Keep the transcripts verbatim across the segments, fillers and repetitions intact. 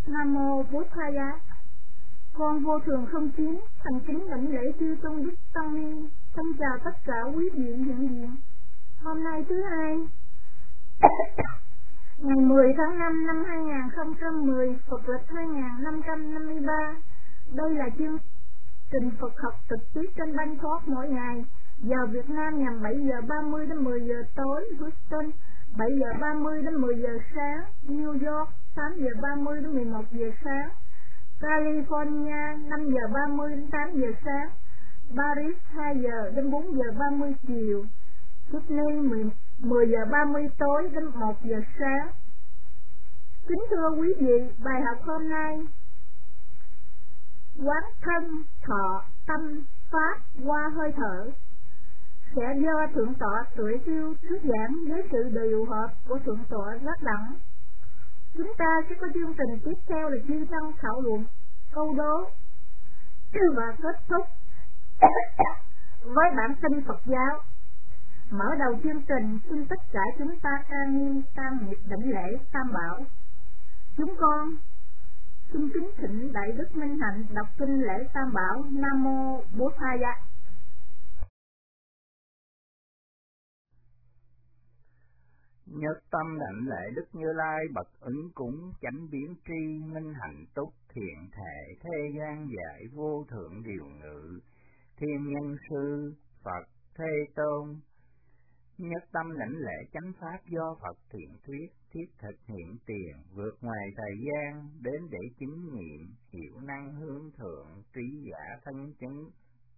Nam mô Bụt Thaya. Con vô thường không chín, thành kính đảnh lễ chư tôn đức tăng ni. Thân chào tất cả quý vị hiện diện. Hôm nay thứ hai, ngày mười tháng năm năm hai nghìn không trăm mười, Phật lịch hai nghìn năm trăm năm mươi ba. Đây là chương trình Phật học trực tiếp trên Bangkok mỗi ngày. Giờ Việt Nam nhằm bảy giờ ba mươi đến mười giờ tối, Houston bảy giờ ba mươi đến mười giờ sáng, New York tám giờ ba mươi đến mười một giờ sáng, California năm giờ ba mươi đến tám giờ sáng, Paris hai giờ đến bốn giờ ba mươi chiều, Sydney mười giờ ba mươi tối đến một giờ sáng. Kính thưa quý vị, bài học hôm nay quán thân thọ tâm pháp qua hơi thở sẽ do Thượng tọa Tuệ Siêu thuyết giảng với sự điều hợp của Thượng tọa Giác Đẳng. Chúng ta sẽ có chương trình tiếp theo là chư tăng thảo luận, câu đố và kết thúc với bản tin Phật giáo. Mở đầu chương trình, xin tất cả chúng ta an nghiêm tam nghiệp đảnh lễ Tam Bảo. Chúng con xin kính thỉnh Đại Đức Minh Hạnh đọc kinh lễ Tam Bảo. Nam mô Bổn Thaya. Nhất tâm đảnh lễ Đức Như Lai bậc ứng cúng, chánh biến tri minh hạnh túc, thiện thể thế gian giải vô thượng điều ngự, thiên nhân sư Phật Thế Tôn. Nhất tâm đảnh lễ chánh pháp do Phật thiện thuyết, thiết thực hiện tiền, vượt ngoài thời gian, đến để chứng nghiệm, hiểu năng hướng thượng, trí giả thân chứng.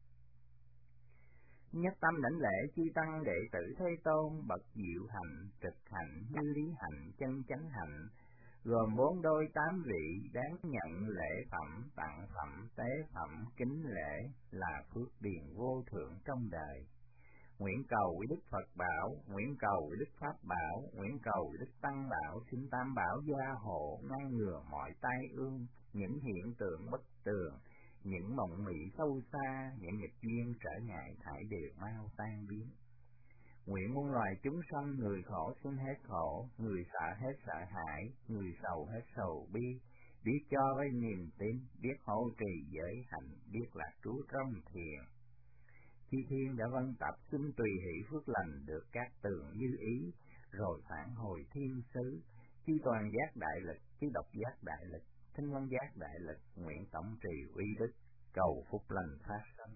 Nhất tâm đảnh lễ chư tăng đệ tử Thế Tôn, bậc diệu hạnh, trực hạnh, như lý hạnh, chân chánh hạnh, gồm bốn đôi tám vị, đáng nhận lễ phẩm, tặng phẩm, tế phẩm, kính lễ, là phước điền vô thượng trong đời. Nguyện cầu quý Đức Phật Bảo, nguyện cầu quý Đức Pháp Bảo, nguyện cầu quý Đức Tăng Bảo, xin Tam Bảo gia hộ, ngăn ngừa mọi tai ương, những hiện tượng bất tường, những mộng mị sâu xa, những nghịch duyên trở ngại thải đều mau tan biến. Nguyện muôn loài chúng sanh, người khổ xin hết khổ, người sợ hết sợ hãi, người sầu hết sầu bi, biết cho với niềm tin, biết hộ trì giới hạnh, biết lạc trú trong thiền. Chư thiên đã vân tập xin tùy hỷ phước lành được các tường như ý, rồi phản hồi thiên xứ. Chư toàn giác đại lực, chư độc giác đại lực, thinh văn giác đại lực, nguyện tổng trì uy đức, cầu phúc lành phát sanh.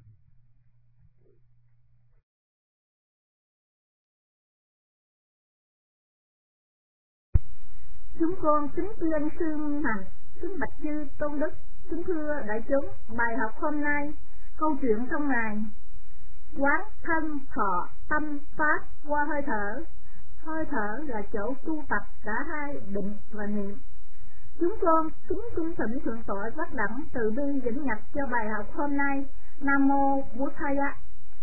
Chúng con kính tuyên sư Minh Hạnh, kính bạch chư tôn đức, kính thưa đại chúng. Bài học hôm nay, câu chuyện trong ngày quán thân thọ tâm pháp qua hơi thở. Hơi thở là chỗ tu tập cả hai định và niệm. Chúng con kính cung thỉnh Thượng tọa Giác Đẳng từ bi dẫn nhập cho bài học hôm nay. Nam mô Bổn Thaya.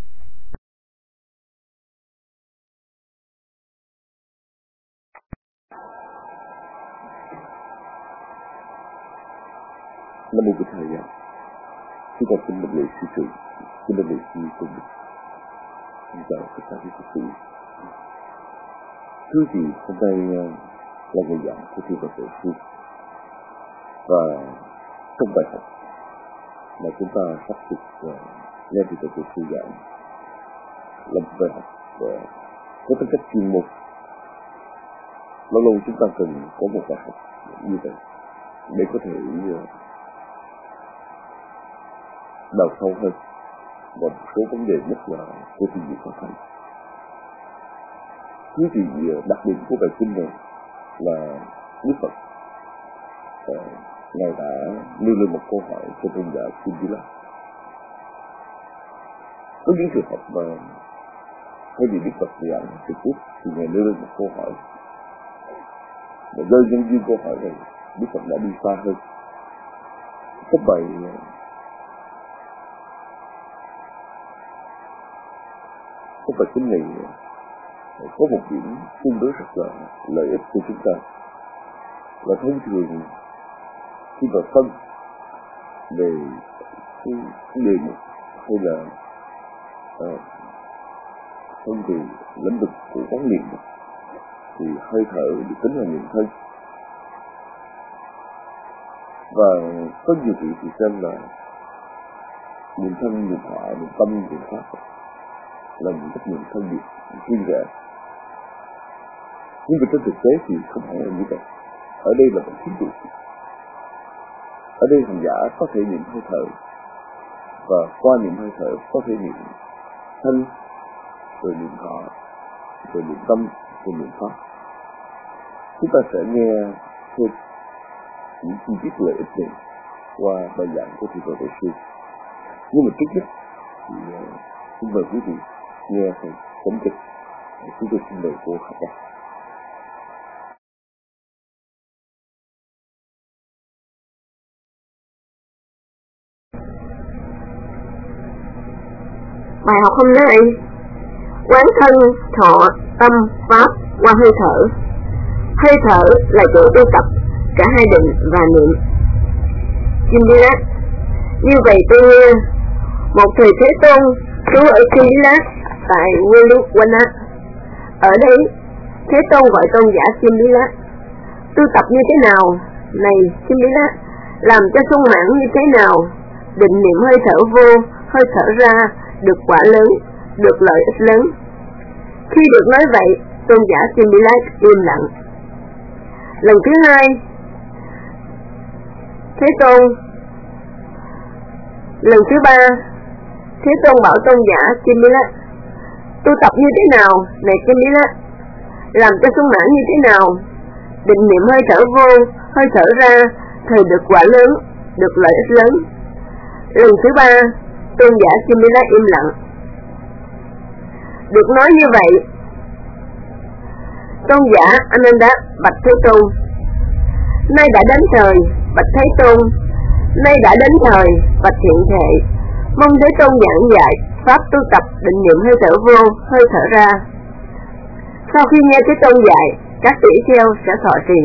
Nam mô Bổn Thaya. Chúng con kính bạch lễ sư sự, kính bạch lễ sư tôn đức, xin chào tất cả quý Phật tử. Thưa chị, hôm nay là ngày giảng của Thượng tọa Tuệ Siêu, và trong bài học mà chúng ta sắp được nghe Thượng tọa Tuệ Siêu giảng là một bài học có tính cách chuyên môn. Lâu lâu chúng ta cần có một bài học như vậy để có thể đào sâu hơn vào một số vấn đề rất là có ý nghĩa khó khăn. Thứ thì đặc điểm của bài kinh này là Đức Phật uh, Ngài đã nêu lên một câu hỏi cho tôn giả Sindila. Có những trường hợp mà thay vì Đức Phật giảng trực tiếp thì Ngài nêu lên một câu hỏi, và rơi nhân duyên câu hỏi này, Đức Phật đã đi xa hơn. Trong bài Trong bài kinh này có một điểm tương đối rất là lợi ích cho chúng ta, là thông thường khi mà phân về cái, cái đề mục hay là uh, phân về lĩnh vực của quán niệm thì hơi thở được tính là niệm thân. Và có nhiều vị thì xem là niệm thân, niệm thoại, niệm tâm, niệm pháp là những cách niệm phân biệt riêng rẽ. Nhưng mà trên thực tế thì không phải là như vậy. Ở đây là một thí dụ. Ở đây hành giả có thể niệm hơi thở, và qua niệm hơi thở có thể niệm thân, rồi niệm thọ, rồi niệm tâm, rồi niệm pháp. Chúng ta sẽ nghe thêm những chi tiết lợi ích này qua bài giảng của thầy Phật Đại Sư. Nhưng mà trước nhất thì xin mời quý vị nghe thầy chấm dịch. Chúng tôi xin mời cô Khả Trang. Bài học hôm nay: quán thân, thọ, tâm, pháp qua hơi thở. Hơi thở là chỗ tu tập cả hai định và niệm. Chimbilat. Như vậy tôi nghe một thời Thế Tôn trú ở Chimbilat tại Welukwana. Ở đây Thế Tôn gọi tôn giả Chimbilat: tu tập như thế nào này Chimbilat, làm cho sung mãn như thế nào, định niệm hơi thở vô, hơi thở ra, được quả lớn, được lợi ích lớn. Khi được nói vậy, tôn giả Chimbilat im lặng. Lần thứ hai, Thế Tôn Lần thứ ba, Thế Tôn bảo tôn giả Chimbilat: tu tập như thế nào này Chimbilat, làm cho sung mãn như thế nào, định niệm hơi thở vô, hơi thở ra, thời được quả lớn, được lợi ích lớn. Lần thứ ba, tôn giả Chimbilat im lặng. Được nói như vậy, tôn giả Ananda bạch Thế Tôn: nay đã đến thời bạch Thế Tôn, nay đã đến thời bạch Thiện Thệ, mong Thế Tôn giảng dạy pháp tu tập định niệm hơi thở vô, hơi thở ra. Sau khi nghe Thế Tôn dạy, các tỷ kheo sẽ thọ trì.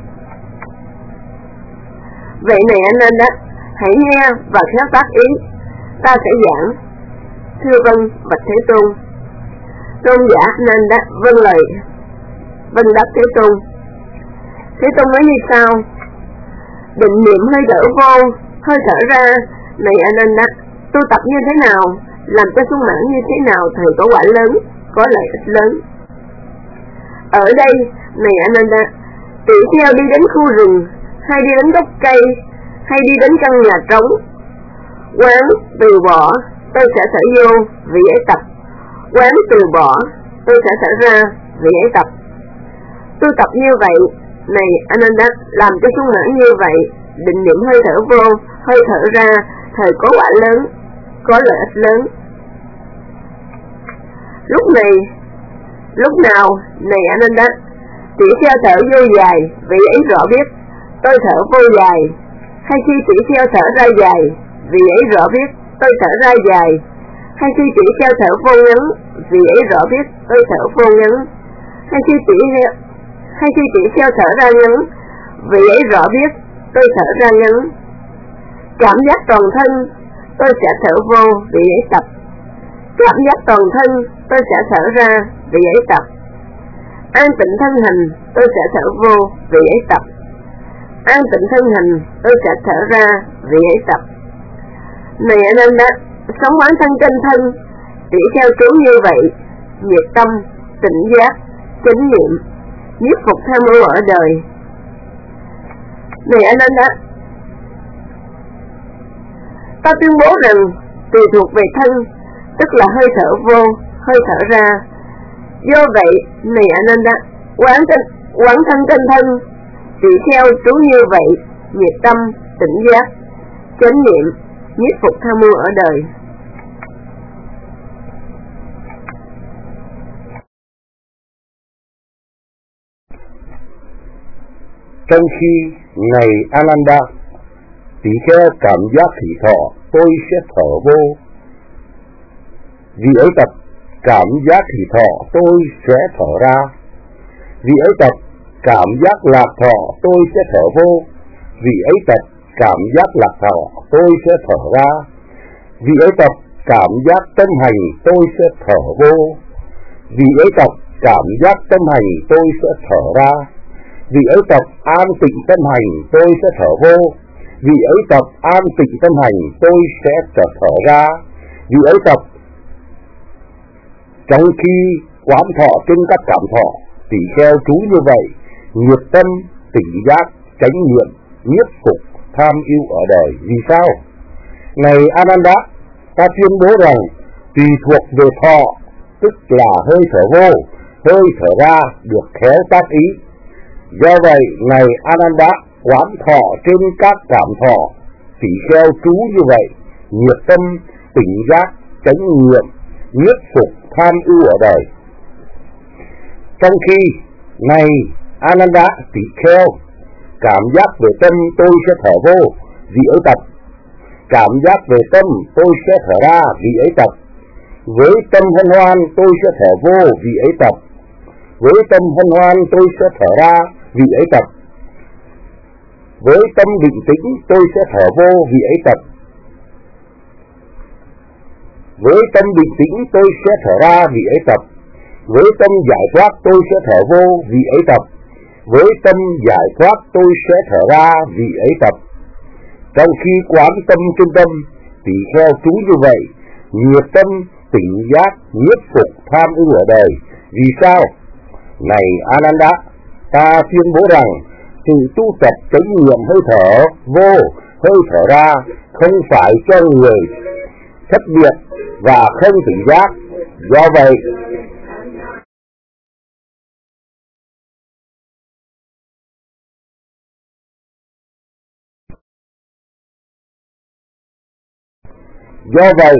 Vậy này Ananda, hãy nghe và khéo tác ý, ta sẽ giảng. Thưa vâng bạch Thế Tôn. Tôn giả Ananda vâng lời, vâng đáp Thế Tôn. Thế Tôn nói như sau: định niệm hơi thở vô, hơi thở ra này Ananda, tu tập như thế nào, làm cho sung mãn như thế nào, thời có quả lớn, có lợi ích lớn. Ở đây này Ananda, tỷ kheo đi đến khu rừng, hay đi đến gốc cây, hay đi đến căn nhà trống, quán từ bỏ, tôi sẽ thở vô vì ấy tập. Quán từ bỏ, tôi sẽ thở ra vì ấy tập. Tu tập như vậy này Ananda, làm cho sung mãn như vậy, định niệm hơi thở vô, hơi thở ra, thời có quả lớn, có lợi ích lớn. Lúc này, lúc nào này Ananda, tỷ kheo thở vô dài vì ấy rõ biết, tôi thở vô dài. Hay khi tỷ kheo thở ra dài vì ấy rõ biết, tôi thở ra dài. Hay khi tỷ kheo thở vô ngắn vì ấy rõ biết, tôi thở vô ngắn. Hay khi tỷ kheo hay khi tỷ kheo thở ra ngắn vì ấy rõ biết, tôi thở ra ngắn. Cảm giác toàn thân, tôi sẽ thở vô vì ấy tập. Cảm giác toàn thân, tôi sẽ thở ra vì ấy tập. An tịnh thân hành, tôi sẽ thở vô vì ấy tập. An tịnh thân hành, tôi sẽ thở ra vì ấy tập. Này Ananda, sống quán thân trên thân, tỷ kheo trú như vậy, nhiệt tâm, tỉnh giác, chánh niệm, nhiếp phục tham ưu ở đời. Này Ananda, ta tuyên bố rằng tùy thuộc về thân, tức là hơi thở vô, hơi thở ra. Do vậy, này Ananda, quán thân, quán thân trên thân, tỷ kheo trú như vậy, nhiệt tâm, tỉnh giác, chánh niệm, nhiếp phục tham mưu ở đời. Trong khi ngày Ananda, tỷ kheo cảm giác hỷ thọ, tôi sẽ thở vô. Vì ấy tập cảm giác hỷ thọ, tôi sẽ thở ra. Vì ấy tập cảm giác lạc thọ, tôi sẽ thở vô. Vì ấy tập cảm giác lạc thọ, tôi sẽ thở ra. Vì ấy tập cảm giác tâm hành, tôi sẽ thở vô. Vì ấy tập cảm giác tâm hành, tôi sẽ thở ra. Vì ấy tập an tịnh tâm hành, tôi sẽ thở vô. Vì ấy tập an tịnh tâm hành, tôi sẽ chợt thở ra. Vì ấy tập trong khi quán thọ trên các cảm thọ, tỳ kheo trú như vậy, nhiệt tâm, tỉnh giác, chánh niệm, nhiếp phục, tham ưu ở đời. Vì sao? Này Ananda, ta tuyên bố rằng tùy thuộc về thọ, tức là hơi thở vô, hơi thở ra được khéo tác ý. Do vậy, này Ananda, quán thọ trên các cảm thọ, tỳ kheo trú như vậy, nhiệt tâm, tỉnh giác, chánh niệm, nhiếp phục, tham ưu ở đời. Trong khi, này Ananda, tỳ kheo, cảm giác về tâm tôi sẽ thở vô, vì ấy tập. Cảm giác về tâm tôi sẽ thở ra, vì ấy tập. Với tâm hân hoan tôi sẽ thở vô, vì ấy tập. Với tâm hân hoan tôi sẽ thở ra, vì ấy tập. Với tâm định tĩnh tôi sẽ thở vô, vì ấy tập. Với tâm định tĩnh tôi sẽ thở ra, vì ấy tập. Với tâm giải thoát tôi sẽ thở vô, vì ấy tập. Với tâm giải thoát tôi sẽ thở ra, vì ấy tập. Trong khi quán tâm trên tâm, tỳ kheo trú như vậy, nhiệt tâm, tỉnh giác, nhiếp phục, tham ưu ở đời. Vì sao? Này Ananda, ta tuyên bố rằng sự tu tập chánh niệm hơi thở vô, hơi thở ra không phải cho người thất biệt và không tỉnh giác. Do vậy, Do vậy,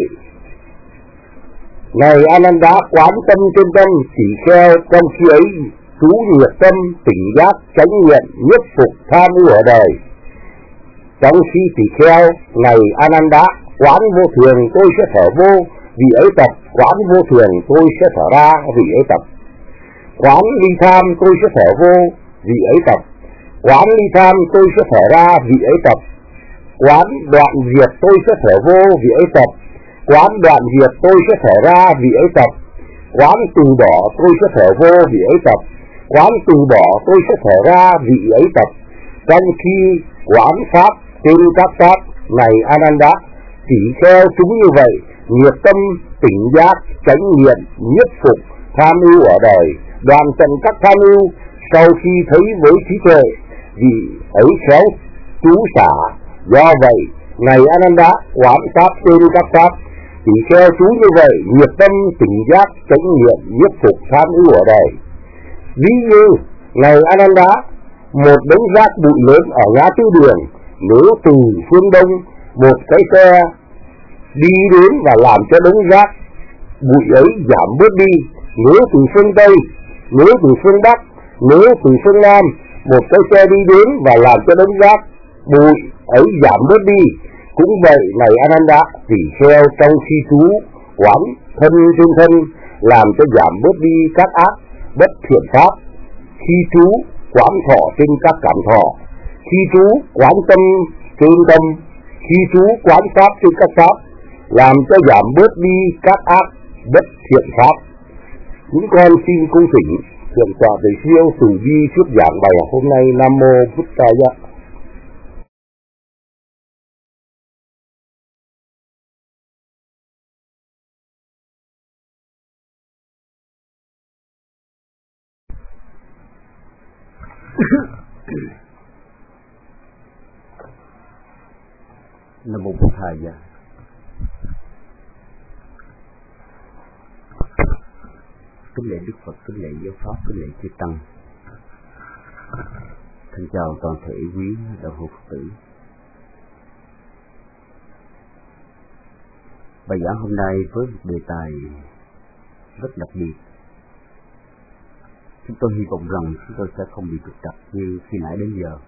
này Ananda, quán tâm trên tâm, tỳ kheo trong khi ấy trú nhiệt tâm, tỉnh giác, chánh niệm, nhiếp phục, tham ưu ở đời. Trong khi tỳ kheo, này Ananda, quán vô thường tôi sẽ thở vô, vì ấy tập. Quán vô thường tôi sẽ thở ra, vì ấy tập. Quán ly tham tôi sẽ thở vô, vì ấy tập. Quán ly tham tôi sẽ thở ra, vì ấy tập. Quán đoạn diệt tôi sẽ thở vô, vì ấy tập. Quán đoạn diệt tôi sẽ thở ra, vì ấy tập. Quán từ bỏ tôi sẽ thở vô, vì ấy tập. Quán từ bỏ tôi sẽ thở ra, vì ấy tập. Trong khi quán pháp trên các pháp, này Ananda, tỳ kheo chúng như vậy, nhiệt tâm, tỉnh giác, chánh niệm, nhiếp phục, tham ưu ở đời, đoạn tận các tham ưu. Sau khi thấy với trí tuệ, vì ấy khéo trú xả. Do vậy, này Ananda, quán pháp trên các pháp, tỳ kheo trú như vậy, nhiệt tâm, tỉnh giác, chánh niệm, nhiếp phục, tham ưu ở đời. Ví như, này Ananda, một đống rác bụi lớn ở ngã tư đường, nếu từ phương đông một cái xe đi đến và làm cho đống rác bụi ấy giảm bớt đi, nếu từ phương tây, nếu từ phương bắc, nếu từ phương nam một cái xe đi đến và làm cho đống rác bụi ấy giảm bớt đi, cũng vậy, này Ananda, tỳ kheo trong khi trú quán thân trên thân làm cho giảm bớt đi các ác bất thiện pháp. Khi trú quán thọ trên các cảm thọ, khi trú quán tâm trên tâm, khi trú quán pháp trên các pháp, làm cho giảm bớt đi các ác bất thiện pháp. Chúng con xin cung thỉnh thượng tọa Thầy Siêu Từ Bi thuyết giảng bài học hôm nay. Nam mô Bụt Tát. Nam mô Bụt Thầy. Kính lễ Đức Phật, kính lễ Giáo Pháp, kính lễ Chư Tăng. Thân chào toàn thể quý đạo hữu Phật tử. Bài giảng hôm nay với một đề tài rất đặc biệt. Chúng tôi hy vọng rằng chúng tôi sẽ không bị trục trặc như khi nãy đến giờ.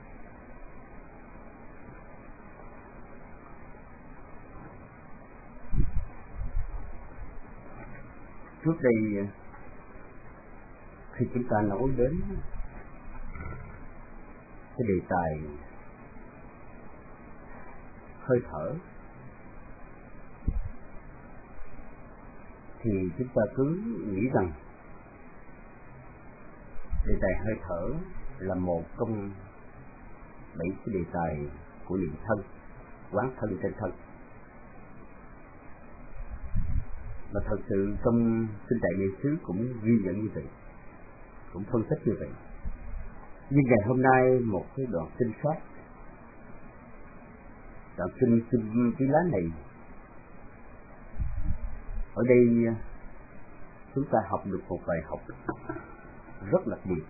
Trước đây, khi chúng ta nói đến cái đề tài hơi thở, thì chúng ta cứ nghĩ rằng đề tài hơi thở là một trong bảy cái đề tài của niệm thân, quán thân trên thân. Mà thật sự trong kinh Đại Niệm xứ cũng ghi nhận như vậy, cũng phân tích như vậy. Nhưng ngày hôm nay một cái đoạn kinh khác, đoạn kinh kinh cái lá này, ở đây chúng ta học được một bài học rất đặc biệt.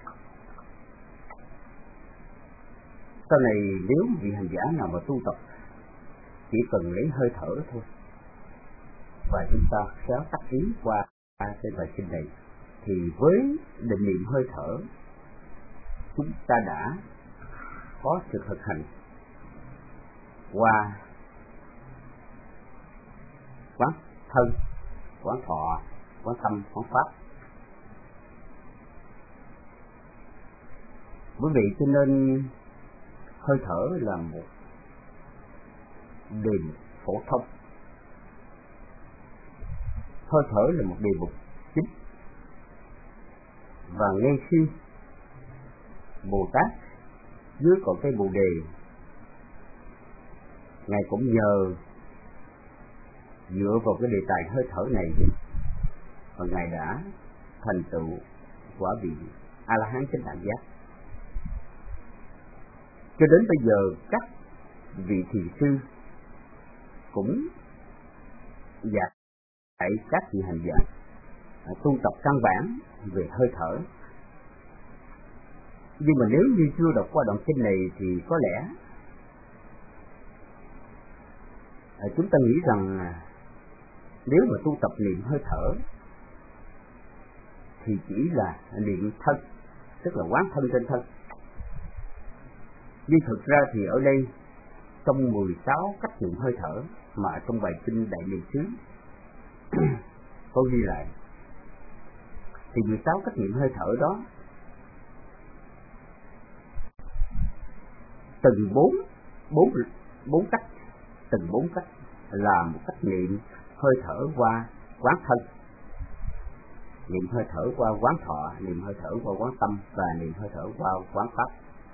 Sau này nếu vị hành giả nào mà tu tập chỉ cần lấy hơi thở thôi, và chúng ta khéo tác ý qua cái bài kinh này, thì với định niệm hơi thở chúng ta đã có sự thực hành qua quán thân, quán thọ, quán tâm, quán pháp. Bởi vậy cho nên hơi thở là một đề mục phổ thông, hơi thở là một đề mục chính. Và ngay khi Bồ Tát dưới cội cây Bồ Đề, Ngài cũng nhờ dựa vào cái đề tài hơi thở này và Ngài đã thành tựu quả vị A La Hán Chánh Đẳng Giác. Cho đến bây giờ các vị thiền sư cũng dạy các vị hành giả tu tập căn bản về hơi thở. Nhưng mà nếu như chưa đọc qua đoạn kinh này thì có lẽ chúng ta nghĩ rằng nếu mà tu tập niệm hơi thở thì chỉ là niệm thân, tức là quán thân trên thân. Nhưng thực ra thì ở đây trong mười sáu cách niệm hơi thở mà trong bài kinh Đại Niệm xứ có ghi lại, thì mười sáu cách niệm hơi thở đó từng bốn bốn bốn cách, từng bốn cách là một cách niệm hơi thở qua quán thân, niệm hơi thở qua quán thọ, niệm hơi thở qua quán tâm và niệm hơi thở qua quán pháp.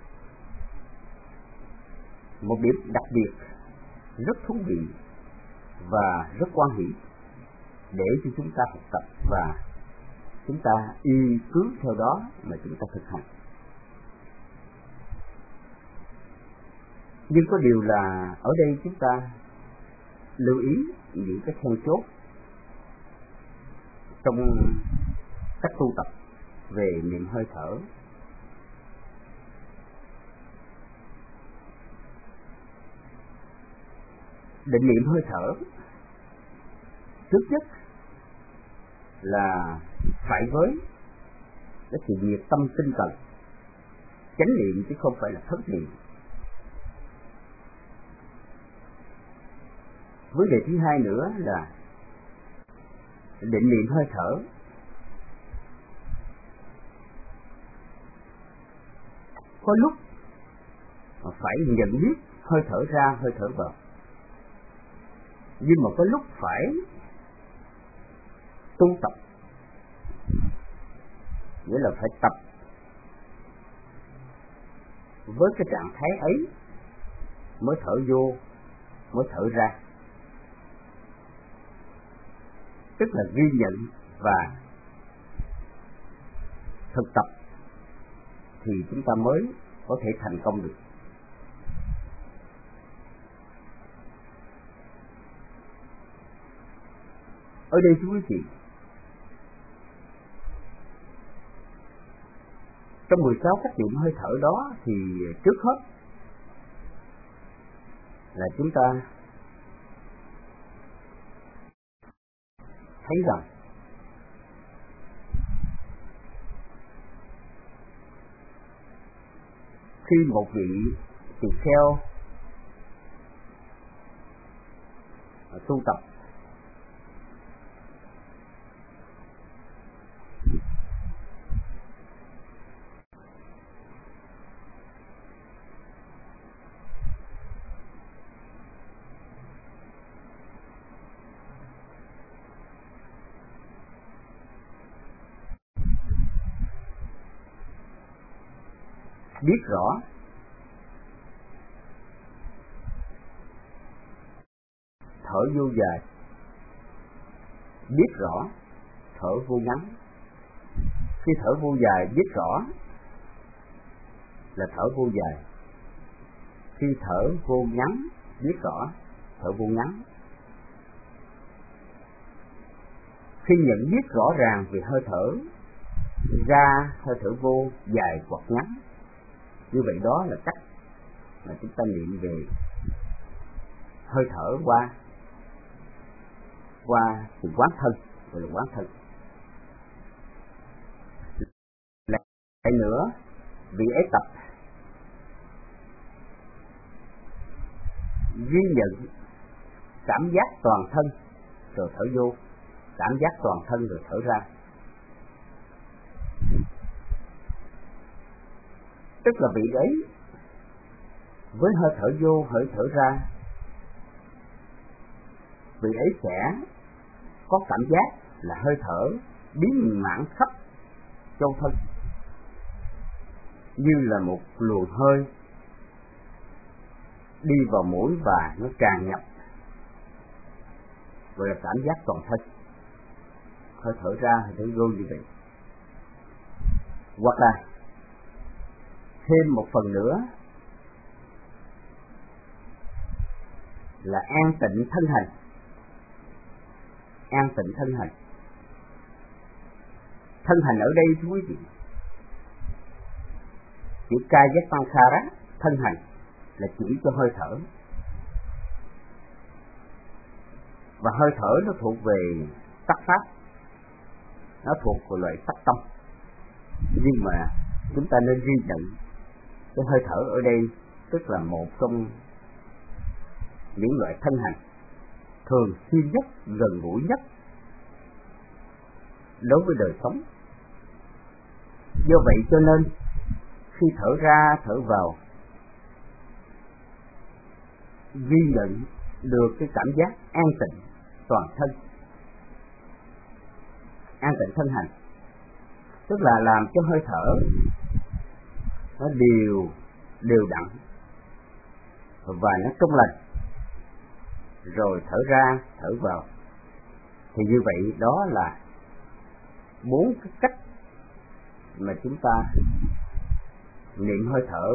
Một điểm đặc biệt rất thú vị và rất quan hỷ để cho chúng ta học tập và chúng ta y cứ theo đó mà chúng ta thực hành. Nhưng có điều là ở đây chúng ta lưu ý những cái then chốt trong cách tu tập về niệm hơi thở. Định niệm hơi thở trước nhất là phải với cái sự nhiệt tâm tinh cần, chánh niệm chứ không phải là thất niệm. Vấn đề thứ hai nữa là định niệm hơi thở có lúc phải nhận biết hơi thở ra, hơi thở vào, nhưng mà có lúc phải tu tập, nghĩa là phải tập với cái trạng thái ấy mới thở vô, mới thở ra, tức là ghi nhận và thực tập thì chúng ta mới có thể thành công được. Ở đây thưa quý vị, trong mười sáu cách niệm hơi thở đó thì trước hết là chúng ta thấy rằng khi một vị tỳ kheo tu tập biết rõ vô dài, biết rõ thở vô ngắn. Khi thở vô dài biết rõ là thở vô dài, khi thở vô ngắn biết rõ thở vô ngắn. Khi nhận biết rõ ràng về hơi thở ra, hơi thở vô dài hoặc ngắn, như vậy đó là cách mà chúng ta niệm về hơi thở qua qua sự quán thân, gọi là quán thân. Lại nữa, vị ấy tập ghi nhận cảm giác toàn thân rồi thở vô, cảm giác toàn thân rồi thở ra. Tức là vị ấy với hơi thở vô, hơi thở ra, vị ấy sẽ có cảm giác là hơi thở biến mãn khắp châu thân, như là một luồng hơi đi vào mũi và nó tràn nhập, gọi là cảm giác toàn thân. Hơi thở ra, hơi thở vô như vậy. Hoặc là thêm một phần nữa là an tịnh thân hành. An tịnh thân hành. Thân hành ở đây thưa quý vị, chữ Kaya thân hành là chỉ cho hơi thở, và hơi thở nó thuộc về sắc pháp, nó thuộc về loại sắc tâm. Nhưng mà chúng ta nên ghi nhận cái hơi thở ở đây tức là một trong những loại thân hành thường xuyên nhất, gần gũi nhất đối với đời sống. Do vậy cho nên khi thở ra, thở vào, ghi nhận được cái cảm giác an tịnh toàn thân, an tịnh thân hành, tức là làm cho hơi thở nó đều đều đặn và nó trong lành, rồi thở ra, thở vào. Thì như vậy đó là bốn cái cách mà chúng ta niệm hơi thở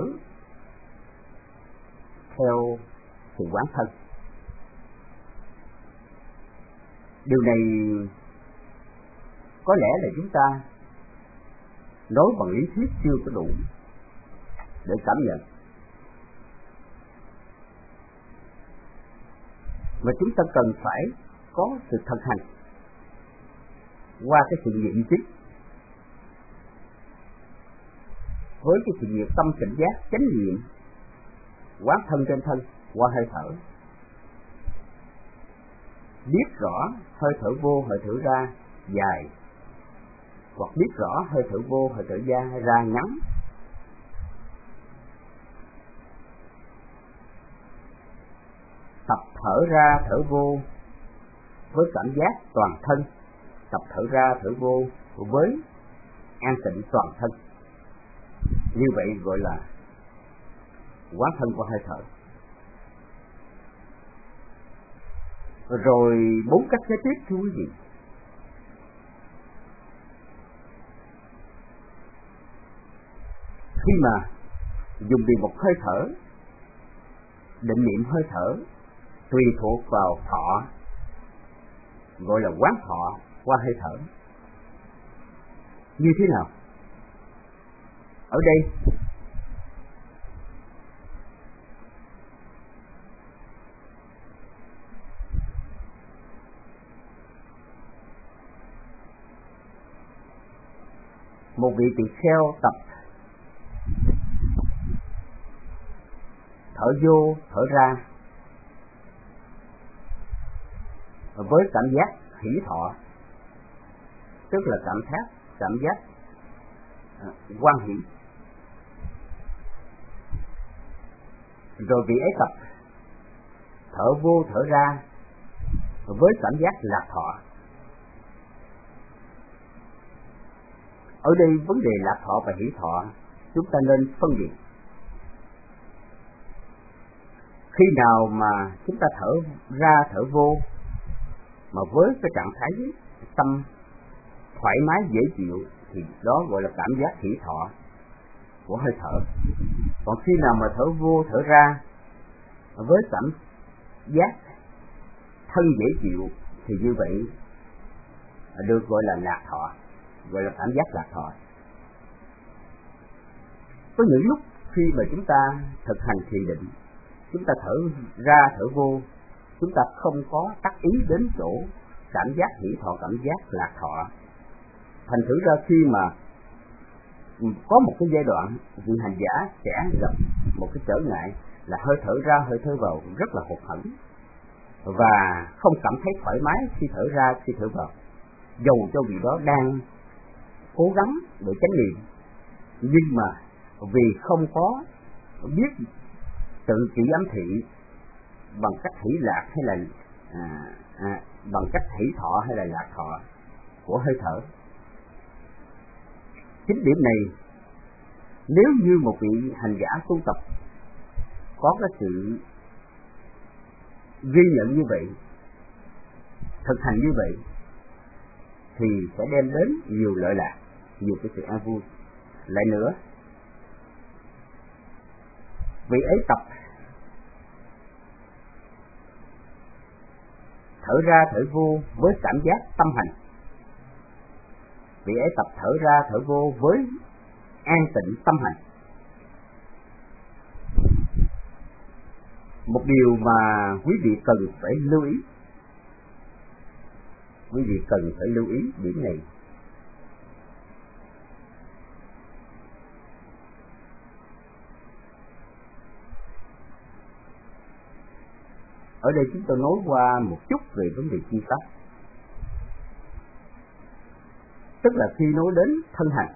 theo sự quán thân. Điều này có lẽ là chúng ta nói bằng lý thuyết chưa có đủ để cảm nhận, mà chúng ta cần phải có sự thực hành qua cái sự nghiệm chứng, với cái sự nghiệp tâm cảnh giác chánh niệm quán thân trên thân qua hơi thở, biết rõ hơi thở vô, hơi thở ra dài, hoặc biết rõ hơi thở vô, hơi thở ra ra ngắn. Tập thở ra, thở vô với cảm giác toàn thân, tập thở ra, thở vô với an tịnh toàn thân. Như vậy gọi là quán thân qua hơi thở. Rồi bốn cách kế tiếp thưa quý vị. Khi mà dùng vì một hơi thở, định niệm hơi thở tùy thuộc vào thọ, gọi là quán thọ qua hơi thở. Như thế nào? Ở đây một vị tỳ kheo tập thở vô, thở ra với cảm giác hỷ thọ, tức là cảm giác cảm giác hoan hỷ. Rồi vị ấy tập thở vô, thở ra với cảm giác lạc thọ. Ở đây vấn đề lạc thọ và hỷ thọ chúng ta nên phân biệt. Khi nào mà chúng ta thở ra thở vô mà với cái trạng thái tâm thoải mái dễ chịu thì đó gọi là cảm giác hỷ thọ của hơi thở. Còn khi nào mà thở vô thở ra với cảm giác thân dễ chịu thì như vậy được gọi là lạc thọ, gọi là cảm giác lạc thọ. Có những lúc khi mà chúng ta thực hành thiền định, chúng ta thở ra thở vô, chúng ta không có tác ý đến chỗ cảm giác hỷ thọ, cảm giác lạc thọ. Thành thử ra khi mà có một cái giai đoạn vị hành giả sẽ gặp một cái trở ngại là hơi thở ra hơi thở vào rất là hụt hẫng và không cảm thấy thoải mái khi thở ra khi thở vào, dầu cho vị đó đang cố gắng để chánh niệm, nhưng mà vì không có biết tự chỉ ám thị bằng cách hỷ lạc hay là à, à, bằng cách hỷ thọ hay là lạc thọ của hơi thở. Chính điểm này, nếu như một vị hành giả tu tập có cái sự ghi nhận như vậy, thực hành như vậy, thì sẽ đem đến nhiều lợi lạc, nhiều cái sự an vui. Lại nữa, vị ấy tập thở ra thở vô với cảm giác tâm hành, vị ấy tập thở ra thở vô với an tịnh tâm hành. Một điều mà quý vị cần phải lưu ý, quý vị cần phải lưu ý điểm này. Ở đây chúng tôi nói qua một chút về vấn đề chi pháp. Tức là khi nói đến thân hành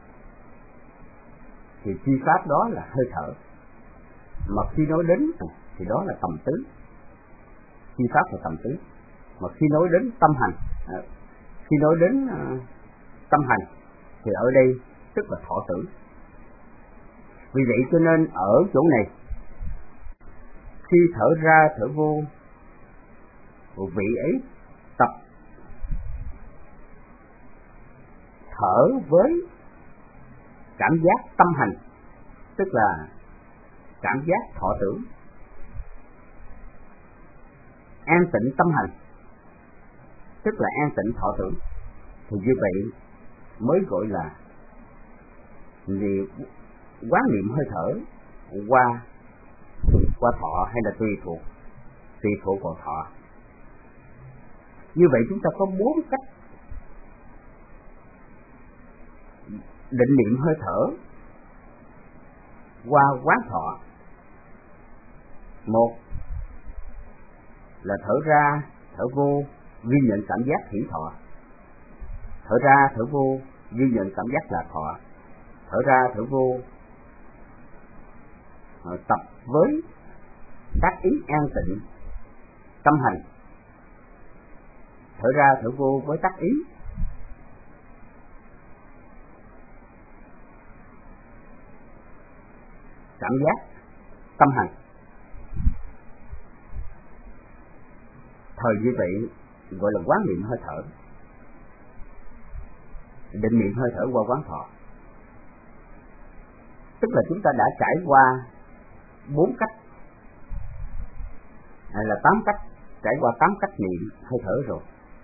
thì chi pháp đó là hơi thở, mà khi nói đến thì đó là tầm tứ. Chi pháp là tầm tứ, mà khi nói đến tâm hành, khi nói đến uh, tâm hành thì ở đây tức là thọ tưởng. Vì vậy cho nên ở chỗ này, khi thở ra thở vô, vị ấy tập thở với cảm giác tâm hành, tức là cảm giác thọ tưởng. An tịnh tâm hành, tức là an tịnh thọ tưởng. Thì như vậy mới gọi là niệm, quán niệm hơi thở qua qua thọ hay là tùy thuộc tùy thuộc vào thọ. Như vậy chúng ta có bốn cách định niệm hơi thở qua quán thọ. Một là thở ra thở vô ghi nhận cảm giác hỷ thọ, thở ra thở vô ghi nhận cảm giác lạc thọ, thở ra thở vô tập với tác ý an tịnh tâm hành, thở ra thở vô với tác ý cảm giác tâm hành. Thời như vậy gọi là quán niệm hơi thở, định niệm hơi thở qua quán thọ. Tức là chúng ta đã trải qua bốn cách hay là tám cách, trải qua tám cách niệm hơi thở rồi.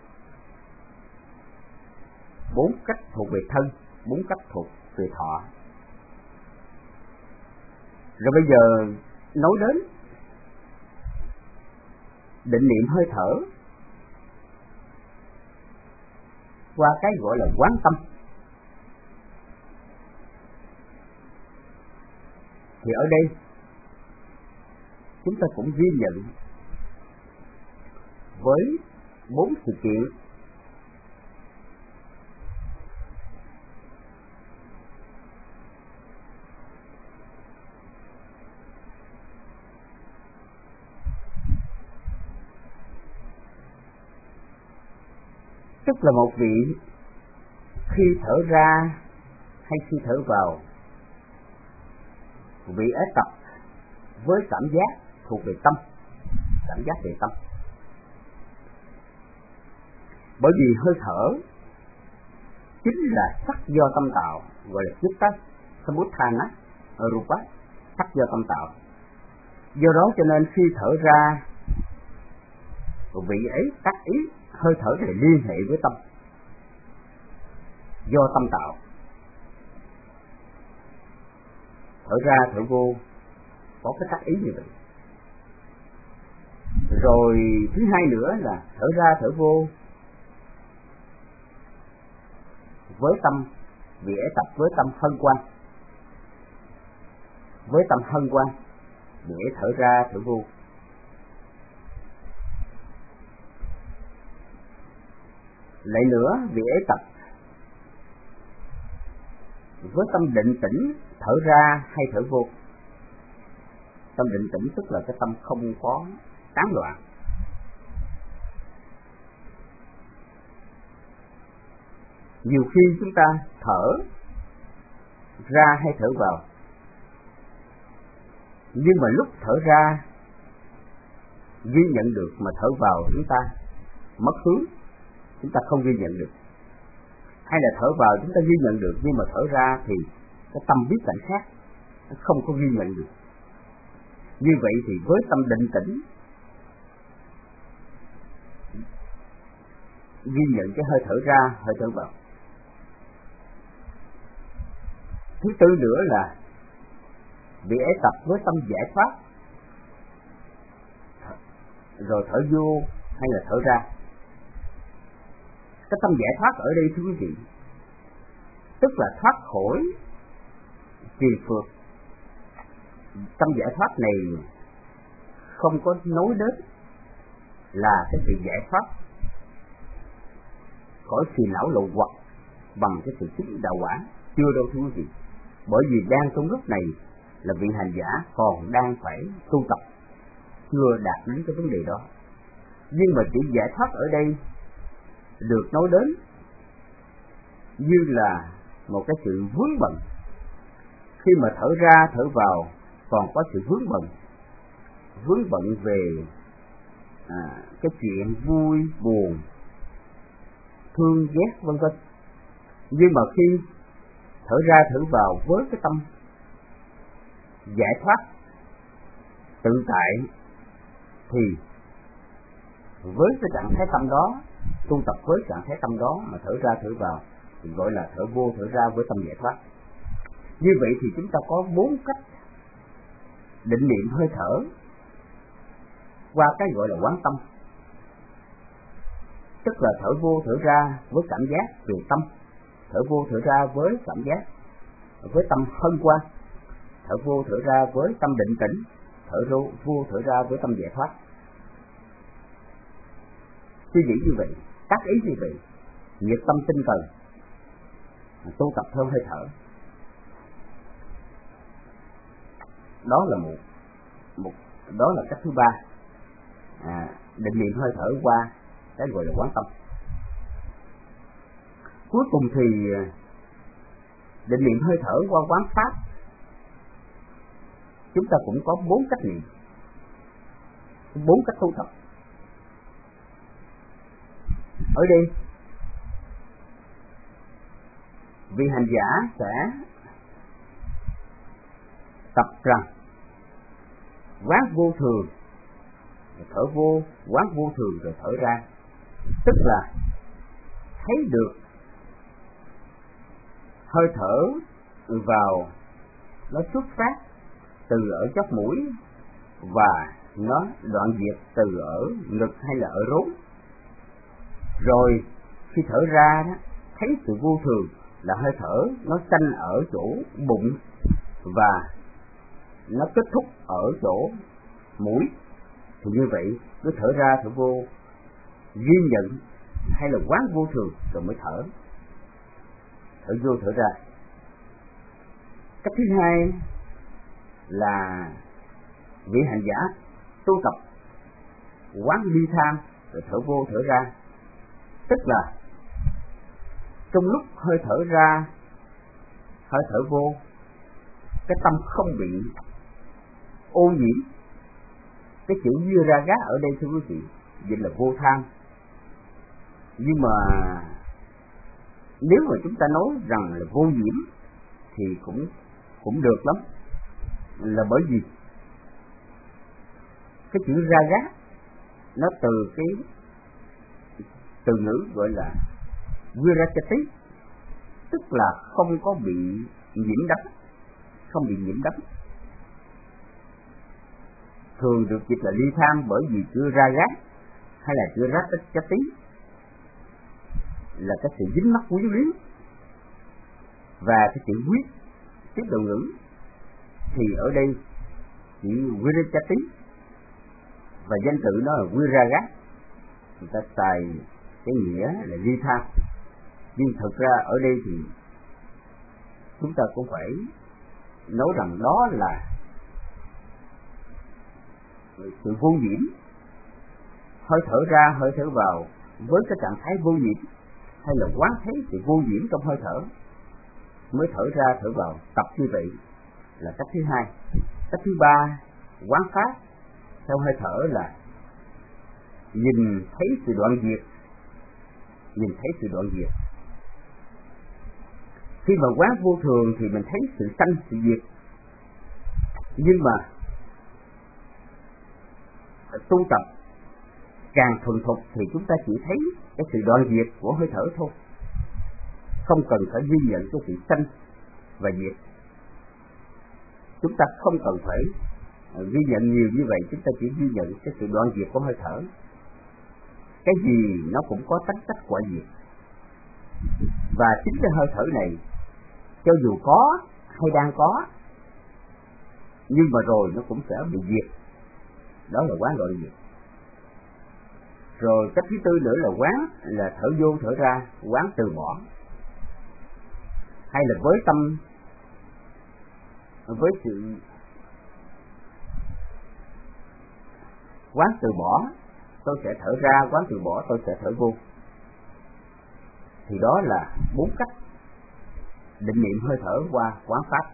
Bốn cách thuộc về thân, bốn cách thuộc về thọ. Rồi bây giờ nói đến định niệm hơi thở qua cái gọi là quán tâm. Thì ở đây chúng ta cũng ghi nhận với bốn sự kiện. Tức là một vị khi thở ra hay khi thở vào, vị ấy tập với cảm giác thuộc về tâm, cảm giác về tâm. Bởi vì hơi thở chính là sắc do tâm tạo, gọi là chitta samutthana rupa, sắc do tâm tạo. Do đó cho nên khi thở ra, vị ấy tác ý hơi thở này liên hệ với tâm, do tâm tạo. Thở ra thở vô có cái tác ý như vậy. Rồi thứ hai nữa là thở ra thở vô với tâm, vị ấy tập với tâm hân hoan, với tâm hân hoan vị ấy thở ra thở vô. Lại nữa, vị ấy tập với tâm định tĩnh thở ra hay thở vô. Tâm định tĩnh tức là cái tâm không có tán loạn. Nhiều khi chúng ta thở ra hay thở vào, nhưng mà lúc thở ra ghi nhận được mà thở vào chúng ta mất hướng, chúng ta không ghi nhận được. Hay là thở vào chúng ta ghi nhận được, nhưng mà thở ra thì cái tâm biết cảnh khác, nó không có ghi nhận được. Như vậy thì với tâm định tĩnh ghi nhận cái hơi thở ra, hơi thở vào. Thứ tư nữa là vị ấy tập với tâm giải thoát, rồi thở vô hay là thở ra. Cái tâm giải thoát ở đây thưa quý vị, tức là thoát khỏi triền phược. Tâm giải thoát này không có nói đến là cái sự giải thoát khỏi phiền não lậu hoặc bằng cái sự chứng đạo quả, chưa đâu thưa quý vị. Bởi vì đang trong lúc này là vị hành giả còn đang phải tu tập, chưa đạt đến cái vấn đề đó. Nhưng mà chỉ giải thoát ở đây được nói đến như là một cái sự vướng bận. Khi mà thở ra thở vào còn có sự vướng bận, vướng bận về à, cái chuyện vui buồn, thương ghét vân vân. Nhưng mà khi thở ra thở vào với cái tâm giải thoát tự tại thì với cái trạng thái tâm đó, tu tập với trạng thái tâm đó mà thở ra thở vào thì gọi là thở vô thở ra với tâm giải thoát. Như vậy thì chúng ta có bốn cách định niệm hơi thở qua cái gọi là quán tâm, tức là thở vô thở ra với cảm giác về tâm, thở vô thở ra với cảm giác với tâm hân hoan, thở vô thở ra với tâm định tĩnh, thở vô thở ra với tâm giải thoát. Suy nghĩ như vậy, tác ý như vậy, nhiệt tâm tinh cần, tu tập theo hơi thở. Đó là một, một đó là cách thứ ba, à, định niệm hơi thở qua cái gọi là quán tâm. Cuối cùng thì định niệm hơi thở qua quán pháp. Chúng ta cũng có bốn cách niệm, bốn cách tu tập. Ở đây vị hành giả sẽ tập rằng quán vô thường, rồi thở vô, quán vô thường rồi thở ra, tức là thấy được hơi thở vào nó xuất phát từ ở chóp mũi và nó đoạn diệt từ ở ngực hay là ở rốn. Rồi khi thở ra đó, thấy sự vô thường là hơi thở nó sanh ở chỗ bụng và nó kết thúc ở chỗ mũi. Thì như vậy cứ thở ra thở vô, ghi nhận hay là quán vô thường rồi mới thở, thở vô thở ra. Cách thứ hai là vị hành giả tu tập quán ly tham rồi thở vô thở ra, tức là trong lúc hơi thở ra hơi thở vô, cái tâm không bị ô nhiễm Cái chữ viraga ở đây thưa quý vị, vậy là vô tham. Nhưng mà nếu mà chúng ta nói rằng là vô nhiễm thì cũng cũng được lắm, là bởi vì cái chữ raga nó từ cái từ ngữ gọi là virachati, tức là không có bị nhiễm đắm, không bị nhiễm đắm. Thường được dịch là ly tham bởi vì chữ raga hay là chữ rachati là cái sự dính mắc quyến luyến, và cái chữ quyết tiếp đầu ngữ thì ở đây chữ virachati và danh tự nó là viraga, người ta xài cái nghĩa là ly tham. Nhưng thực ra ở đây thì chúng ta cũng phải nói rằng đó là sự vô nhiễm, hơi thở ra hơi thở vào với cái trạng thái vô nhiễm, hay là quán thấy sự vô nhiễm trong hơi thở mới thở ra thở vào. Tập như vậy là cách thứ hai. Cách thứ ba, quán pháp theo hơi thở là nhìn thấy sự đoạn diệt, nhìn thấy sự đoạn diệt. Khi mà quán vô thường thì mình thấy sự sanh sự diệt, nhưng mà tu tập càng thuần thục thì chúng ta chỉ thấy cái sự đoạn diệt của hơi thở thôi, không cần phải ghi nhận cái sự sanh và diệt. Chúng ta không cần phải ghi nhận nhiều như vậy, chúng ta chỉ ghi nhận cái sự đoạn diệt của hơi thở. Cái gì nó cũng có tánh cách quả diệt, và chính cái hơi thở này cho dù có hay đang có, nhưng mà rồi nó cũng sẽ bị diệt. Đó là quán đoạn diệt. Rồi cách thứ tư nữa là quán là thở vô thở ra, quán từ bỏ, hay là với tâm, với sự quán từ bỏ, tôi sẽ thở ra, quán từ bỏ, tôi sẽ thở vô. Thì đó là bốn cách định niệm hơi thở qua quán pháp.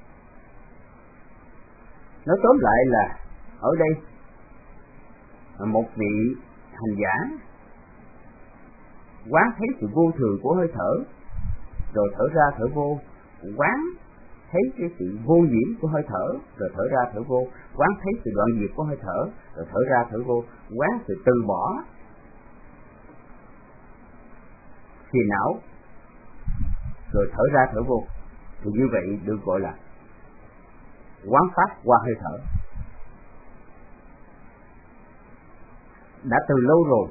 Nói tóm lại là ở đây một vị hành giả quán thấy sự vô thường của hơi thở, rồi thở ra thở vô, quán thấy cái sự vô nhiễm của hơi thở, rồi thở ra thở vô, quán thấy sự đoạn diệt của hơi thở, rồi thở ra thở vô, quán sự từ bỏ phiền não, rồi thở ra thở vô. Thì như vậy được gọi là quán pháp qua hơi thở. Đã từ lâu rồi,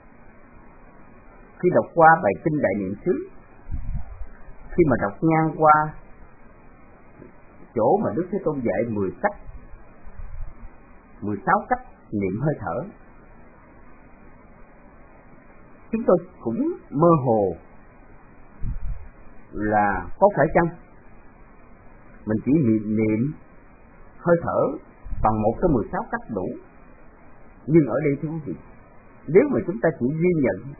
khi đọc qua bài kinh Đại Niệm xứ, khi mà đọc ngang qua chỗ mà Đức Thế Tôn dạy mười cách, mười sáu cách niệm hơi thở, chúng tôi cũng mơ hồ là có phải chăng mình chỉ niệm, niệm hơi thở bằng một trong mười sáu cách đủ. Nhưng ở đây thưa quý vị, nếu mà chúng ta chỉ ghi nhận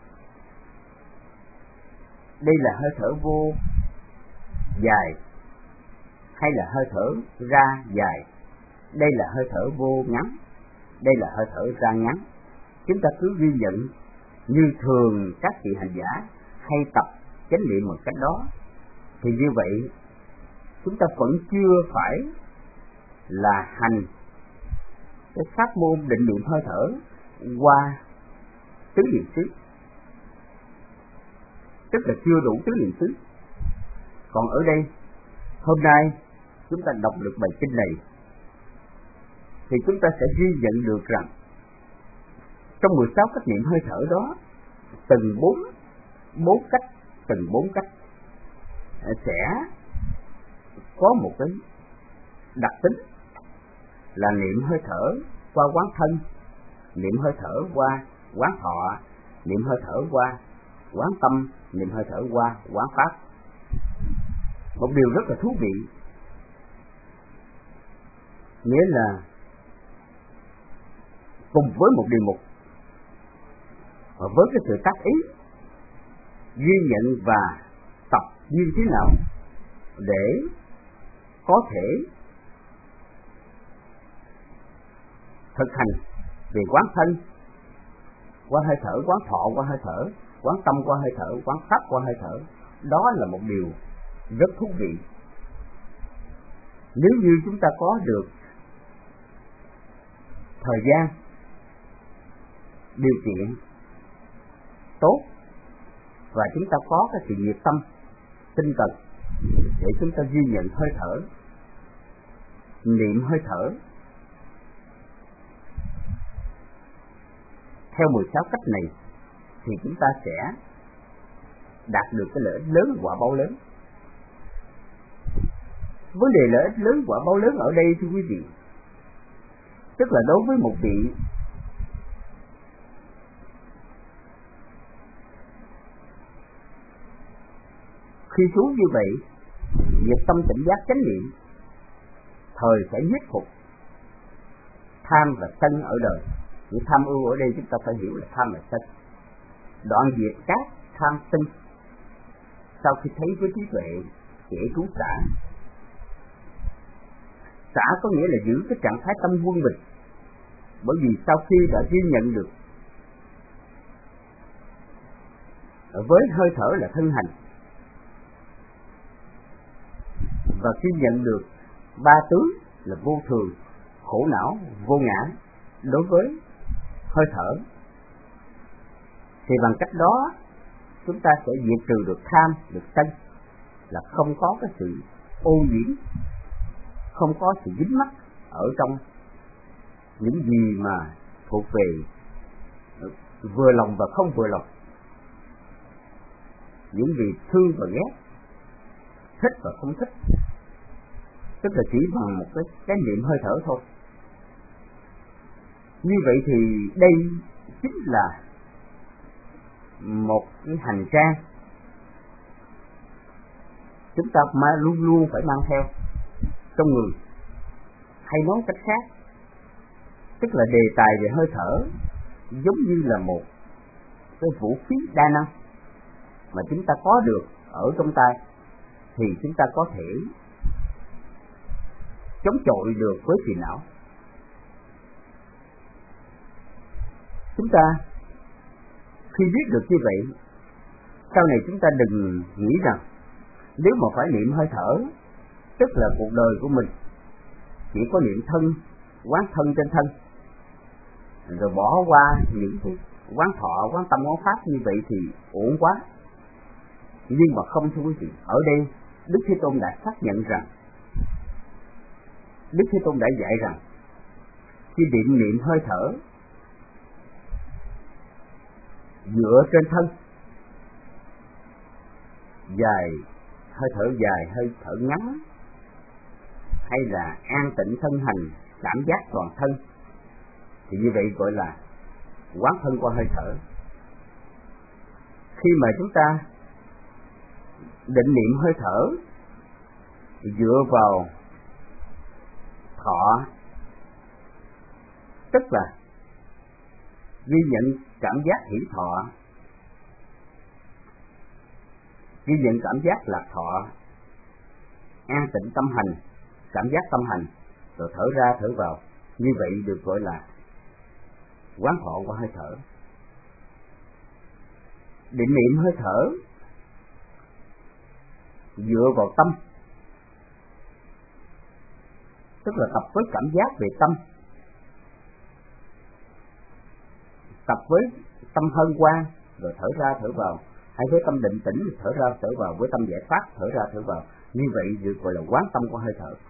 đây là hơi thở vô dài, hay là hơi thở ra dài, đây là hơi thở vô ngắn, đây là hơi thở ra ngắn, chúng ta cứ ghi nhận như thường các vị hành giả hay tập chánh niệm một cách đó, thì như vậy chúng ta vẫn chưa phải là hành cái pháp môn định niệm hơi thở qua tứ niệm xứ, tức là chưa đủ tứ niệm xứ. Còn ở đây hôm nay chúng ta đọc được bài kinh này thì chúng ta sẽ ghi nhận được rằng trong mười sáu cách niệm hơi thở đó, từng bốn bốn cách, từng bốn cách sẽ có một cái đặc tính là niệm hơi thở qua quán thân, niệm hơi thở qua quán thọ, niệm hơi thở qua quán tâm, niệm hơi thở qua quán pháp. Một điều rất là thú vị, nghĩa là cùng với một đề mục và với cái sự tác ý ghi nhận và tập như thế nào để có thể thực hành về quán thân qua hơi thở, quán thọ qua hơi thở, quán tâm qua hơi thở, quán pháp qua hơi thở, đó là một điều rất thú vị. Nếu như chúng ta có được thời gian, điều kiện tốt và chúng ta có cái sự nhiệt tâm, tinh tấn để chúng ta ghi nhận hơi thở, niệm hơi thở theo mười sáu cách này, thì chúng ta sẽ đạt được cái lợi ích lớn, quả báo lớn. Vấn đề lợi ích lớn, quả báo lớn ở đây thưa quý vị, tức là đối với một vị khi xuống như vậy, việc tâm tỉnh giác chánh niệm, thời sẽ nhiếp phục tham và sân ở đời. Chữ tham ưu ở đây chúng ta phải hiểu là tham và sân, đoạn diệt các tham sân. Sau khi thấy với trí tuệ sẽ cứu xả. Xả có nghĩa là giữ cái trạng thái tâm quân bình, bởi vì sau khi đã ghi nhận được với hơi thở là thân hành, và khi nhận được ba tướng là vô thường, khổ não, vô ngã đối với hơi thở, thì bằng cách đó chúng ta sẽ diệt trừ được tham, được sân, là không có cái sự ô nhiễm, không có sự dính mắc ở trong những gì mà thuộc về vừa lòng và không vừa lòng, những gì thương và ghét, thích và không thích, tức là chỉ bằng một cái, cái niệm hơi thở thôi. Như vậy thì đây chính là một cái hành trang chúng ta mà luôn luôn phải mang theo trong người. Hay nói cách khác, tức là đề tài về hơi thở giống như là một cái vũ khí đa năng mà chúng ta có được ở trong tay, thì chúng ta có thể chống chọi được với phiền não. Chúng ta khi biết được như vậy, sau này chúng ta đừng nghĩ rằng nếu mà phải niệm hơi thở, tức là cuộc đời của mình chỉ có niệm thân, quán thân trên thân, rồi bỏ qua những cái quán thọ, quán tâm, quán pháp như vậy thì uổng quá. Nhưng mà không thưa quý vị, ở đây Đức Thế Tôn đã xác nhận rằng, Đức Thế Tôn đã dạy rằng khi định niệm hơi thở dựa trên thân, dài hơi thở dài, hơi thở ngắn, hay là an tịnh thân hành, cảm giác toàn thân, thì như vậy gọi là quán thân qua hơi thở. Khi mà chúng ta định niệm hơi thở dựa vào thọ, tức là ghi nhận cảm giác hỷ thọ, ghi nhận cảm giác lạc thọ, an tịnh tâm hành, cảm giác tâm hành, rồi thở ra thở vào, như vậy được gọi là quán thọ qua hơi thở. Định niệm hơi thở dựa vào tâm, tức là tập với cảm giác về tâm, tập với tâm hân hoan, rồi thở ra thở vào, hay với tâm định tĩnh thở ra thở vào, với tâm giải thoát thở ra thở vào, như vậy được gọi là quán tâm qua hơi thở.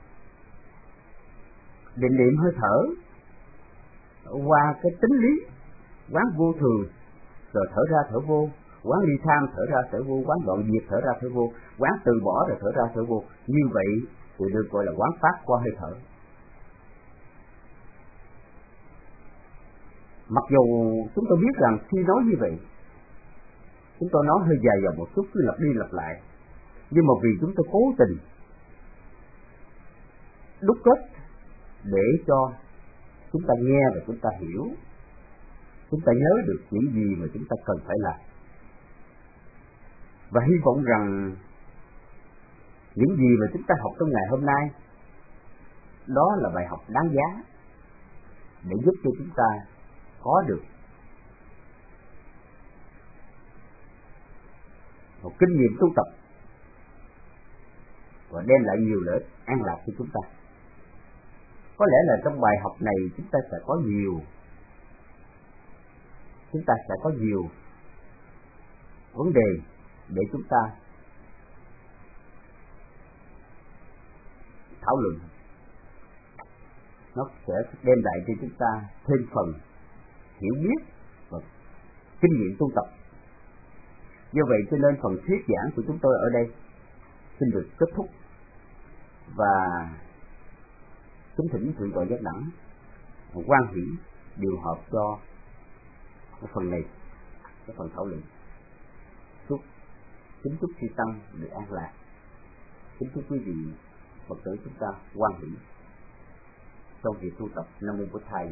Định niệm hơi thở qua cái tính lý quán vô thường, rồi thở ra thở vô, quán ly tham thở ra thở vô, quán đoạn diệt thở ra thở vô, quán từ bỏ rồi thở ra thở vô, như vậy thì được gọi là quán pháp qua hơi thở. Mặc dù chúng tôi biết rằng khi nói như vậy, chúng tôi nói hơi dài dòng một chút, cứ lặp đi lặp lại, nhưng mà vì chúng tôi cố tình đúc kết để cho chúng ta nghe và chúng ta hiểu, chúng ta nhớ được những gì mà chúng ta cần phải làm. Và hy vọng rằng những gì mà chúng ta học trong ngày hôm nay đó là bài học đáng giá, để giúp cho chúng ta có được một kinh nghiệm tu tập và đem lại nhiều lợi ích an lạc cho chúng ta. Có lẽ là trong bài học này chúng ta sẽ có nhiều chúng ta sẽ có nhiều vấn đề để chúng ta thảo luận. Nó sẽ đem lại cho chúng ta thêm phần hiểu biết và kinh nghiệm tu tập. Do vậy cho nên phần thuyết giảng của chúng tôi ở đây xin được kết thúc, và kính thỉnh Thượng tọa Giác Đẳng quan hỷ điều hợp cho cái phần này, cái phần thảo luận. Chúc kính chúc chư tăng được an lạc, kính chúc quý vị Phật tử chúng ta quan hỷ trong việc tu tập. Nam mô Bổn Thầy.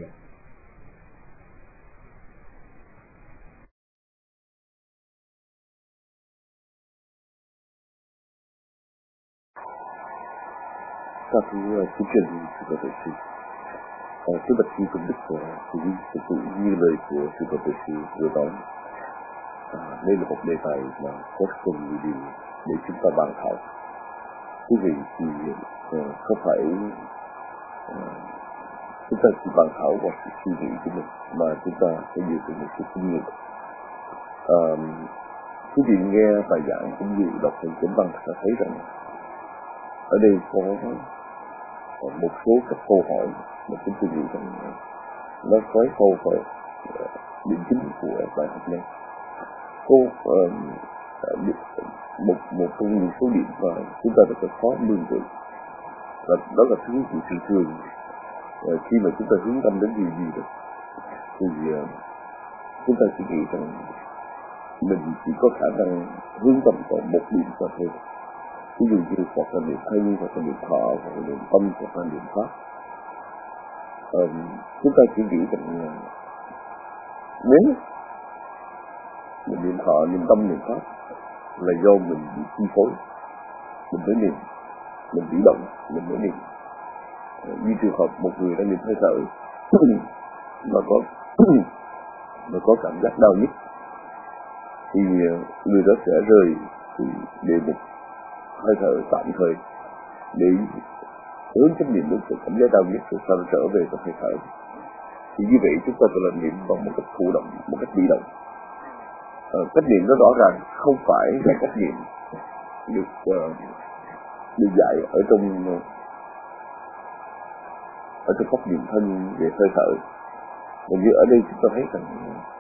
Sa thú kính truyền sư Phật Tử sư. Cái bậc chi công đức của sư thực sự như lời của sư Phật Tử sư vừa nói. À, đây là một đề tài mà có rất nhiều điều để chúng ta bàn thảo. Quý vị thì uh, không phải uh, chúng ta chỉ bàn thảo qua sự suy nghĩ của mình, mà chúng ta phải dựa trên một sự kinh nghiệm. Uh, quý vị nghe bài giảng cũng như đọc trong chính văn sẽ thấy rằng ở đây có một số các câu hỏi mà chúng tôi nghĩ rằng nó xoáy sâu vào điểm chính của bài học này. Câu uh, một một trong những số điểm mà chúng ta rất là khó lường được, và đó là thứ gì thường thường uh, khi mà chúng ta hướng tâm đến điều gì được thì uh, chúng ta chỉ nghĩ rằng mình chỉ có khả năng hướng tâm vào một điểm mà thôi. Ví dụ như hoặc là niệm thân, hoặc là niệm thọ, hoặc là niệm tâm, hoặc là niệm pháp. Uh, chúng ta chỉ nghĩ rằng nếu mình niệm thọ, niệm tâm, niệm pháp là do mình bị chi phối, mình mới niệm, mình bị động, mình mới niệm. Uh, như trường hợp một người đang niệm hơi thở mà có mà có cảm giác đau nhức thì người đó sẽ rời thì để một hơi thở tạm thời để hướng chánh niệm đến sự cảm giác đau nhức rồi sau đó trở về với hơi thở. Thì như vậy chúng ta phải làm niệm bằng một cách thụ động, một cách bị động. À, cách niệm đó rõ ràng không phải là cách niệm được uh, được dạy ở trong ở trong pháp niệm thân về hơi thở. Và như ở đây chúng ta thấy rằng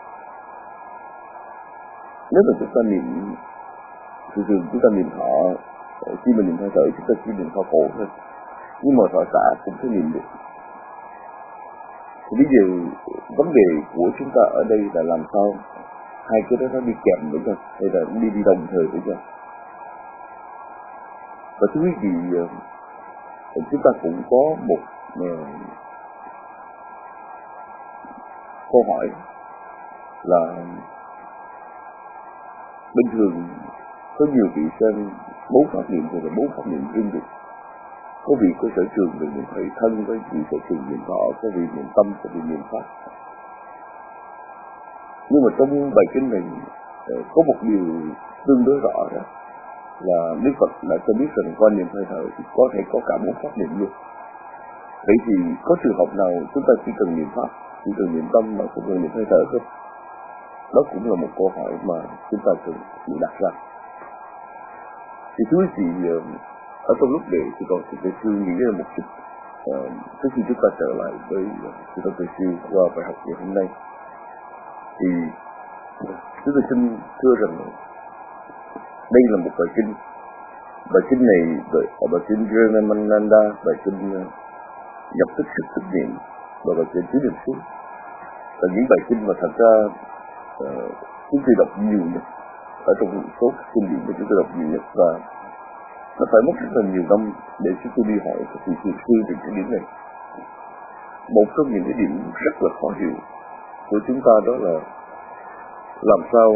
nếu mà chúng ta niệm, thường thường chúng ta niệm thọ, khi mình niệm hơi thở chúng ta chỉ niệm thọ khổ thôi, nhưng mà thọ xả cũng sẽ niệm được. Thì bây giờ vấn đề của chúng ta ở đây là làm sao hai cái đó nó đi kèm với nhau, hay là đi đi đồng thời với nhau. Và thưa quý vị, chúng ta cũng có một uh, câu hỏi là bình thường có nhiều vị xem bốn pháp niệm thì là bốn pháp niệm riêng biệt. Có vị có sở trường về niệm thầy thân, có vị sở trường niệm thọ, có vị niệm tâm, có vị niệm pháp. Nhưng mà trong bài kinh này có một điều tương đối rõ ra là Đức Phật đã cho biết rằng qua niệm hơi thở thì có thể có cả bốn pháp niệm luôn. Vậy thì có trường hợp nào chúng ta chỉ cần niệm pháp, chỉ cần niệm tâm mà không cần niệm hơi thở không? Đó cũng là một câu hỏi mà chúng ta cần bị đặt ra. Thì thưa quý vị, ở trong lúc để thì còn sư sư nghĩ ra một chút uh, trước khi chúng ta trở lại với sư Tôn Thầy Sư qua bài học ngày hôm nay, thì chúng tôi xin thưa rằng đây là một bài kinh. Bài kinh này bài kinh Ramananda, bài kinh nhập thức sức thực niệm và bài kinh tứ niệm xứ là những bài kinh mà thật ra uh, chúng tôi đọc nhiều nhất ở trong số kinh điển mà chúng tôi đọc nhiều nhất, và nó phải mất rất là nhiều năm để chúng tôi đi hỏi các vị thiền sư về cái điểm này. Một trong những cái điểm rất là khó hiểu của chúng ta đó là làm sao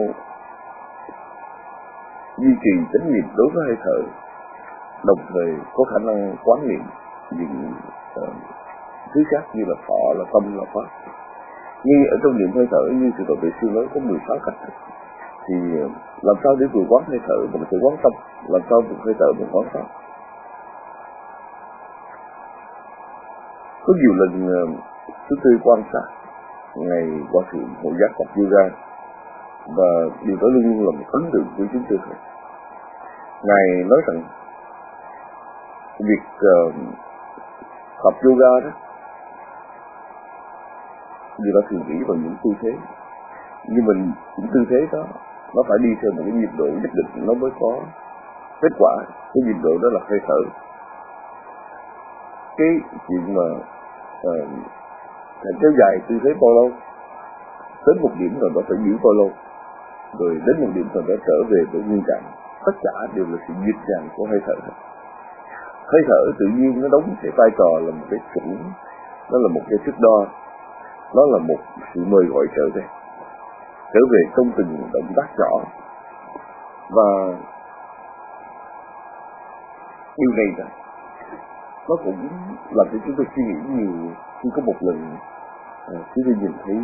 duy trì chánh niệm đối với hơi thở, đồng thời có khả năng quán niệm những uh, thứ khác như là thọ, là tâm, là pháp. Nhưng ở trong niệm hơi thở như sự Tổ Tuệ Sư nói có mười sáu cách, thì làm sao để vừa quán hơi thở mà phải quán tâm, làm sao vừa hơi thở mà quán pháp. Có nhiều lần chúng tôi quan sát ngày Hòa Thượng Hộ Giác tập yoga, và điều đó luôn luôn là một ấn tượng của chúng tôi. Ngài nói rằng việc uh, tập yoga đó, người ta thường nghĩ vào những tư thế, nhưng mình những tư thế đó nó phải đi theo một cái nhịp độ nhất định nó mới có kết quả. Cái nhịp độ đó là hơi thở. Cái chuyện mà uh, kéo dài tư thế bao lâu, đến một điểm rồi nó phải giữ bao lâu, rồi đến một điểm rồi nó trở về với nguyên trạng, tất cả đều là sự dịch dàng của hơi thở. Hơi thở tự nhiên nó đóng cái vai trò là một cái chuẩn, nó là một cái thước đo, nó là một sự mời gọi trở về, trở về trong từng động tác nhỏ. Và điều này là nó cũng làm cho chúng tôi suy nghĩ nhiều. Khi có một lần chúng tôi nhìn thấy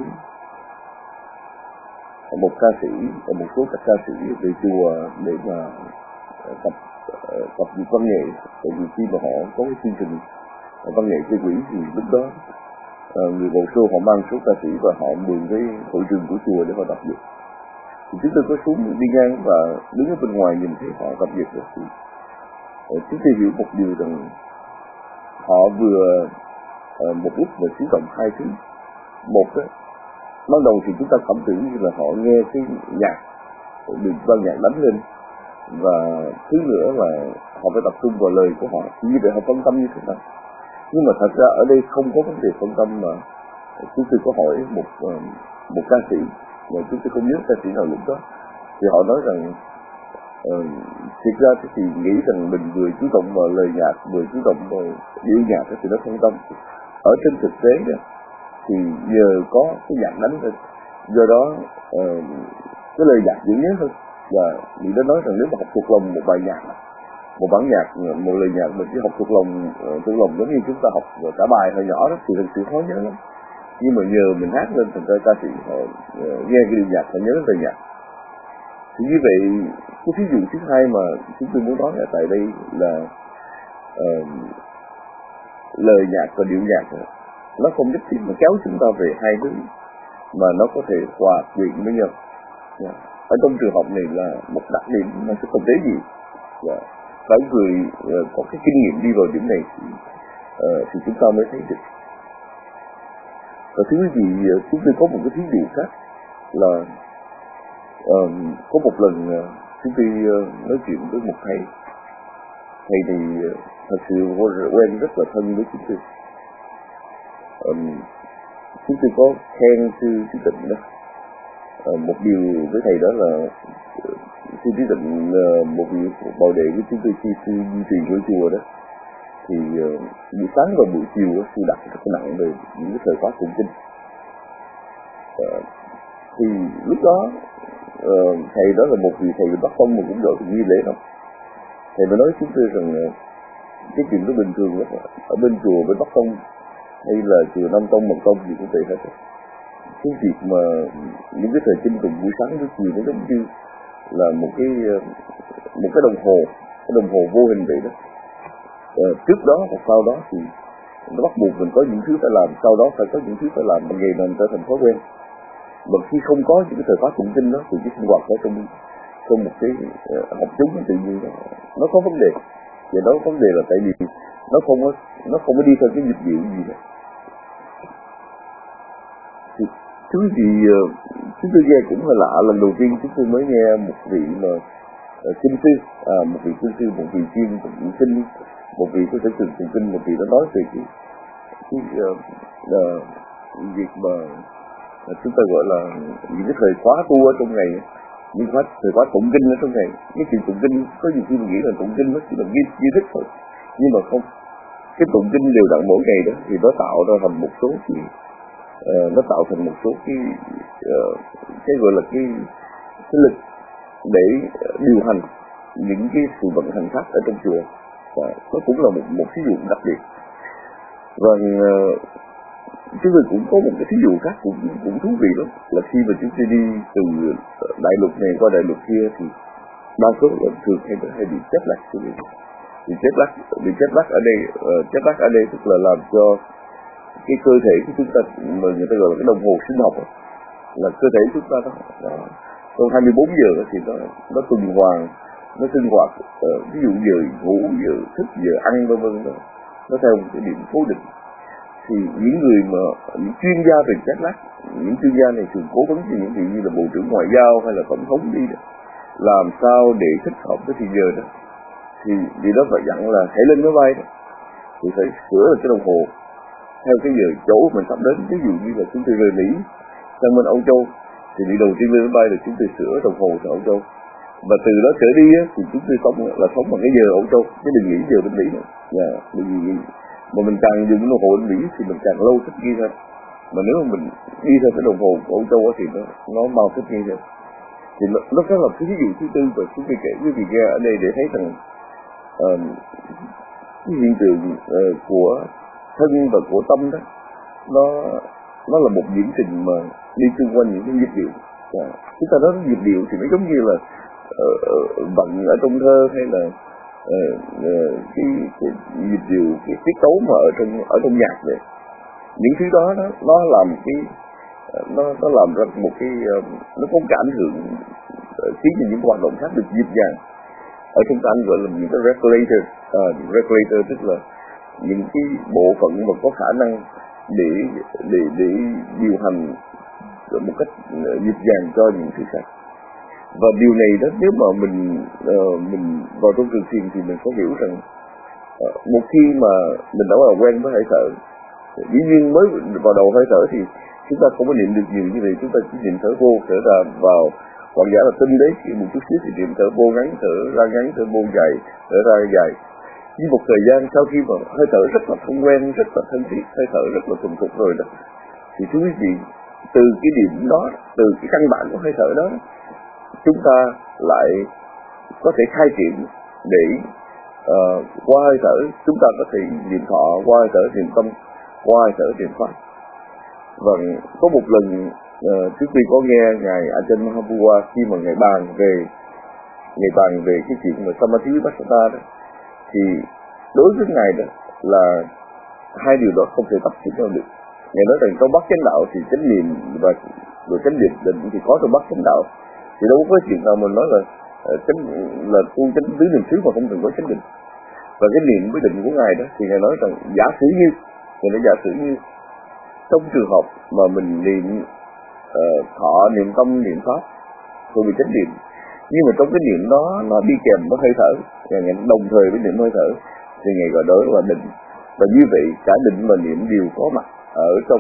một ca sĩ, một số các ca sĩ về chùa để mà tập tập việc văn nghệ. Tại vì khi mà họ có cái chương trình văn nghệ chơi quỷ thì lúc đó người bầu show họ mang số ca sĩ và họ mượn cái hội trường của chùa để họ tập việc. Thì chúng tôi có xuống đi ngang và đứng ở bên ngoài nhìn thấy họ tập việc rồi, thì chúng tôi hiểu một điều rằng họ vừa một lúc mà sử dụng hai thứ. Một đó, ban đầu thì chúng ta cảm tưởng như là họ nghe cái nhạc được ban nhạc đánh lên, và thứ nữa là họ phải tập trung vào lời của họ, như vậy họ phân tâm như thế nào. Nhưng mà thật ra ở đây không có vấn đề phân tâm, mà chúng tôi có hỏi một một ca sĩ, mà chúng tôi không nhớ ca sĩ nào lúc đó, thì họ nói rằng uh, thực ra thì nghĩ rằng mình vừa chú trọng vào lời nhạc, vừa chú trọng vào điệu nhạc thì nó phân tâm. Ở trên thực tế đó, thì nhờ có cái nhạc đánh lên, do đó uh, cái lời nhạc dễ nhớ hơn. Và người đã nói rằng nếu mà học thuộc lòng một bài nhạc, một bản nhạc, một lời nhạc mình chỉ học thuộc lòng, uh, thuộc lòng giống như chúng ta học cả bài hồi nhỏ đó thì thực sự khó nhớ lắm. Nhưng mà nhờ mình hát lên thành ra ca sĩ họ uh, nghe cái điệu nhạc họ nhớ lời nhạc. Thì như vậy cái ví dụ thứ hai mà chúng tôi muốn nói ở tại đây là uh, lời nhạc và điệu nhạc đó, nó không nhất thiết mà kéo chúng ta về hai hướng, mà nó có thể hòa quyện với nhau. Yeah. Ở trong trường hợp này là một đặc điểm nó sẽ không thấy gì. Yeah. Phải người uh, có cái kinh nghiệm đi vào điểm này thì, uh, thì chúng ta mới thấy được. Và thứ gì uh, chúng tôi có một cái thí dụ khác là uh, có một lần uh, chúng tôi uh, nói chuyện với một thầy. Thầy thì uh, thật sự quen rất là thân với chúng tôi. Um, chúng tôi có khen sư Trí Tịnh đó. Uh, một điều với thầy đó là uh, sư Trí Tịnh uh, một vị bảo đệ của chúng tôi khi sư duy trì của chùa đó, thì uh, buổi sáng và buổi chiều uh, sư đặt rất nặng về những cái thời khóa tụng kinh. Uh, thì lúc đó uh, thầy đó là một vị thầy Bắc Tông mà cũng giỏi về nghi lễ lắm. Thầy mới nói chúng tôi rằng uh, cái chuyện đó bình thường lắm, ở bên chùa bên Bắc Tông hay là chùa Nam Tông, Mật Tông gì cũng vậy hết. Cái việc mà những cái thời kinh tụng buổi sáng với chiều nó giống như là một cái một cái đồng hồ, cái đồng hồ vô hình vậy đó. À, trước đó hoặc sau đó thì nó bắt buộc mình có những thứ phải làm, sau đó phải có những thứ phải làm, bằng nghề mình trở thành thói quen. Mà khi không có những cái thời khóa tụng kinh đó thì cái sinh hoạt ở trong trong một cái uh, học chúng tự nhiên đó, nó có vấn đề. Và đó vấn đề là tại vì nó không có nó không có đi theo cái nhịp điệu gì hết. Thì thứ gì uh, chúng tôi nghe cũng hơi lạ. Lần đầu tiên chúng tôi mới nghe một vị mà uh, kinh sư, à, một vị kinh sư, một vị chuyên một vị kinh, một vị có thể từng từng kinh, một vị đã nói về cái cái uh, uh, việc mà uh, chúng ta gọi là những cái thời khóa tu ở trong ngày, những khóa thời khóa tụng kinh ở trong ngày. Cái chuyện tụng kinh có nhiều khi mình nghĩ là tụng kinh nó chỉ là ghi duy thức thôi, nhưng mà không. Cái tụng kinh đều đặn mỗi ngày đó thì nó tạo ra thành một số cái uh, nó tạo thành một số cái uh, cái gọi là cái, cái lực để điều hành những cái sự vận hành khác ở trong chùa. Và nó cũng là một một ví dụ đặc biệt. Và uh, chúng tôi cũng có một cái thí dụ khác cũng cũng thú vị lắm, là khi mà chúng tôi đi từ đại lục này qua đại lục kia thì đa số là thường hay hay bị jet lag. Thì jet lag, bị jet lag ở đây, uh, jet lag ở đây tức là làm cho cái cơ thể của chúng ta mà người ta gọi là cái đồng hồ sinh học, là cơ thể chúng ta đó, đó trong hai mươi bốn giờ thì nó nó tuần hoàn, nó sinh hoạt, uh, ví dụ giờ ngủ, giờ thức, giờ ăn vân vân đó, nó theo một cái điểm cố định. Thì những người mà những chuyên gia về jet lag, những chuyên gia này thường cố vấn cho những vị như là bộ trưởng ngoại giao hay là tổng thống đi đó, làm sao để thích hợp với thời giờ đó. Thì vì đó phải dặn là hãy lên máy bay đó thì phải sửa là cái đồng hồ theo cái giờ chỗ mình sắp đến. Ví dụ như là chúng tôi rời Mỹ sang bên Âu Châu thì đi đầu tiên lên máy bay là chúng tôi sửa đồng hồ tại Âu Châu, và từ đó trở đi á, thì chúng tôi sống là sống bằng cái giờ Âu Châu chứ đừng nghĩ giờ bên Mỹ nữa. Dạ, bởi vì mà mình càng dùng đồng hồ bên Mỹ thì mình càng lâu thích nghi hơn, mà nếu mà mình đi theo cái đồng hồ của Âu Châu thì nó nó mau thích nghi hơn. Thì nó, nó rất là cái ví dụ thứ tư và chúng tôi kể với vị nghe ở đây để thấy rằng uh, cái hiện tượng uh, của thân và của tâm đó, nó nó là một diễn trình mà đi xung quanh những cái nhịp điệu. Yeah. Chúng ta nói nhịp điệu thì nó giống như là uh, vận ở trong thơ hay là uh, uh, cái, cái nhịp điệu, cái tiết tấu mà ở trong ở trong nhạc vậy. Những thứ đó nó, nó làm cái nó nó làm ra một cái uh, nó có cái ảnh hưởng uh, khiến cho những hoạt động khác được nhịp nhàng. Ở trong ta anh gọi là những cái regulator, uh, regulator tức là những cái bộ phận mà có khả năng để để để điều hành một cách nhịp nhàng cho những thứ khác. Và điều này đó, nếu mà mình uh, mình vào trong trường thiền thì mình có hiểu rằng uh, một khi mà mình đã vào quen với hơi thở, dĩ nhiên mới vào đầu hơi thở thì chúng ta không có niệm được nhiều như vậy, chúng ta chỉ niệm thở vô thở ra vào. Hoặc giả là tinh đấy thì một chút xíu thì niệm thở vô ngắn, thở ra ngắn, thở vô dài, thở ra dài. Nhưng một thời gian sau khi mà hơi thở rất là thân quen, rất là thân thiết, hơi thở rất là thuần thục rồi đó, thì thưa quý vị, từ cái điểm đó, từ cái căn bản của hơi thở đó, chúng ta lại có thể khai triển để uh, qua hơi thở chúng ta có thể niệm thọ, qua hơi thở niệm tâm, qua hơi thở niệm pháp. Và có một lần uh, trước khi có nghe ngài Ajahn Mahabua khi mà ngài bàn về ngài bàn về cái chuyện mà Samadhi Vipassana đó, thì đối với ngài đó là hai điều đó không thể tách biệt nhau được. Ngài nói rằng trong bát chánh đạo thì chánh niệm và rồi chánh định định thì có trong bát chánh đạo, thì đâu có chuyện nào mình nói là chánh là tu chánh tứ niệm xứ mà không từng có chánh định. Và cái niệm với định của ngài đó thì ngài nói rằng giả sử như ngài nói giả sử như trong trường hợp mà mình niệm uh, thọ, niệm tâm, niệm pháp rồi mình chánh niệm, nhưng mà trong cái niệm đó nó đi kèm với hơi thở, và ngài đồng thời với niệm hơi thở thì ngài gọi đó là định. Và như vậy cả định và niệm đều có mặt ở trong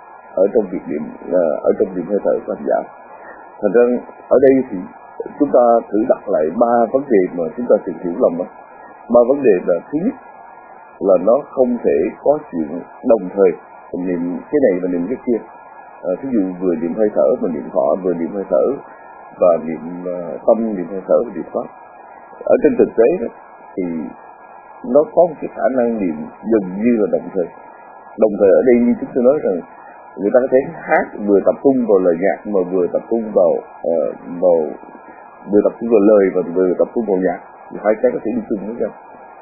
ở trong việc niệm uh, ở trong niệm hơi thở của hành giả. Thành ra ở đây thì chúng ta thử đặt lại ba vấn đề mà chúng ta thường hiểu lầm đó. Ba vấn đề là thứ nhất là nó không thể có chuyện đồng thời niệm cái này và niệm cái kia. À, ví dụ vừa niệm hơi thở mà niệm thọ, vừa niệm hơi thở và niệm uh, tâm, niệm hơi thở và niệm pháp. Ở trên thực tế đó, thì nó có một cái khả năng niệm gần như là đồng thời. Đồng thời ở đây như chúng tôi nói rằng người ta có thể hát vừa tập trung vào lời nhạc mà vừa tập trung vào uh, vào vừa tập trung vào lời và vừa tập trung vào nhạc, thì hai cái có thể đi chung với nhau.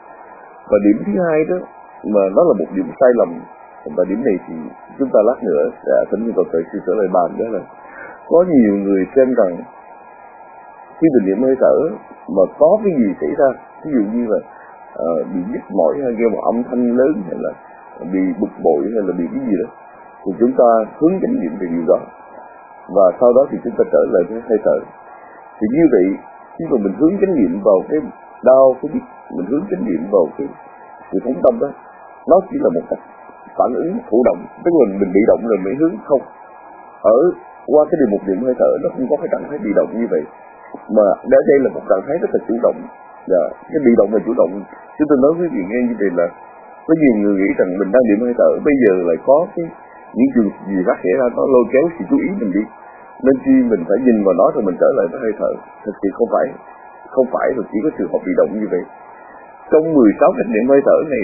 Và điểm thứ hai đó mà nó là một điểm sai lầm, và điểm này thì chúng ta lát nữa sẽ thỉnh như Phật sư trở lại bàn, đó là có nhiều người xem rằng khi mình niệm hơi thở mà có cái gì xảy ra, ví dụ như là uh, bị nhức mỏi hay nghe một âm thanh lớn hay là bị bực bội hay là bị cái gì đó, thì chúng ta hướng chánh niệm về điều đó và sau đó thì chúng ta trở lại với hơi thở. Thì như vậy khi mà mình hướng chánh niệm vào cái đau, cái biết mình hướng chánh niệm vào cái sự phóng tâm đó, nó chỉ là một cách phản ứng thụ động, tức là mình bị động rồi mới hướng không. Ở qua cái điều một niệm hơi thở nó không có cái trạng thái bị động như vậy, mà ở đây là một trạng thái rất là chủ động. Và cái bị động và chủ động, chúng tôi nói với chị nghe như vậy là có nhiều người nghĩ rằng mình đang niệm hơi thở, bây giờ lại có cái những chuyện gì khác xảy ra nó lôi kéo sự chú ý mình đi, nên khi mình phải nhìn vào nó rồi mình trở lại với hơi thở. Thực sự không phải, không phải là chỉ có trường hợp bị động như vậy. Trong mười sáu cách niệm hơi thở này đó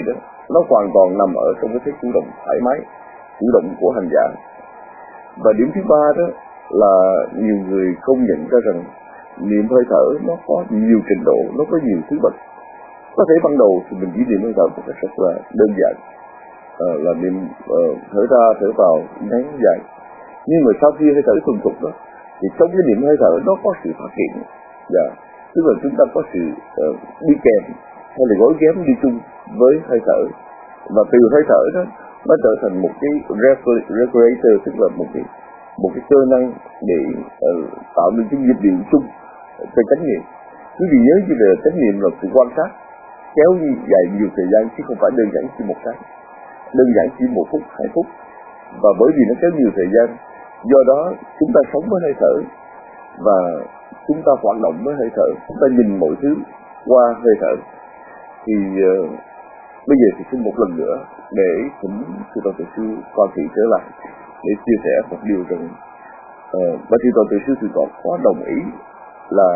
nó hoàn toàn nằm ở trong cái thế chủ động thoải mái, chủ động của hành giả. Và điểm thứ ba đó là nhiều người công nhận ra rằng niệm hơi thở nó có nhiều trình độ, nó có nhiều thứ bậc. Có thể ban đầu thì mình chỉ niệm hơi thở một cách rất là đơn giản, à, là niệm uh, thở ra thở vào ngắn dài. Nhưng mà sau khi hơi thở thuần thục đó, thì trong cái niệm hơi thở nó có sự phát triển, dạ, tức là chúng ta có sự uh, đi kèm hay là gối ghém đi chung với hơi thở, và từ hơi thở đó nó trở thành một cái regulator, tức là một cái một cái cơ năng để uh, tạo nên cái nhịp điệu chung cho chánh niệm. Quý vị nhớ như là chánh niệm là sự quan sát kéo dài nhiều thời gian, chứ không phải đơn giản chỉ một cái, đơn giản chỉ một phút, hai phút. Và bởi vì nó kéo nhiều thời gian, do đó chúng ta sống với hơi thở và chúng ta hoạt động với hơi thở, chúng ta nhìn mọi thứ qua hơi thở. Thì uh, bây giờ thì xin một lần nữa để thỉnh sư Toàn Tự Sư Quan Thị trở lại để chia sẻ một điều rằng uh, và sư Toàn Tự Sư thì có đồng ý là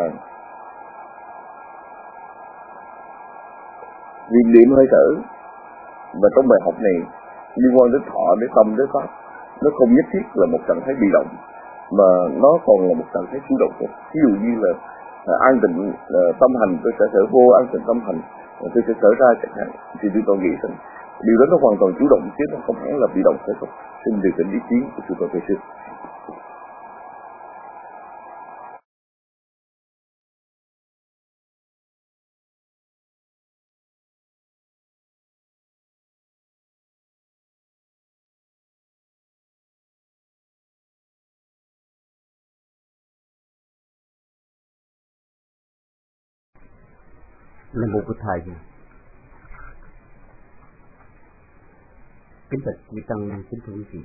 việc niệm hơi thở và trong bài học này liên quan đến thọ, đến tâm, đến pháp, nó không nhất thiết là một trạng thái bị động, mà nó còn là một trạng thái chủ động. Ví dụ như là, là an tịnh là tâm hành, tôi sẽ thở vô, an tịnh tâm hành tôi sẽ thở ra chẳng hạn, thì tôi toàn nghĩ rằng điều đó nó hoàn toàn chủ động, chứ nó không hẳn là bị động phải không? Xin điều chỉnh ý kiến của sư Toàn Tự Sư. Nam mô Bụt Thầy. Kính bạch chư tăng, kính thưa quý vị.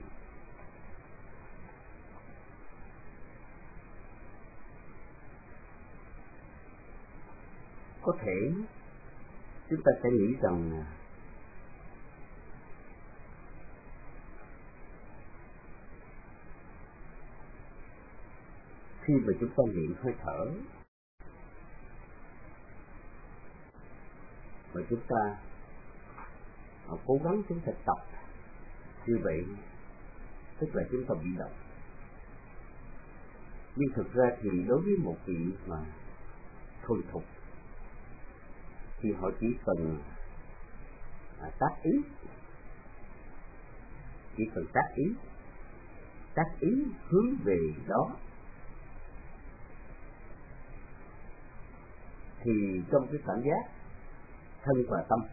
Có thể chúng ta sẽ nghĩ rằng khi mà chúng ta niệm hơi thở và chúng ta cố gắng chúng ta tập như vậy, tức là chúng ta bị động. Nhưng thực ra thì đối với một vị mà thuần thục thì họ chỉ cần à, tác ý, chỉ cần tác ý, tác ý hướng về đó, thì trong cái cảm giác thân và tâm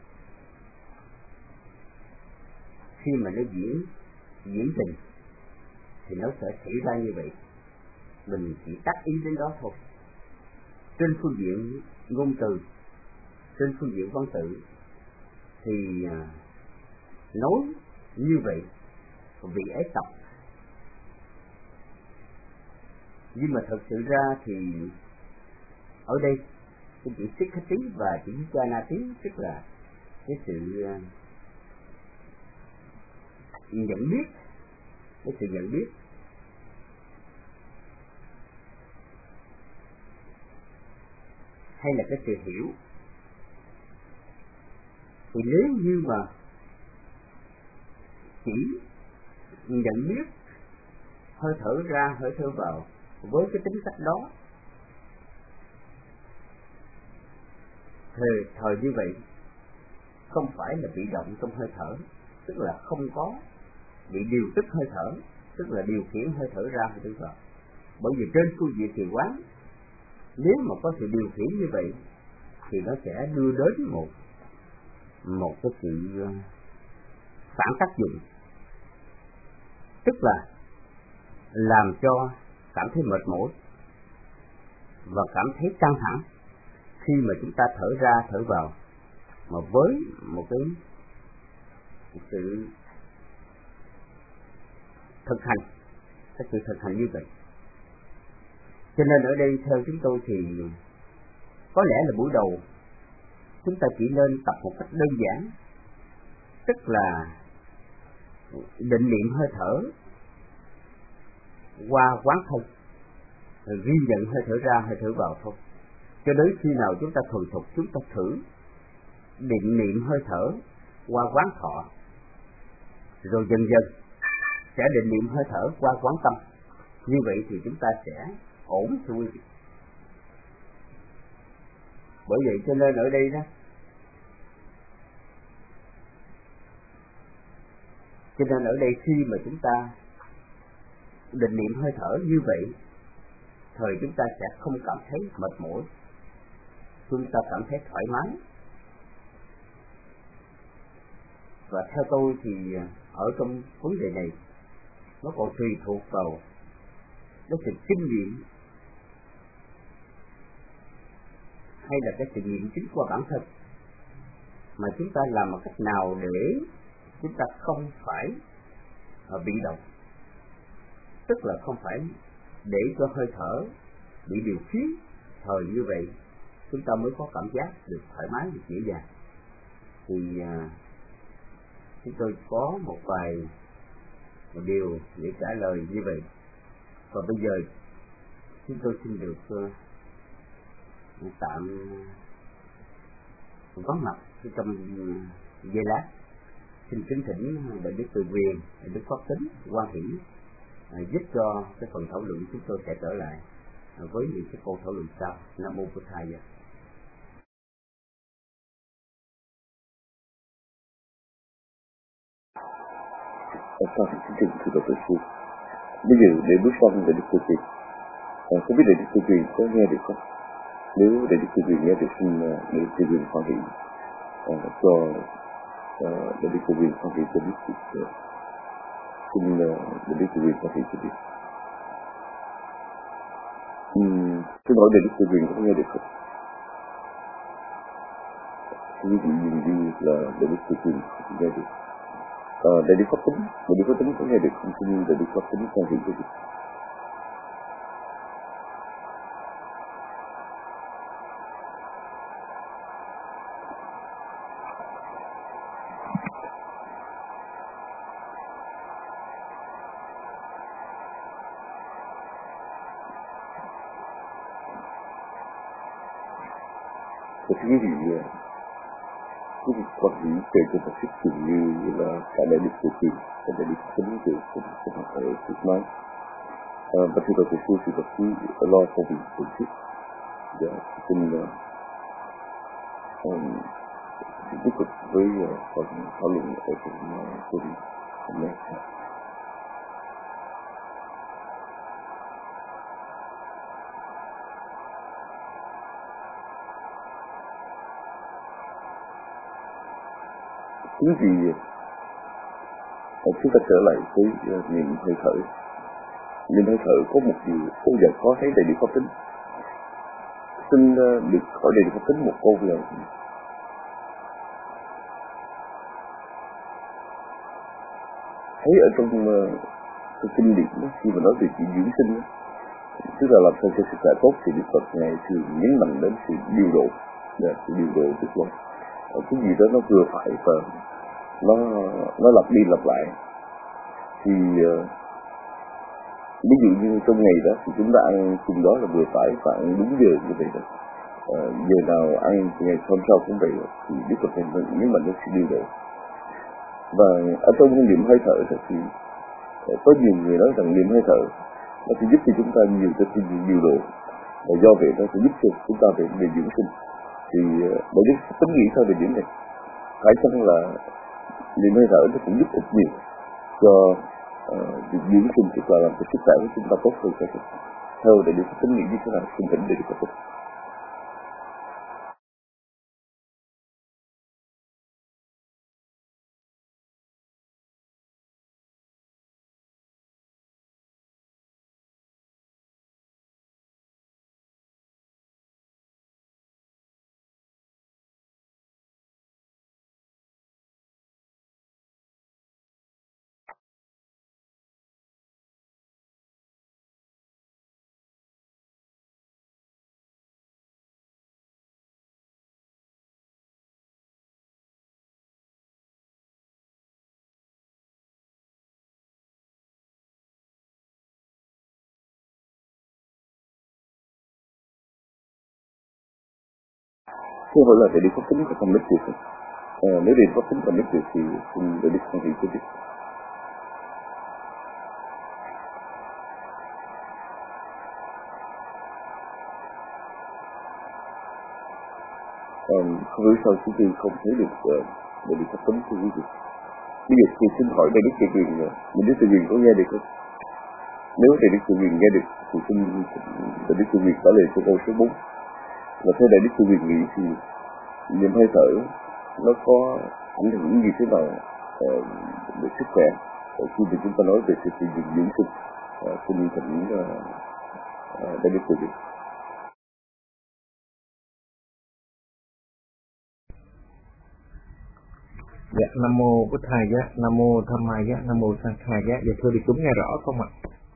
khi mà nó diễn diễn trình thì nó sẽ xảy ra như vậy. Mình chỉ tác ý đến đó thôi. Trên phương diện ngôn từ, trên phương diện văn tự thì à, nói như vậy vị ấy tập, nhưng mà thật sự ra thì ở đây cái chữ Sikkati và chữ Janati, tức là cái sự uh, nhận biết, cái sự nhận biết hay là cái sự hiểu. Thì nếu như mà chỉ nhận biết hơi thở ra, hơi thở vào với cái tính cách đó, thời thời như vậy không phải là bị động trong hơi thở, tức là không có bị điều tức hơi thở, tức là điều khiển hơi thở ra hơi thở vào. Bởi vì trên phương diện thiền quán, nếu mà có sự điều khiển như vậy thì nó sẽ đưa đến một một cái sự phản tác dụng, tức là làm cho cảm thấy mệt mỏi và cảm thấy căng thẳng khi mà chúng ta thở ra thở vào, mà với một cái một sự thực hành, cái sự thực hành như vậy. Cho nên ở đây theo chúng tôi thì có lẽ là buổi đầu chúng ta chỉ nên tập một cách đơn giản, tức là định niệm hơi thở qua quán thông, rồi ghi nhận hơi thở ra hơi thở vào thôi. Cho đến khi nào chúng ta thuần thục, chúng ta thử định niệm hơi thở qua quán thọ, rồi dần dần sẽ định niệm hơi thở qua quán tâm. Như vậy thì chúng ta sẽ ổn, thưa quý vị. Bởi vậy cho nên ở đây đó, cho nên ở đây khi mà chúng ta định niệm hơi thở như vậy, thời chúng ta sẽ không cảm thấy mệt mỏi, chúng ta cảm thấy thoải mái. Và theo tôi thì ở trong vấn đề này nó còn tùy thuộc vào cái sự kinh nghiệm hay là cái sự nghiệm chứng qua bản thân, mà chúng ta làm một cách nào để chúng ta không phải bị động, tức là không phải để cho hơi thở bị điều khiển. Thời như vậy chúng ta mới có cảm giác được thoải mái, được dễ dàng. Thì à, chúng tôi có một vài một điều để trả lời như vậy. Và bây giờ chúng tôi xin được uh, tạm vắng mặt trong giây lát. Xin kính thỉnh đại đức Từ Quyền, đại đức Pháp Tính, Quan Hiển uh, giúp cho cái phần thảo luận chúng tôi sẽ trở lại uh, với những cái câu thảo luận sau. Nam mô Bổn Thầy. Sao xin trình thưa Phật sư. Bây giờ để bước sang đại đức Từ Quyền, à, không biết đại đức Từ Quyền có nghe được không? Nếu đại đức Từ Quyền nghe được xin đại đức Từ Quyền Quan Hiển à, cho à, đại đức Từ Quyền Quan Hiển cho biết. uh, xin uh, đại đức Từ Quyền Quan Hiển cho biết. Uhm, xin hỏi đại đức Từ Quyền có nghe được không? Quý vị nhìn đi là đại đức Từ Quyền nghe được. À, đại đức Pháp Tính, đại đức Pháp Tính có nghe được không? Xin đại đức Pháp Tính Quan Hiển cho biết. Và thưa quý vị, quý vị Quan Hiển kể cho một chút dường như là cả đại đức Từ Quyền và đại đức Pháp Tính đều cũng cũng ở Việt Nam. Và thưa Phật sư thì Phật sư lo công việc tổ chức. Và xin tiếp tục với phần thảo luận ở trong tuần hôm nay. Quý vị, chúng ta trở lại với niệm hơi thở. Niệm hơi thở có một điều câu giờ khó thấy đại đức Pháp Tính. Xin được hỏi đại đức Pháp Tính một câu là thấy ở trong uh, kinh điển khi mà nói về chuyện dưỡng sinh, tức là làm sao cho sức khỏe tốt, thì Đức Phật Ngài thường nhấn mạnh đến sự điều độ, là sự điều độ tức là cái gì đó nó vừa phải và nó nó lặp đi lặp lại. Thì uh, ví dụ như trong ngày đó thì chúng ta ăn cùng đó là vừa phải và ăn đúng giờ như vậy đó. Uh, giờ nào ăn ngày hôm sau cũng vậy đó. Thì Đức Phật Ngài nhấn mạnh đến sự điều độ. Và ở trong niệm hơi thở thì có nhiều người nói rằng niệm hơi thở nó sẽ giúp cho chúng ta nhiều cái điều độ, và do vậy nó sẽ giúp cho chúng ta về về dưỡng sinh. Thì đại đức tính nghĩ sao về điểm này? Phải chăng là niệm hơi thở nó cũng giúp ích nhiều cho uh, việc dưỡng sinh, tức là làm cho sức khỏe của chúng ta tốt hơn? Theo đại đức tính nghĩ như thế nào? Xin thỉnh đại đức Phật. Thế hỏi là đại đức Pháp Tính có tâm đích gì không? À, nếu Điện có tính còn nhất được thì xin để Đức Thăng Thị cho biết. À, không biết sao chúng tôi không thấy được uh, để Điện có tính cho quý vị. Bây giờ tôi xin hỏi Đại Đức Tự Quyền, Đại Đức Tự Quyền có nghe được không? Nếu Đại Đức Tự Quyền nghe được thì xin Đại Đức Tự Quyền trả lời cho câu số bốn. Và theo Đại Đức Tự Quyền nghĩ thì niệm hơi thở nó có ảnh hưởng gì thế nào uh, về sức khỏe? Uh, khi thì chúng ta nói về sự sử dụng dưỡng sinh, uh, xin thỉnh uh, uh, Đại Đức Tự Quyền. Dạ, Nam mô Bụt Thầy Giá, Nam mô Tham Mai Giá, Nam mô Sang Khai Giá. Dạ thưa đi chúng nghe rõ không ạ?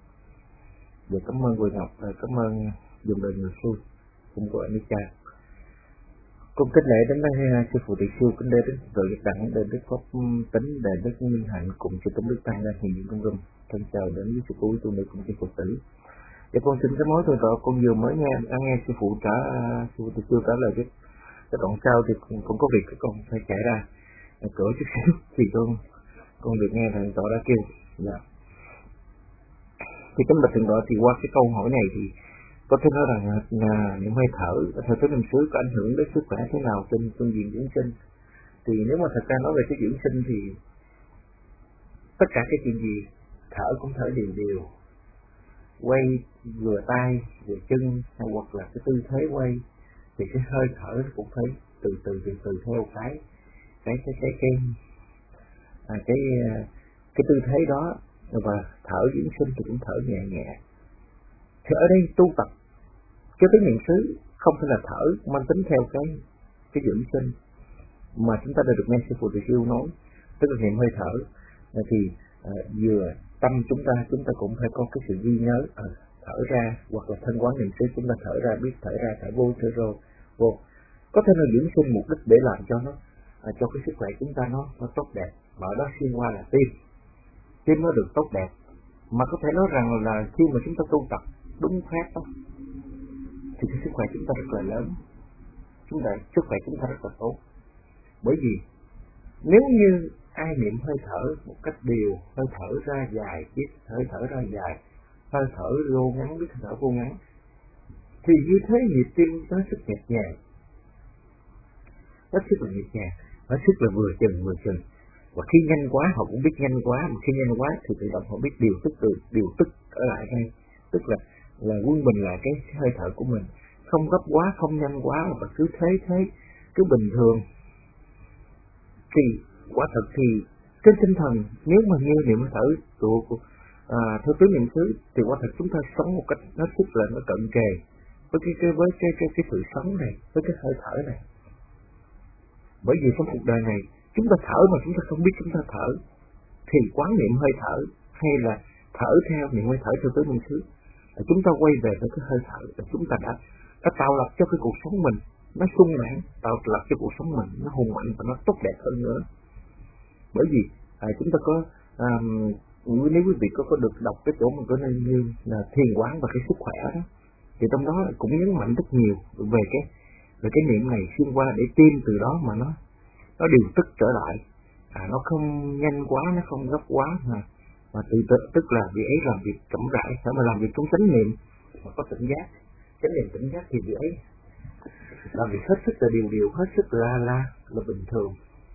Dạ cảm ơn Quỳ Ngọc, cảm ơn dùng đời người xui, cũng gọi như cha. Cung kính lễ đến đây sư phụ Tỳ Sư, kính đề đến rồi Đức Đẳng, đề Đức Pháp Tính, đề Đức Minh Hạnh cùng chư Tông Đức Tăng ra hiện diện trong rừng. Thân chào đến với sư phụ tu nữ cùng chư Phật tử. Dạ con xin cái mối thôi rõ, con vừa mới nghe đã nghe sư phụ trả sư phụ Tỳ Sư trả lời cái cái đoạn sau thì cũng có việc cái con phải chạy ra cửa chút xíu thì con con được nghe thằng tọa đã kêu. Dạ. Thì kính bạch thượng tọa, thì qua cái câu hỏi này thì có thể nói rằng là niệm hơi thở theo tới năm xứ có ảnh hưởng đến sức khỏe thế nào trên phương diện dưỡng sinh. Thì nếu mà thật ra nói về cái dưỡng sinh thì tất cả cái chuyện gì thở cũng thở đều đều, quay vừa tay vừa chân hay hoặc là cái tư thế quay thì cái hơi thở cũng phải từ từ từ từ theo cái cái cái cái cái à, cái cái tư thế đó, và thở dưỡng sinh thì cũng thở nhẹ nhẹ. Thì ở đây tu tập cái tứ niệm xứ không phải là thở mang tính theo cái cái dưỡng sinh, mà chúng ta đã được nghe sư phụ Tỳ Sư nói, tức là niệm hơi thở thì à, vừa tâm chúng ta chúng ta cũng phải có cái sự ghi nhớ à, thở ra, hoặc là thân quán niệm xứ chúng ta thở ra, biết thở ra, thở vô, thở vô, vô. Có thể là dưỡng sinh mục đích để làm cho nó à, cho cái sức khỏe chúng ta nó nó tốt đẹp, mà ở đó xuyên qua là tim tim nó được tốt đẹp. Mà có thể nói rằng là khi mà chúng ta tu tập đúng pháp đó thì cái sức khỏe chúng ta rất là lớn, chúng ta sức khỏe chúng ta rất là tốt. Bởi vì nếu như ai niệm hơi thở một cách đều, hơi thở ra dài, biết hơi thở ra dài, hơi thở vô ngắn, biết thở vô ngắn, thì như thế nhịp tim nó rất nhẹ nhàng, nó rất là nhẹ nhàng, nó rất là vừa chừng vừa chừng. Và khi nhanh quá họ cũng biết nhanh quá, mà khi nhanh quá thì tự động họ biết điều tức từ điều tức ở lại đây, tức là là quân bình lại cái hơi thở của mình, không gấp quá, không nhanh quá, mà cứ thế thế cứ bình thường. Thì quả thật thì cái tinh thần nếu mà như niệm thở của à, theo tứ niệm xứ thì quả thật chúng ta sống một cách nó rất là nó cận kề với cái cái với cái cái cái sự sống này, với cái hơi thở này. Bởi vì trong cuộc đời này chúng ta thở mà chúng ta không biết chúng ta thở, thì quán niệm hơi thở hay là thở theo niệm hơi thở theo tứ niệm xứ, chúng ta quay về với cái hơi thở, chúng ta đã đã tạo lập cho cái cuộc sống mình nó sung mãn, tạo lập cho cuộc sống mình nó hùng mạnh và nó tốt đẹp hơn nữa. Bởi vì à, chúng ta có à, nếu quý vị có có được đọc cái chỗ mình có nên như là thiền quán và cái sức khỏe đó, thì trong đó cũng nhấn mạnh rất nhiều về cái về cái niệm này xuyên qua để tim từ đó mà nó nó điều tức trở lại, à, nó không nhanh quá, nó không gấp quá, mà mà từ từ, tức là vị ấy làm việc chậm rãi, để mà làm việc trong chánh niệm mà có tỉnh giác, chánh niệm tỉnh giác thì vị ấy làm việc hết sức là điều điều, hết sức là la là bình thường.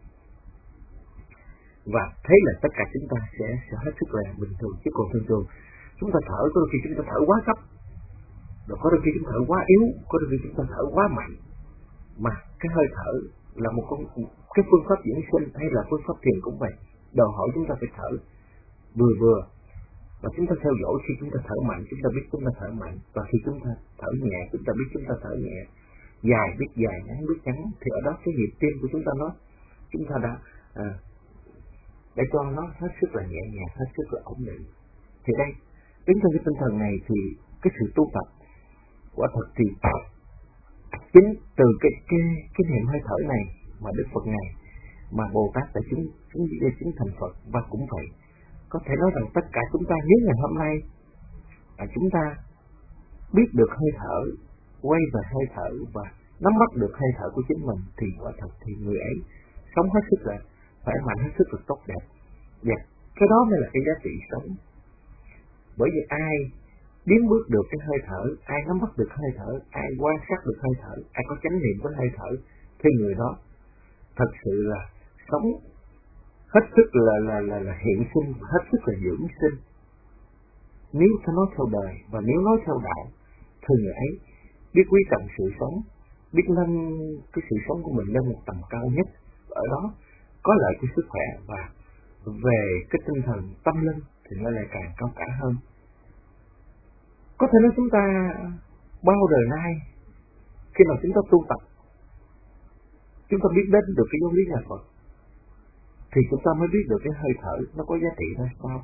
Và thế là tất cả chúng ta sẽ sẽ hết sức là bình thường. Chứ còn thường thường chúng ta thở, có đôi khi chúng ta thở quá thấp, rồi có đôi khi chúng ta thở quá yếu, có đôi khi chúng ta thở quá mạnh. Mà cái hơi thở là một con cái phương pháp dưỡng sinh hay là phương pháp thiền cũng vậy, đòi hỏi chúng ta phải thở vừa vừa, và chúng ta theo dõi. Khi chúng ta thở mạnh chúng ta biết chúng ta thở mạnh, và khi chúng ta thở nhẹ chúng ta biết chúng ta thở nhẹ, dài biết dài, ngắn biết ngắn. Thì ở đó cái nhịp tim của chúng ta nó chúng ta đã à, để cho nó hết sức là nhẹ nhàng, hết sức là ổn định. Thì đây, đến trong cái tinh thần này thì cái sự tu tập quả thật thì chính từ cái cái cái niệm hơi thở này mà Đức Phật này, mà Bồ Tát đã chứng chứng chứng thành Phật. Và cũng vậy, có thể nói rằng tất cả chúng ta nếu ngày hôm nay à, chúng ta biết được hơi thở, quay về hơi thở và nắm bắt được hơi thở của chính mình, thì quả thật thì người ấy sống hết sức là khỏe mạnh, hết sức là tốt đẹp. Và cái đó mới là cái giá trị sống. Bởi vì ai biến bước được cái hơi thở, ai nắm bắt được hơi thở, ai quan sát được hơi thở, ai có chánh niệm với hơi thở, thì người đó thật sự là sống hết sức là là là, là hiện sinh, hết sức là dưỡng sinh. Nếu ta nói theo đời và nếu nói theo đạo, thì người ấy biết quý trọng sự sống, biết nâng cái sự sống của mình lên một tầm cao nhất. Ở đó có lợi cho sức khỏe và về cái tinh thần tâm linh thì nó lại càng cao cả hơn. Có thể nói chúng ta bao đời nay khi mà chúng ta tu tập, chúng ta biết đến được cái giáo lý nhà Phật, thì chúng ta mới biết được cái hơi thở nó có giá trị ra sao.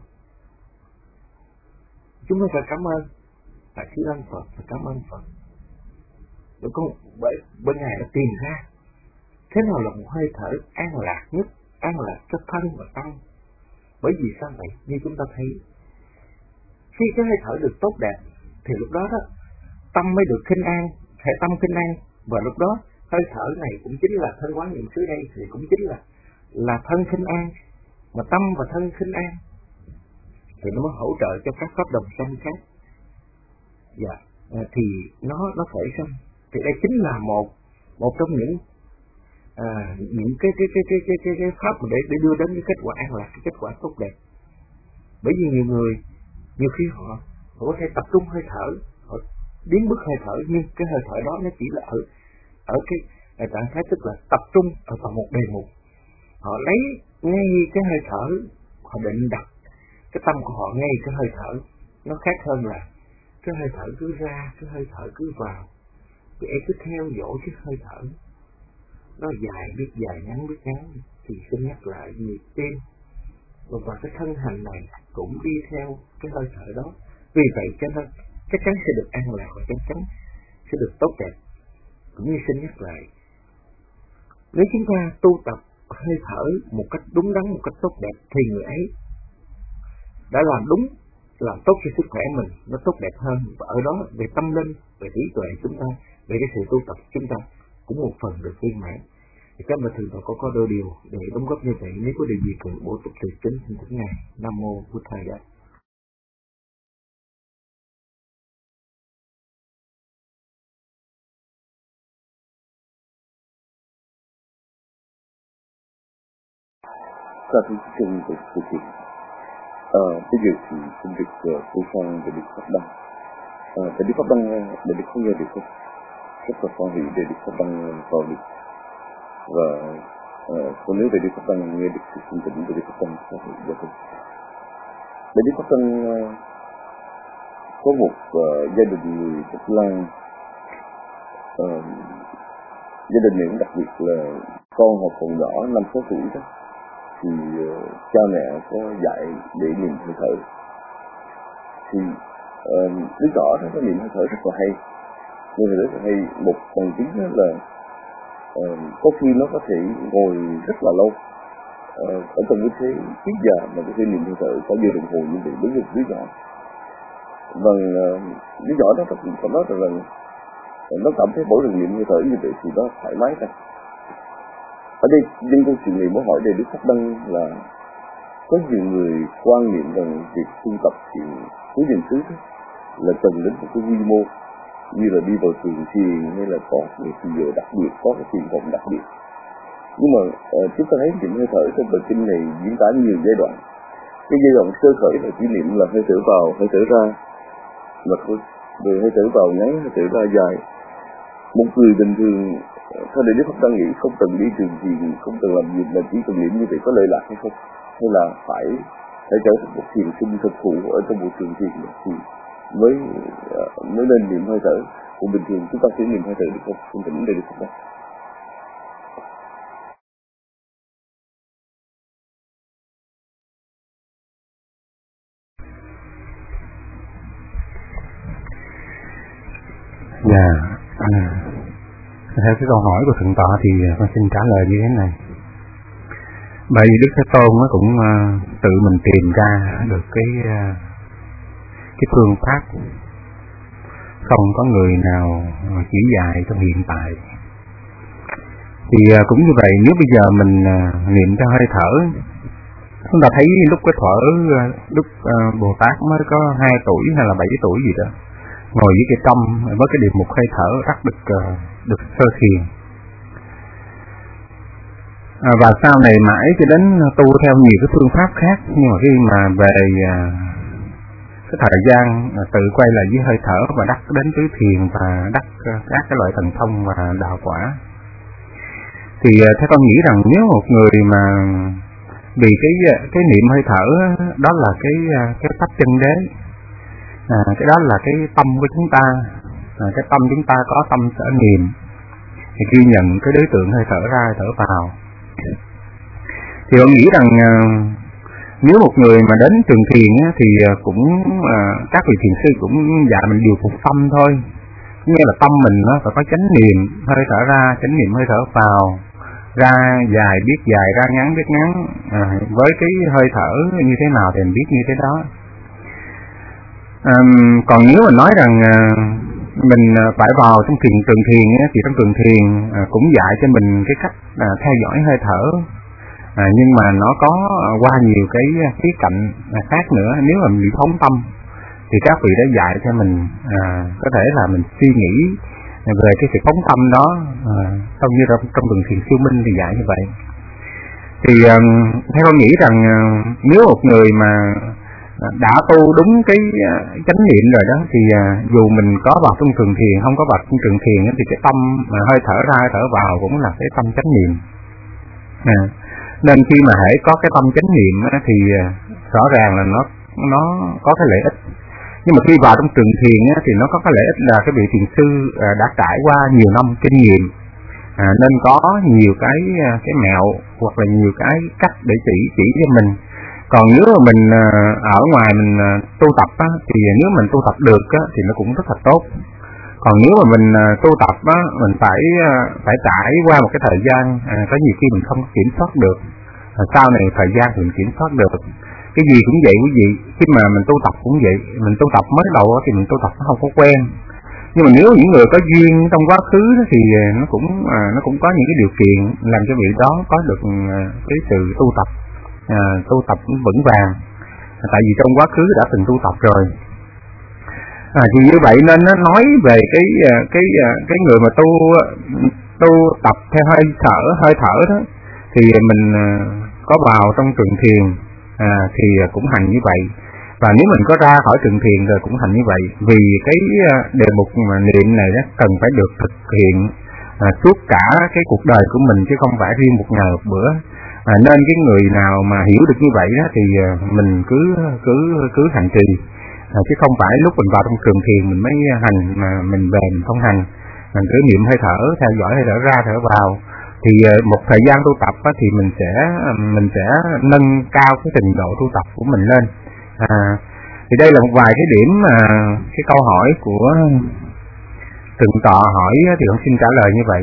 Chúng ta phải cảm ơn, phải tri ân Phật, phải cảm ơn Phật. Bởi, bởi, bởi Ngài đã tìm ra thế nào là một hơi thở an lạc nhất, an lạc cho thân và tâm. Bởi vì sao vậy? Như chúng ta thấy, khi cái hơi thở được tốt đẹp, thì lúc đó đó, tâm mới được khinh an, thể tâm khinh an. Và lúc đó, hơi thở này cũng chính là thân quán niệm xứ đây, thì cũng chính là là thân khinh an. Mà tâm và thân khinh an, thì nó mới hỗ trợ cho các pháp đồng sanh khác. Dạ, thì nó nó khởi sanh. Thì đây chính là một một trong những à, những cái cái cái cái cái cái, cái pháp để để đưa đến cái kết quả an lạc, cái kết quả tốt đẹp. Bởi vì nhiều người nhiều khi họ họ có thể tập trung hơi thở, họ biến bước hơi thở, nhưng cái hơi thở đó nó chỉ là ở ở cái ở trạng thái tức là tập trung ở vào một đề mục. Họ lấy ngay cái hơi thở, họ định đặt cái tâm của họ ngay cái hơi thở. Nó khác hơn là cái hơi thở cứ ra, cái hơi thở cứ vào, thì em cứ theo dõi cái hơi thở. Nó dài biết dài, ngắn biết ngắn, thì xin nhắc lại nhịp tim và cái thân hành này cũng đi theo cái hơi thở đó. Vì vậy cho nên chắc chắn sẽ được an lạc và chắc chắn sẽ được tốt đẹp. Cũng như xin nhắc lại, nếu chúng ta tu tập hơi thở một cách đúng đắn, một cách tốt đẹp, thì người ấy đã làm đúng, làm tốt cho sức khỏe mình, nó tốt đẹp hơn. Và ở đó về tâm linh, về trí tuệ chúng ta, về cái sự tu tập chúng ta cũng một phần được viên mãn. Thì các bạn thường có có đôi điều để đóng góp như vậy. Nếu có điều gì cần bổ túc thì kính xin thỉnh Ngài. Nam mô Bụt Thầy. Sa thú chân của sự kiện. À, bây giờ thì xin được cô sang để được phát đăng. À, để được phát đăng, để được không nghe được không? Rất là quan hệ để được phát đăng vào được. Và à, còn nếu để được phát đăng nghe được thì xin tỉnh để được phát đăng có thể giao thông. Để được phát đăng có một uh, gia đình người Bắc Lan, uh, gia đình này cũng đặc biệt là con họ còn nhỏ năm sáu tuổi đó, thì uh, cha mẹ có dạy để nhìn hơi thở. Thì uh, đứa nhỏ đó có nhìn hơi thở rất là hay, nhưng mà rất là hay. Một bằng chứng đó là uh, có khi nó có thể ngồi rất là lâu uh, ở trong cái thế trí già mà có thể nhìn hơi thở có giờ đồng hồ như vậy đối với đứa nhỏ. Vâng, uh, đứa nhỏ đó nó cũng nói rằng là nó cảm thấy mỗi lần niệm hơi thở như vậy thì nó thoải mái ra. Ở đây nhân câu chuyện này muốn hỏi để Đức Pháp Đăng là có nhiều người quan niệm rằng việc tu tập thiền tứ niệm xứ là cần đến một cái quy mô, như là đi vào trường thiền hay là có một thời giờ đặc biệt, có cái thiền phòng đặc biệt. Nhưng mà uh, chúng ta thấy niệm hơi thở trong bài kinh này diễn tả nhiều giai đoạn. Cái giai đoạn sơ khởi là chỉ niệm là hơi thở vào, hơi thở ra, mà rồi hơi thở vào ngắn, hơi thở ra dài. Một người bình thường theo để Đức Phật đang nghĩ không cần đi trường gì, không cần làm gì mà chỉ cần niệm như vậy có lợi lạc hay không, hay là phải phải trở thành một thiền sinh thực thụ ở trong một trường thiền thì mới mới nên niệm hơi thở. Còn bình thường chúng ta chỉ niệm hơi thở được không? Không tỉnh để được không? Dạ, à, theo cái câu hỏi của thượng tọa thì con xin trả lời như thế này. Bởi vì Đức Thế Tôn nó cũng uh, tự mình tìm ra được cái uh, cái phương pháp, không có người nào chỉ dạy trong hiện tại. Thì cũng như vậy, nếu bây giờ mình niệm theo hơi thở, chúng ta thấy lúc cái thở, lúc Bồ Tát mới có hai tuổi hay là bảy tuổi gì đó, ngồi với cái tâm với cái điệp mục hơi thở đắc được được sơ thiền. À, và sau này mãi cho đến tu theo nhiều cái phương pháp khác, nhưng mà khi mà về cái thời gian tự quay lại với hơi thở và đắc đến tứ thiền và đắc các cái loại thần thông và đạo quả, thì theo con nghĩ rằng nếu một người mà vì cái cái niệm hơi thở đó là cái cái pháp chân đế, à, cái đó là cái tâm của chúng ta, à, cái tâm chúng ta có tâm sở niệm thì ghi nhận cái đối tượng hơi thở ra thở vào. Thì con nghĩ rằng à, nếu một người mà đến trường thiền á, thì cũng à, các vị thiền sư cũng dạy mình điều phục tâm thôi, như là tâm mình nó phải có chánh niệm hơi thở ra, chánh niệm hơi thở vào, ra dài biết dài, ra ngắn biết ngắn, à, với cái hơi thở như thế nào thì mình biết như thế đó. À, còn nếu mà nói rằng à, mình phải vào trong thiền trường thiền á, thì trong trường thiền à, cũng dạy cho mình cái cách à, theo dõi hơi thở, à, nhưng mà nó có qua nhiều cái khía cạnh khác nữa. Nếu mà mình bị phóng tâm thì các vị đã dạy cho mình à, có thể là mình suy nghĩ về cái sự phóng tâm đó, à, trong như trong, trong trường thiền siêu minh thì dạy như vậy. Thì à, theo con nghĩ rằng à, nếu một người mà đã tu đúng cái chánh niệm rồi đó, thì à, dù mình có vào trong trường thiền không có vào trong trường thiền thì cái tâm à, hơi thở ra thở vào cũng là cái tâm chánh niệm. À, nên khi mà hễ có cái tâm chánh niệm á, thì à, rõ ràng là nó nó có cái lợi ích. Nhưng mà khi vào trong trường thiền á, thì nó có cái lợi ích là cái vị thiền sư à, đã trải qua nhiều năm kinh nghiệm, à, nên có nhiều cái cái mẹo hoặc là nhiều cái cách để chỉ chỉ cho mình. Còn nếu mà mình ở ngoài mình tu tập á, thì nếu mình tu tập được á, thì nó cũng rất là tốt. Còn nếu mà mình tu tập á, mình phải phải trải qua một cái thời gian, à, có nhiều khi mình không kiểm soát được, à, sau này thời gian thì mình kiểm soát được. Cái gì cũng vậy quý vị, khi mà mình tu tập cũng vậy, mình tu tập mới đầu thì mình tu tập nó không có quen. Nhưng mà nếu những người có duyên trong quá khứ thì nó cũng à, nó cũng có những cái điều kiện làm cho vị đó có được cái sự tu tập, à, tu tập vững vàng, à, tại vì trong quá khứ đã từng tu tập rồi. À, thì như vậy nên nó nói về cái cái cái người mà tu tu tập theo hơi thở hơi thở đó, thì mình có vào trong trường thiền à, thì cũng hành như vậy. Và nếu mình có ra khỏi trường thiền rồi cũng hành như vậy, vì cái đề mục mà niệm này đó cần phải được thực hiện à, suốt cả cái cuộc đời của mình, chứ không phải riêng một ngày một bữa. À, nên cái người nào mà hiểu được như vậy đó, thì mình cứ cứ cứ hành trì, à, chứ không phải lúc mình vào trong trường thiền mình mới hành, mà mình về mình không hành, mình cứ niệm hơi thở, theo dõi hơi thở ra thở vào. Thì một thời gian tu tập á, thì mình sẽ mình sẽ nâng cao cái trình độ tu tập của mình lên. À, thì đây là một vài cái điểm mà cái câu hỏi của Thượng tọa hỏi thì con xin trả lời như vậy.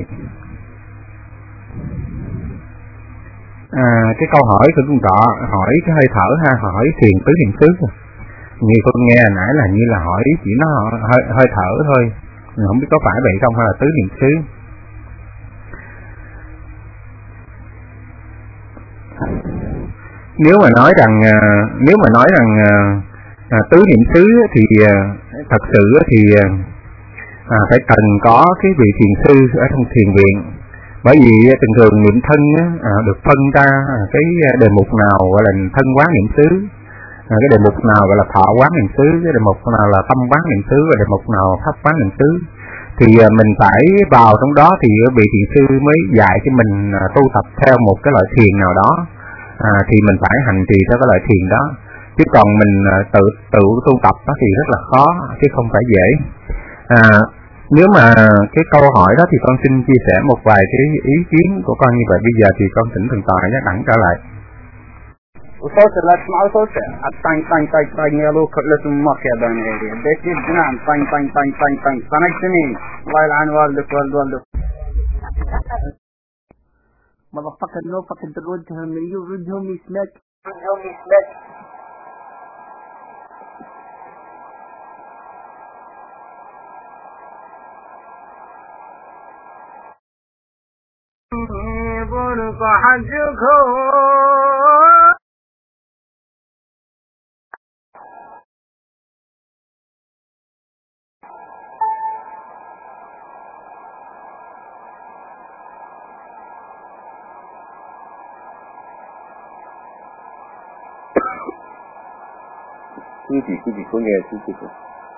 À, cái câu hỏi của Thượng tọa hỏi cái hơi thở ha, hỏi thiền tứ niệm xứ. Như con nghe nãy là như là hỏi chỉ nó hơi, hơi thở thôi, mình không biết có phải vậy không hay là tứ niệm xứ. Nếu mà nói rằng nếu mà nói rằng à, tứ niệm xứ thì à, thật sự thì à, phải cần có cái vị thiền sư ở trong thiền viện, bởi vì thường thường niệm thân à, được phân ra cái đề mục nào gọi là thân quán niệm xứ, à, cái đề mục nào gọi là thọ quán niệm xứ, cái đề mục nào là tâm quán niệm xứ, và đề mục nào pháp quán niệm xứ. Thì à, mình phải vào trong đó thì vị thiền sư mới dạy cho mình à, tu tập theo một cái loại thiền nào đó. À, thì mình phải hành trì theo cái loại thiền đó, chứ còn mình tự tự tu tập đó thì rất là khó, chứ không phải dễ. À, nếu mà cái câu hỏi đó thì con xin chia sẻ một vài cái ý kiến của con như vậy. Bây giờ thì con thỉnh Thượng tọa nhắc đẳng trở lại. وصوت لا تسمعوا صوت الطن طن طن طن يلو كلة مخ يا بني بيت الجنان طن طن طن طن طن طنك سنين الله يلعن والدك والد والدك motherfucker no fucking to read to him you read him me smack read him me smack صح الجكون quý vị quý vị có nghe chứ chưa không?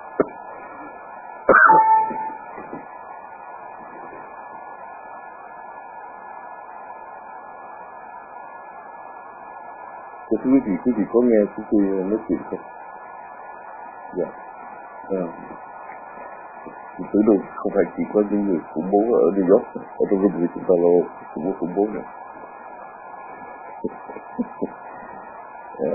Thưa quý vị, quý vị có nghe chúng tôi nói chuyện không? Dạ. À, tự đâu không phải chỉ có những người khủng bố ở New York, ở trong cái người chúng ta lo khủng bố khủng bố này. À,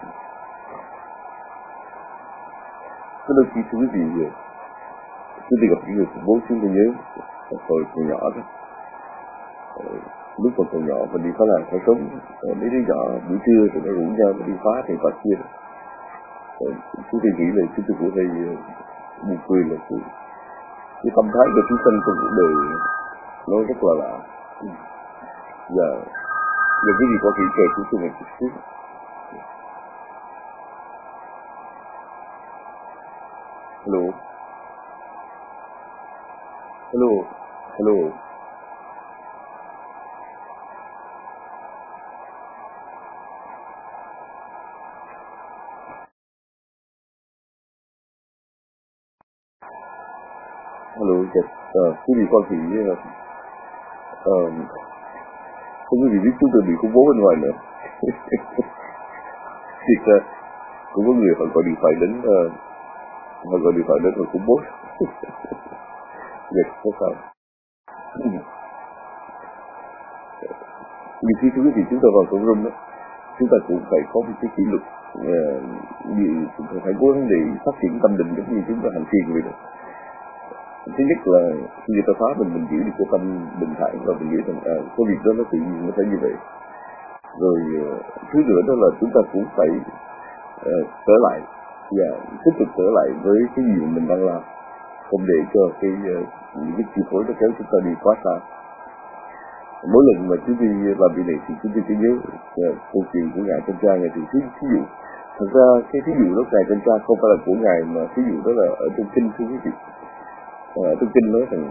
cái đôi khi thưa quý vị, chúng tôi gặp những người khủng bố chúng tôi nhớ hồi còn nhỏ đó. Lúc còn còn nhỏ mình đi phá làng phá sống, mấy đứa nhỏ buổi trưa thì nó rủ nhau mà đi phá thì phá kia. Chúng tôi nghĩ là chúng tôi cũng hay buồn cười là cái, cái tâm thái của chúng sinh trong cuộc đời nó rất là lạ. Và giờ quý vị có thể kể chúng tôi một chút xíu. Hello. Hello. Hello. Hello, yes. Uh, quý vị con thì uh, không quý vị biết chúng tôi bị khủng bố bên ngoài nữa. Thì uh, cũng có người họ gọi điện thoại đến uh, họ gọi điện thoại đến rồi khủng bố. Yes, có sao? Vì khi quý vị chúng ta vào trong room đó, chúng ta cũng phải có một cái kỷ luật, uh, vì chúng ta phải cố gắng để phát triển tâm định giống như chúng ta hành thiền vậy đó. Thứ nhất là khi người ta phá mình, mình giữ được cái tâm bình thản và mình nghĩ rằng à, cái việc đó nó tự nhiên nó phải như vậy. Rồi uh, thứ nữa đó là chúng ta cũng phải uh, trở lại và tiếp tục trở lại với cái gì mình đang làm, không để cho cái uh, những cái chi phối nó kéo chúng ta đi quá xa. Mỗi lần mà chúng tôi làm việc này thì chúng tôi chỉ nhớ uh, câu chuyện của ngài Chân Cha này thì thí, thí dụ thật ra cái thí dụ đó ngài Chân Cha không phải là của ngài mà thí dụ đó là ở trong kinh thưa quý vị. À, tôi kinh nói rằng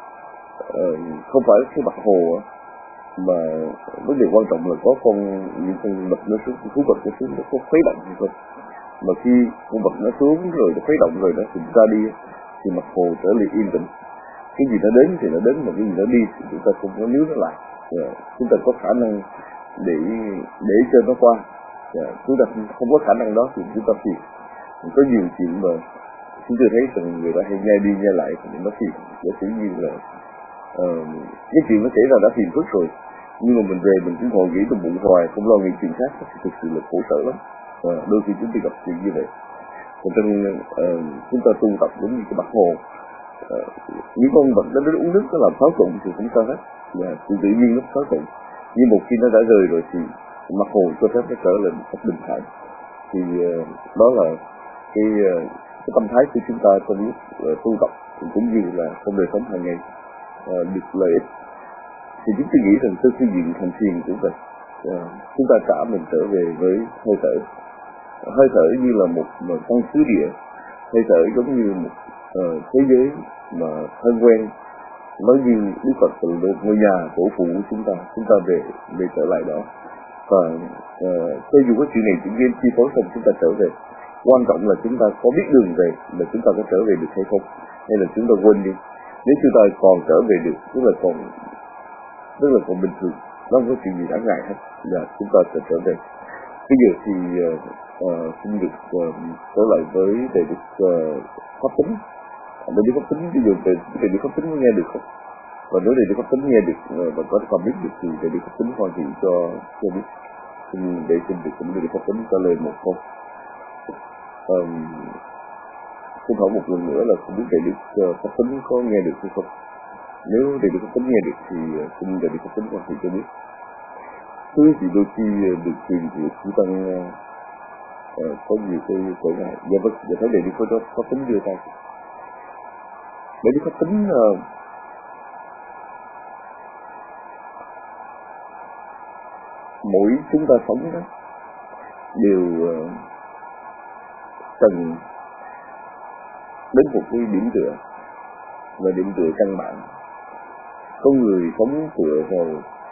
uh, không phải cái bạc hồ mà vấn đề quan trọng là có con những con vật nó xuống, thú vật nó xuống nó có khuấy động hay không, mà khi con vật nó xuống rồi nó khuấy động rồi nó thì ra đi thì mặt hồ trở lại yên tĩnh, cái gì nó đến thì nó đến mà cái gì nó đi thì chúng ta không có níu nó lại. Yeah. Chúng ta có khả năng để để cho nó qua. Yeah. Chúng ta không có khả năng đó thì chúng ta phiền. Có nhiều chuyện mà chúng tôi thấy rằng người ta hay nghe đi nghe lại thì nó phiền, giả sử như là uh, cái chuyện nó xảy ra đã phiền phức rồi, nhưng mà mình về mình cũng còn nghĩ trong bụng hoài không lo nghĩ chuyện khác thì thực sự là khổ sở lắm. Uh, đôi khi chúng tôi gặp chuyện như vậy. Còn trong uh, chúng ta tu tập giống như cái bạc hồ, uh, những con vật nó đến uống nước nó làm xáo trộn thì không sao hết, yeah, tự tự nhiên nó xáo trộn, nhưng một khi nó đã rời rồi thì mặt hồ cho phép nó trở lên một bình thản. Thì uh, đó là cái uh, cái tâm thái của chúng ta trong lúc uh, tu tập cũng như là trong đời sống hàng ngày uh, được lợi ích. Thì chúng tôi nghĩ rằng tôi xây dựng thành thiền của mình, uh, chúng ta trả mình trở về với hơi thở. Hơi thở như là một căn xứ địa, hơi thở giống như một uh, thế giới mà thân quen, nói như Đức Phật từ một ngôi nhà tổ phụ của chúng ta, chúng ta về về trở lại đó. Và uh, cho dù có chuyện này chuyện kia chi phối không, chúng ta trở về. Quan trọng là chúng ta có biết đường về, là chúng ta có trở về được hay không, hay là chúng ta quên đi. Nếu chúng ta còn trở về được, tức là còn tức là còn bình thường, nó không có chuyện gì đáng ngại hết, là chúng ta sẽ trở về. Bây giờ thì uh, uh, xin được uh, trở lại với đề được uh, pháp tính. Đề được pháp tính, ví dụ về đề được pháp tính có nghe được không? Và nếu đề được pháp tính nghe được uh, và có còn biết được thì đề được pháp tính hoàn thiện cho cho biết. Xin để xin được đề được pháp tính trả lời một câu. Um, xin hỏi một lần nữa là không biết đề được uh, pháp tính có nghe được hay không? Nếu đề được pháp tính nghe được thì uh, xin đề được pháp tính hoàn thiện cho biết. Thưa quý vị, đôi khi được truyền thì chúng ta uh, có nhiều cái trở ngại. Dạ vâng, dạ thấy đề đi có pháp tính đưa tay. Đề đi pháp tính uh, mỗi chúng ta sống đó đều cần đến một cái điểm tựa, và điểm tựa căn bản. Có người sống tựa vào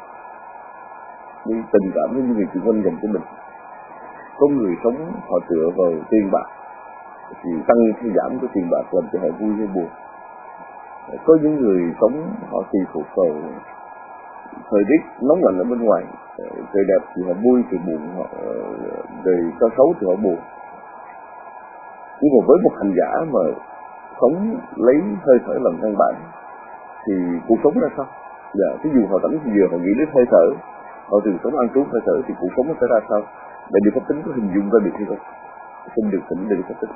cái tình cảm với những người xung quanh dành cho mình, có người sống họ tựa vào tiền bạc, thì tăng hay giảm cái tiền bạc làm cho họ vui hay buồn. Có những người sống họ tùy thuộc vào thời tiết nóng lạnh ở bên ngoài, trời đẹp thì họ vui, trời buồn họ trời có xấu thì họ buồn. Nhưng mà với một hành giả mà sống lấy hơi thở làm căn bản thì cuộc sống ra sao? Dạ, ví dụ họ tỉnh thì giờ họ nghĩ đến hơi thở, họ từ sống ăn trú hơi thở thì cuộc sống nó sẽ ra sao? Để điều pháp tính có hình dung ra được hay không? Xin được tỉnh để điều pháp tính.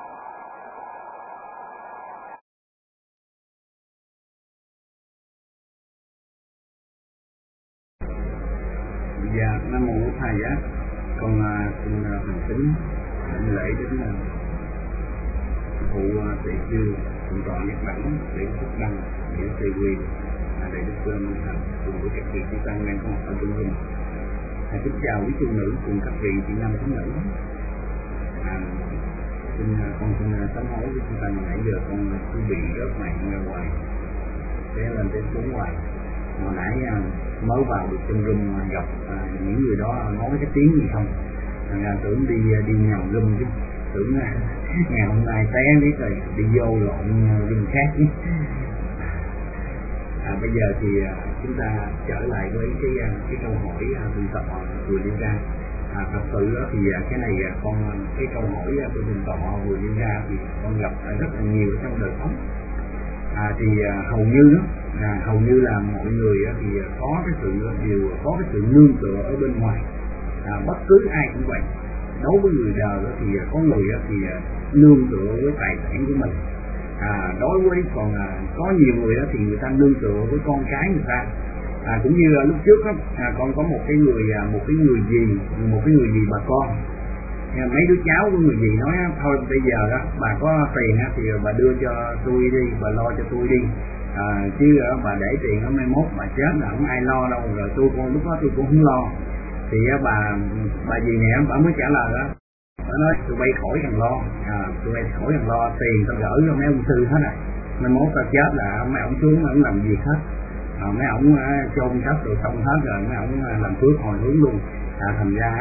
Dạ, Nam Mô Bổn Thầy Giá. Con xin thành kính đảnh lễ đến phụ Tỳ Khưu Thượng tọa Nhất Đẳng để Phúc Đăng, Điển Tây Quyền, Đại Đức Minh Thành cùng với các vị chư tăng đang có mặt ở trung tâm. À, kính chào quý tu nữ cùng các vị chị nam tín nữ. À, xin con xin sám hối với chư tăng nãy giờ con cứ bị rớt mạng ra ngoài, té lên té xuống ngoài. Hồi nãy mới vào được trong room gặp à, những người đó nói cái tiếng gì không, thành ra tưởng đi đi nhầm room chứ, tưởng ngày hôm nay té biết rồi đi vô lộn room khác chứ. À, bây giờ thì chúng ta trở lại với cái cái câu hỏi thượng tọa vừa đưa ra. À, thật sự thì cái này con cái câu hỏi của thượng tọa vừa đưa ra thì con gặp rất là nhiều ở trong đời sống. À, thì hầu như à, hầu như là mọi người thì có cái sự đều có cái sự nương tựa ở bên ngoài. À, bất cứ ai cũng vậy. Đối với người đời thì có người thì nương tựa với tài sản của mình. À, đối với còn à, có nhiều người thì người ta nương tựa với con cái người ta. À, cũng như lúc trước đó, à, con có một cái người một cái người gì một cái người gì bà con. À, mấy đứa cháu của người gì nói thôi bây giờ đó bà có tiền thì bà đưa cho tôi đi, bà lo cho tôi đi. À, chứ bà để tiền ở mai mốt bà chết là không ai lo đâu, rồi tôi con lúc đó tôi cũng không lo. Thì bà bà gì nè bà mới trả lời đó, bà nói tụi bay khỏi cần lo, à, tụi bay khỏi cần lo, tiền tao gửi cho mấy ông sư hết rồi, mai mốt tao chết là mấy ông xuống mấy ông làm việc hết, à, mấy ông chôn cất rồi xong hết rồi mấy ông làm phước hồi hướng luôn. À, thành ra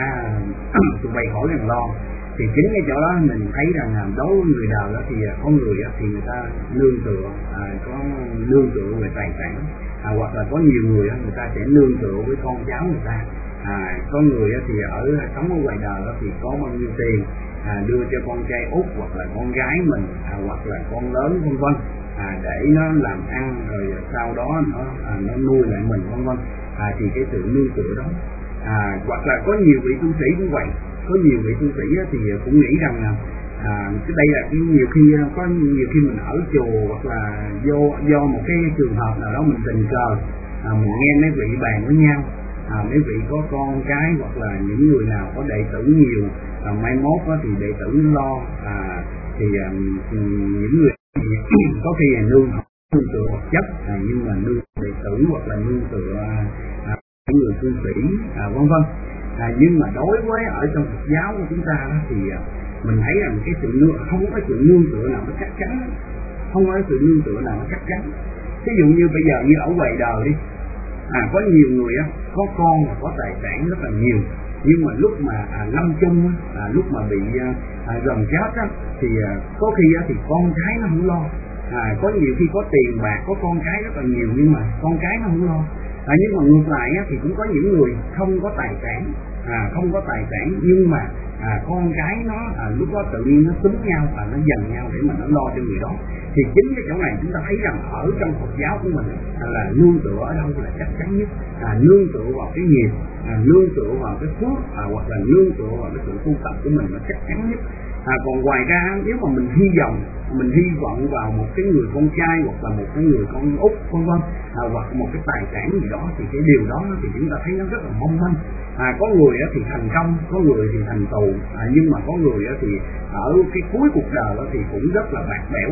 tụi bay khỏi cần lo. Thì chính cái chỗ đó mình thấy rằng đối với người đời đó thì có người đó thì người ta nương tựa, à, có nương tựa về tài sản, à, hoặc là có nhiều người đó, người ta sẽ nương tựa với con cháu người ta. À, có người đó thì ở sống ở ngoài đời đó thì có bao nhiêu tiền à, đưa cho con trai út hoặc là con gái mình, à, hoặc là con lớn vân vân, à, để nó làm ăn rồi sau đó nó à, nó nuôi lại mình vân vân. À, thì cái sự nương tựa đó, à, hoặc là có nhiều vị tu sĩ cũng vậy. Có nhiều vị tu sĩ thì cũng nghĩ rằng là à, cái đây là cái nhiều khi có nhiều khi mình ở chùa hoặc là do do một cái trường hợp nào đó mình tình cờ à, mình nghe mấy vị bàn với nhau, à, mấy vị có con cái hoặc là những người nào có đệ tử nhiều, à, mai mốt đó thì đệ tử lo, à, thì à, những người có khi là nương nương tựa vật chất, à, nhưng mà nương đệ tử hoặc là nương tựa à, những người tu sĩ, à, vân vân. À, nhưng mà đối với ở trong Phật giáo của chúng ta đó, thì mình thấy rằng cái sự nương không có sự nương tựa nào nó chắc chắn, không có sự nương tựa nào nó chắc chắn. Ví dụ như bây giờ như ở ngoài đời đi, à, có nhiều người á, có con và có tài sản rất là nhiều, nhưng mà lúc mà à, lâm chung à, lúc mà bị à, gần chết á, thì à, có khi á, thì con cái nó không lo. À, có nhiều khi có tiền bạc, có con cái rất là nhiều nhưng mà con cái nó không lo. À, nhưng mà ngược lại á, thì cũng có những người không có tài sản, à, không có tài sản nhưng mà à, con cái nó à, lúc đó tự nhiên nó xúm nhau và nó dần nhau để mà nó lo cho người đó. Thì chính cái chỗ này chúng ta thấy rằng ở trong Phật giáo của mình à, là nương tựa ở đâu là chắc chắn nhất, à, nương tựa vào cái nghiệp, à, nương tựa vào cái phước, à, hoặc là nương tựa vào cái sự tu tập của mình là chắc chắn nhất. À, còn ngoài ra nếu mà mình hy vọng mình hy vọng vào một cái người con trai hoặc là một cái người con út vân vân, à, hoặc một cái tài sản gì đó thì cái điều đó thì chúng ta thấy nó rất là mong manh. À, có người thì thành công, có người thì thành tù, à, nhưng mà có người thì ở cái cuối cuộc đời thì cũng rất là bạc bẽo.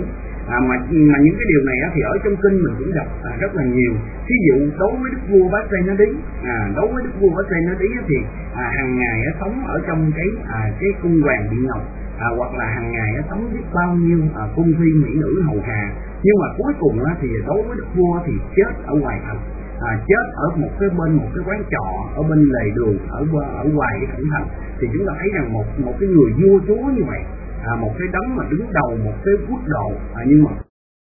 À, mà mà những cái điều này á, thì ở trong kinh mình cũng gặp à, rất là nhiều. Ví dụ đối với đức vua Bát Rê Na Đí, à, đối với đức vua Bát Rê Na Đí á, thì à, hàng ngày á, sống ở trong cái à, cái cung hoàng điện ngọc, à, hoặc là hàng ngày á, sống biết bao nhiêu à, cung thi mỹ nữ hầu hạ, nhưng mà cuối cùng á, thì đối với đức vua thì chết ở ngoài thành, à, chết ở một cái bên một cái quán trọ ở bên lề đường, ở ở ngoài cái cổng thành. Thì chúng ta thấy rằng một một cái người vua chúa như vậy, à, một cái đấng mà đứng đầu một cái quốc độ, à, nhưng mà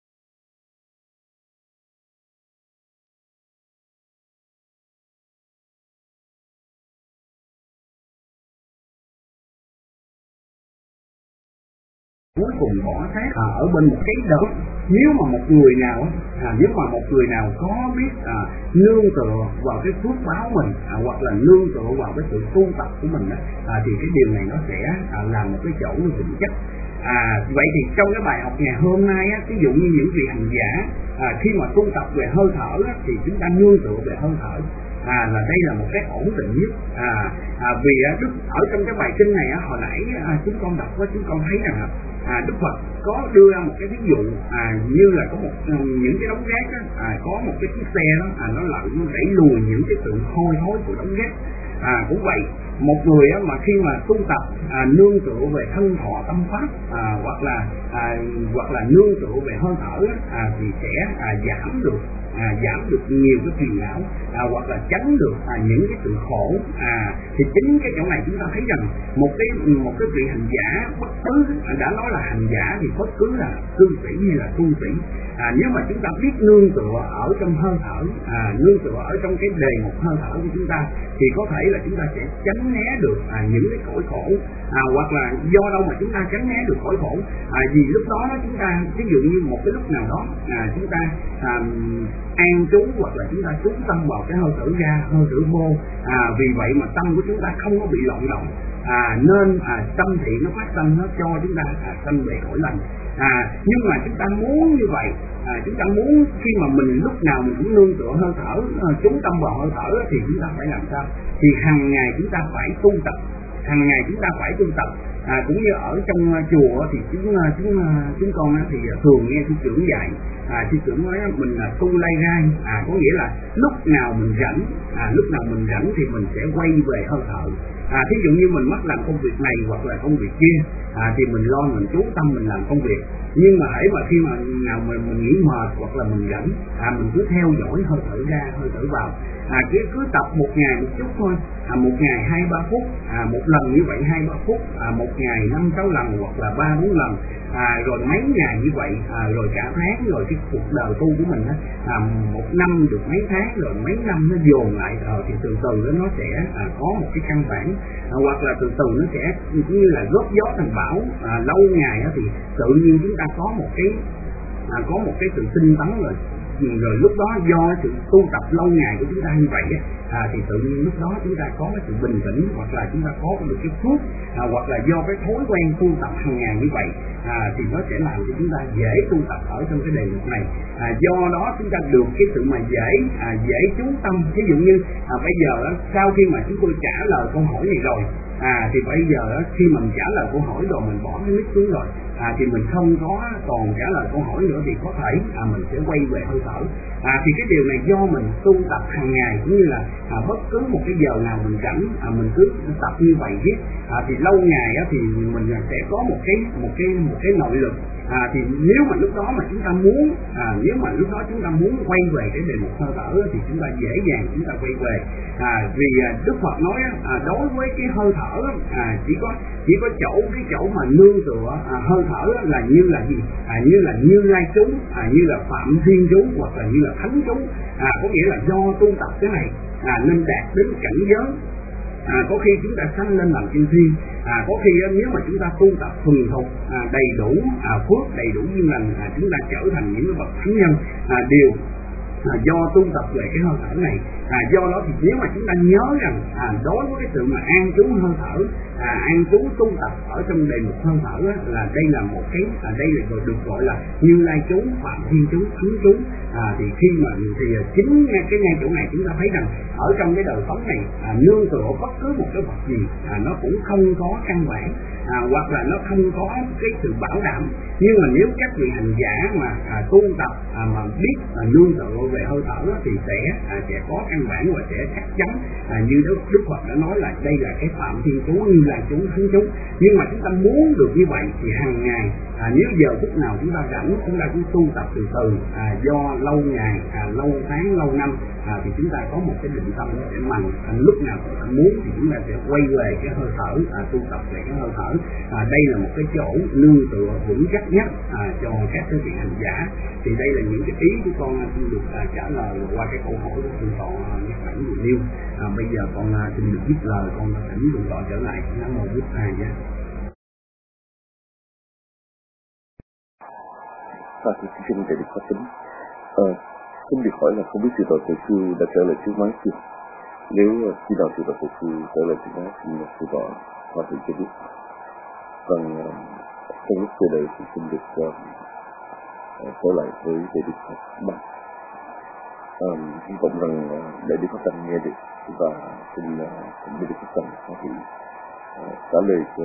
cuối cùng bỏ xác à, ở bên một cái đất. Nếu mà một người nào à, nếu mà một người nào có biết à, nương tựa vào cái phước báo mình, à, hoặc là nương tựa vào cái sự tu tập của mình á, à, thì cái điều này nó sẽ à, làm một cái chỗ vững chắc. À, vậy thì trong cái bài học ngày hôm nay á, ví dụ như những vị hành giả à, khi mà tu tập về hơi thở á, thì chúng ta nương tựa về hơi thở. À, là đây là một cái ổn định nhất. À, à, vì à, Đức ở trong cái bài kinh này á, hồi nãy à, chúng con đọc á, chúng con thấy rằng à, à, Đức Phật có đưa ra một cái ví dụ à, như là có một những cái đống rác á, à, có một cái chiếc xe đó, à, nó lại nó đẩy lùi những cái sự hôi thối của đống rác. À, cũng vậy, một người á, mà khi mà tu tập à, nương tựa về thân thọ tâm pháp, à, hoặc là à, hoặc là nương tựa về hơi thở á, à, thì sẽ à, giảm được À, giảm được nhiều cái phiền não, à, hoặc là tránh được à, những cái sự khổ. À, thì chính cái chỗ này chúng ta thấy rằng một cái một cái vị hành giả bất cứ à, đã nói là hành giả thì bất cứ là cư sĩ hay là tu sĩ, à, nếu mà chúng ta biết nương tựa ở trong hơi thở, à, nương tựa ở trong cái đề một hơi thở của chúng ta, thì có thể là chúng ta sẽ tránh né được à, những cái cõi khổ, à, hoặc là do đâu mà chúng ta tránh né được cõi khổ, à, vì lúc đó chúng ta ví dụ như một cái lúc nào đó à, chúng ta à, an trú hoặc là chúng ta chú tâm vào cái hơi thở ra, hơi thở vô, à, vì vậy mà tâm của chúng ta không có bị loạn động, à, nên à, tâm thiện nó phát sinh nó cho chúng ta à, sanh về cõi lành. À, nhưng mà chúng ta muốn như vậy, à, chúng ta muốn khi mà mình lúc nào mình cũng nương tựa hơi thở, à, chú tâm vào hơi thở thì chúng ta phải làm sao? Thì hàng ngày chúng ta phải tu tập, hàng ngày chúng ta phải tu tập. À, cũng như ở trong uh, chùa thì chúng uh, chúng uh, chúng con uh, thì uh, thường nghe sư trưởng dạy, à, sư trưởng nói uh, mình là uh, tu lay rai, à, có nghĩa là lúc nào mình rảnh, à, lúc nào mình rảnh thì mình sẽ quay về hơi thở. À, thí dụ như mình mất làm công việc này hoặc là công việc kia, à, thì mình lo mình chú tâm mình làm công việc. Nhưng mà hãy mà khi mà nào mình mình nghỉ mệt hoặc là mình rảnh, à, mình cứ theo dõi hơi thở ra, hơi thở vào. À, cứ cứ tập một ngày một chút thôi, à, một ngày hai ba phút, à, một lần như vậy hai ba phút, à, một ngày năm sáu lần hoặc là ba bốn lần, à, rồi mấy ngày như vậy, à, rồi cả tháng, rồi cái cuộc đời tu của mình á, à, một năm được mấy tháng, rồi mấy năm nó dồn lại, à, thì từ từ đó nó sẽ à, có một cái căn bản, à, hoặc là từ từ nó sẽ như là góp gió thành bão. À, lâu ngày á, thì tự nhiên chúng ta có một cái à, có một cái sự tinh tấn rồi. Rồi lúc đó do sự tu tập lâu ngày của chúng ta như vậy á, à, thì tự nhiên lúc đó chúng ta có cái sự bình tĩnh, hoặc là chúng ta có được cái phước, à, hoặc là do cái thói quen tu tập hàng ngày như vậy, à, thì nó sẽ làm cho chúng ta dễ tu tập ở trong cái đề mục này. À, do đó chúng ta được cái sự mà dễ à, dễ chú tâm. Ví dụ như à, bây giờ á, sau khi mà chúng tôi trả lời câu hỏi này rồi, à, thì bây giờ á, khi mà mình trả lời câu hỏi rồi mình bỏ cái mic xuống rồi, à, thì mình không có còn trả lời câu hỏi nữa, thì có thể à, mình sẽ quay về hơi thở. À, thì cái điều này do mình tu tập hàng ngày, cũng như là à, bất cứ một cái giờ nào mình rảnh, à, mình cứ tập như vậy viết, à, thì lâu ngày á, thì mình sẽ có một cái một cái một cái nội lực. À, thì nếu mà lúc đó mà chúng ta muốn, à, nếu mà lúc đó chúng ta muốn quay về cái đề mục hơi thở thì chúng ta dễ dàng chúng ta quay về. À, vì à, Đức Phật nói à, đối với cái hơi thở à, chỉ có chỉ có chỗ cái chỗ mà nương tựa à, hơi thở là như là gì? À, như là Như Lai chú, à, như là Phạm Thiên chú, hoặc là như là Thánh chú. À, có nghĩa là do tu tập cái này à, nên đạt đến cảnh giới. À, có khi chúng ta sanh lên làm chư thiên, à, có khi á, nếu mà chúng ta tu tập thuần thục à, đầy đủ à, phước, đầy đủ duyên lành, à, chúng ta trở thành những cái bậc thánh nhân. À, điều à, do tu tập về cái hơi thở này. À, do đó thì nếu mà chúng ta nhớ rằng à, đối với cái sự mà an trú hơi thở, à, an trú tu tập ở trong đề mục hơi thở á, là đây là một cái à, đây là được gọi là Như Lai chú, Phạm Thiên chú, Thắng chú. À, thì khi mà thì chính ngay cái ngay chỗ này chúng ta thấy rằng ở trong cái đời sống này à, nương tựa bất cứ một cái vật gì à, nó cũng không có căn bản, à, hoặc là nó không có cái sự bảo đảm. Nhưng mà nếu các vị hành giả mà à, tu tập à, mà biết à, nương tựa về hơi thở đó, thì sẽ à, sẽ có căn bản và sẽ chắc chắn à, như Đức Đức Phật đã nói là đây là cái Phạm Thiên chú, Như Lai chú, Thắng chú. Nhưng mà chúng ta muốn được như vậy thì hàng ngày à, nếu giờ phút nào chúng ta rảnh, chúng ta cứ tu tập từ từ, à, do lâu ngày, à, lâu tháng, lâu năm à, thì chúng ta có một cái định tâm nó sẽ mạnh. À, lúc nào chúng ta muốn thì chúng ta sẽ quay về cái hơi thở, à, tu tập về cái hơi thở. À, đây là một cái chỗ nương tựa vững chắc nhất à, cho các cái vị hành giả. Thì đây là những cái ý của con xin được à, trả lời qua cái câu hỏi của thượng tọa Nhật Bản vừa nêu. À, bây giờ con à, xin được dứt lời, con thỉnh thượng tọa trở lại. Nam mô Bụt Thầy nhé. Và thì xin thầy được phát tính. Ờ, xin được hỏi là không biết sư tọa thầy sư đã trở lại trước máy chưa? Nếu khi nào sư tọa thầy sư trở lại trước máy thì sư tọa có thể cho biết. Còn uh, trong lúc chờ đợi thì xin được uh, trở lại với Đại Đức Phật Ba. Um, hy vọng rằng uh, Đại Đức Phật Tăng nghe được và xin uh, Đại Đức Phật Tăng có thể uh, trả lời cho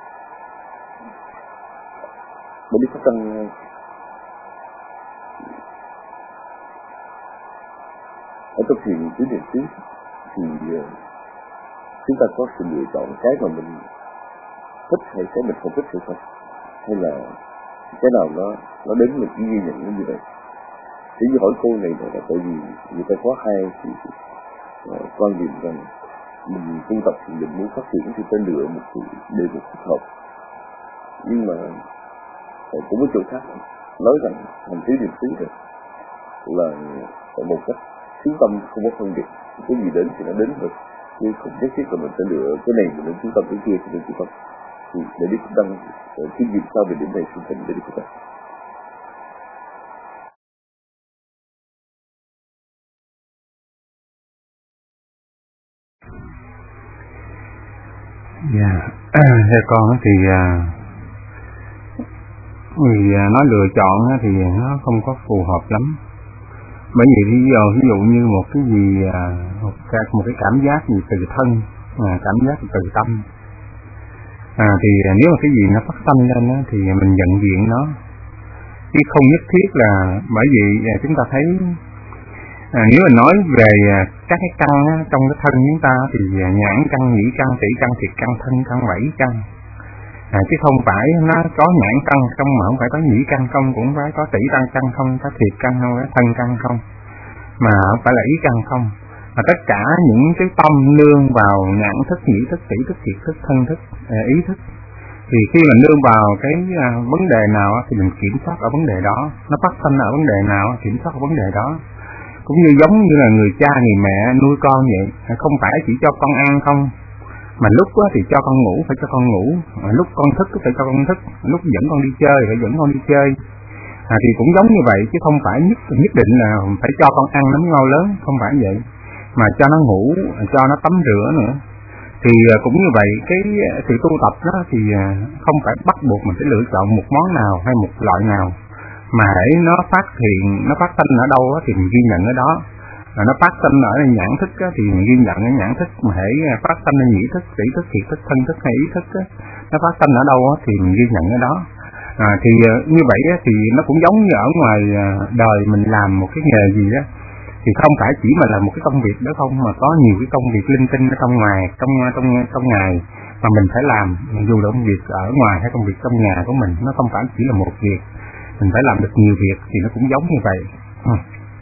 Đại Đức Phật Tăng. Uh, ở trong thiền tứ niệm xứ thì uh, chúng ta có sự lựa chọn cái mà mình thích hay cái mình không thích hay không, hay là cái nào nó nó đến mình chỉ ghi nhận nó như vậy. Thì như hỏi cô này là tại vì người ta có hai sự uh, quan điểm rằng mình tu tập thì mình muốn phát triển thì phải lựa một sự đề mục thích hợp, nhưng mà uh, cũng có chỗ khác nói rằng hành tứ niệm xứ rồi là một cách chú tâm không có phân biệt, cái gì đến thì nó đến thôi, nhưng không nhất thiết là mình phải lựa cái này mình nên chú tâm, cái kia thì nên chú tâm. Thì để đi Phật Tăng kinh nghiệm sau về điểm này xin thỉnh để đi Phật Tăng. Dạ, theo con thì vì nói lựa chọn thì nó không có phù hợp lắm. Bởi vì ví dụ, ví dụ như một cái gì, một cái, một cái cảm giác gì từ thân, à, cảm giác từ tâm, à, thì nếu mà cái gì nó phát tâm lên đó, thì mình nhận diện nó, chứ không nhất thiết là, bởi vì chúng ta thấy, à, nếu mình nói về các cái căn á, trong cái thân chúng ta thì nhãn căn, nhĩ căn, tỷ căn, thiệt căn, thân căn, bảy căn, à, chứ không phải nó có nhãn căn không mà không phải có nhĩ căn không, cũng phải có tỷ căn căn không, có thiệt căn không, có thân căn không, mà không phải là ý căn không, mà tất cả những cái tâm nương vào nhãn thức, nhĩ thức, tỷ thức, thiệt thức, thân thức, ý thức. Thì khi mình nương vào cái vấn đề nào thì mình kiểm soát ở vấn đề đó, nó phát sinh ở vấn đề nào kiểm soát ở vấn đề đó. Cũng như giống như là người cha người mẹ nuôi con vậy, không phải chỉ cho con ăn không, mà lúc thì cho con ngủ phải cho con ngủ, mà lúc con thức phải cho con thức, lúc dẫn con đi chơi phải dẫn con đi chơi. À, thì cũng giống như vậy, chứ không phải nhất nhất định là phải cho con ăn nó mới ngon lớn, không phải vậy, mà cho nó ngủ, cho nó tắm rửa nữa. Thì cũng như vậy, cái sự tu tập đó thì không phải bắt buộc mình phải lựa chọn một món nào hay một loại nào, mà hễ nó phát hiện, nó phát sinh ở đâu thì mình ghi nhận ở đó. À, nó phát sinh ở nhãn thức á, thì mình ghi nhận ở nhãn thức, mà hễ phát sinh ở nhĩ thức, tỷ thức, thiệt thức, thân thức hay ý thức á, nó phát sinh ở đâu á, thì mình ghi nhận ở đó. À, thì như vậy á, thì nó cũng giống như ở ngoài đời mình làm một cái nghề gì đó, thì không phải chỉ mà là một cái công việc đó không, mà có nhiều cái công việc linh tinh ở trong ngoài, trong trong trong ngày mà mình phải làm, dù là công việc ở ngoài hay công việc trong nhà của mình, nó không phải chỉ là một việc, mình phải làm được nhiều việc, thì nó cũng giống như vậy. Ừ.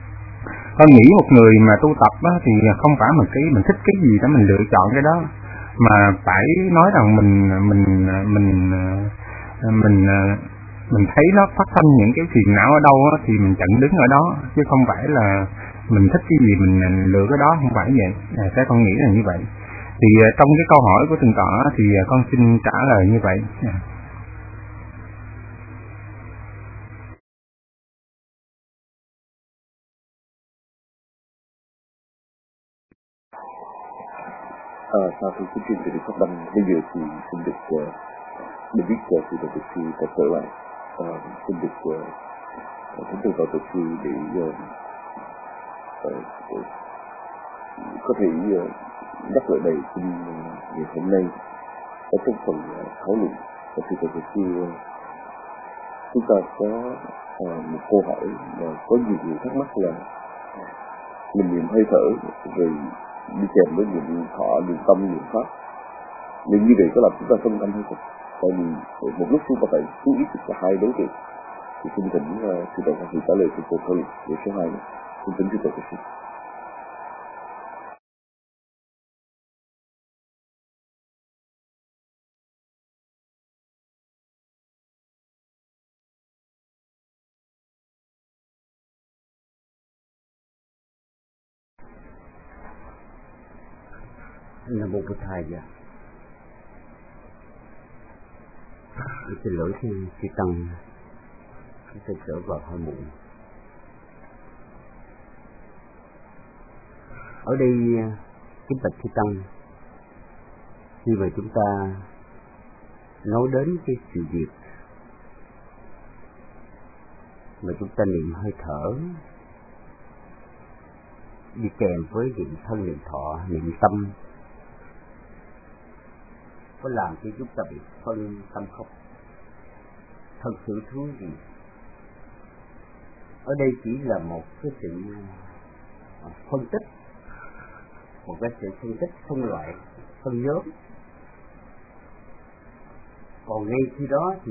Con nghĩ một người mà tu tập á, thì không phải mình cái mình thích cái gì đó mình lựa chọn cái đó, mà phải nói rằng mình mình mình mình mình thấy nó phát sinh những cái phiền não ở đâu á, thì mình chặn đứng ở đó, chứ không phải là mình thích cái gì mình lựa cái đó, không phải vậy. À, cái con nghĩ là như vậy. Thì trong cái câu hỏi của Thượng tọa thì con xin trả lời như vậy. À, sau khi cái chương trình phát đăng bây giờ thì xin được uh, được biết uh, thì được sư đã trở lại, uh, xin được uh, chúng tôi vào được sư để uh, uh, uh, có thể uh, nhắc lại đầy xin uh, ngày hôm nay ở trong phần uh, thảo luận và thì được sư uh, chúng ta có uh, một câu hỏi mà có nhiều người thắc mắc là mình niệm hơi thở rồi đi kèm với niệm thọ, niệm tâm, niệm pháp, nhưng như vậy có làm chúng ta phân tâm hay không? Tại vì một lúc chúng ta phải chú ý tất cả hai đối tượng. Thì xin thỉnh uh, sư đạo sĩ trả lời cho câu hỏi để số hai này. Xin thỉnh sư đạo sĩ. Nam mô Bụt Thầy. Xin lỗi khi chư tăng chúng tôi trở vào hơi muộn. Ở đây kính bạch chư tăng, khi mà chúng ta nói đến cái sự việc mà chúng ta niệm hơi thở đi kèm với niệm thân, niệm thọ, niệm tâm, có làm cho chúng ta bị phân tâm không? Thật sự thú gì? Ở đây chỉ là một cái sự phân tích, một cái sự phân tích phân loại, phân nhóm. Còn ngay khi đó thì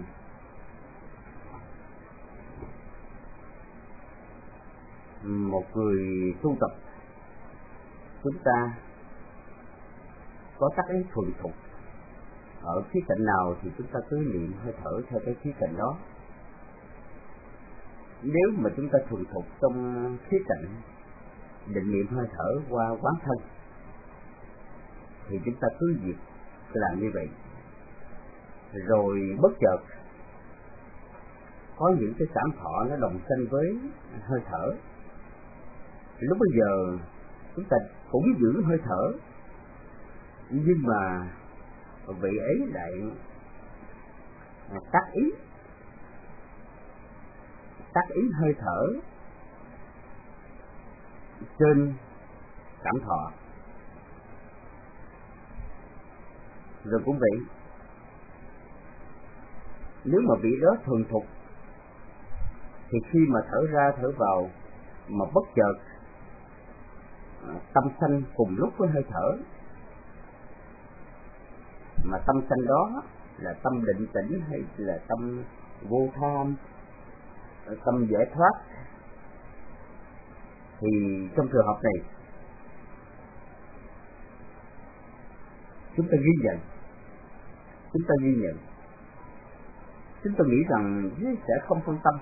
một người tu tập chúng ta có tác ý thuần thục ở khía cạnh nào thì chúng ta cứ niệm hơi thở theo cái khía cạnh đó. Nếu mà chúng ta thuần thục trong khía cạnh định niệm hơi thở qua quán thân thì chúng ta cứ việc làm như vậy, rồi bất chợt có những cái cảm thọ nó đồng sanh với hơi thở. Lúc bây giờ chúng ta cũng giữ hơi thở, nhưng mà vị ấy lại tác ý tác ý hơi thở trên cảm thọ. Rồi cũng vậy, nếu mà vị đó thuần thục thì khi mà thở ra thở vào mà bất chợt tâm sanh cùng lúc với hơi thở, mà tâm sanh đó là tâm định tĩnh hay là tâm vô tham, tâm giải thoát, thì trong trường hợp này chúng ta ghi nhận, chúng ta ghi nhận, chúng ta nghĩ rằng sẽ không phân tâm.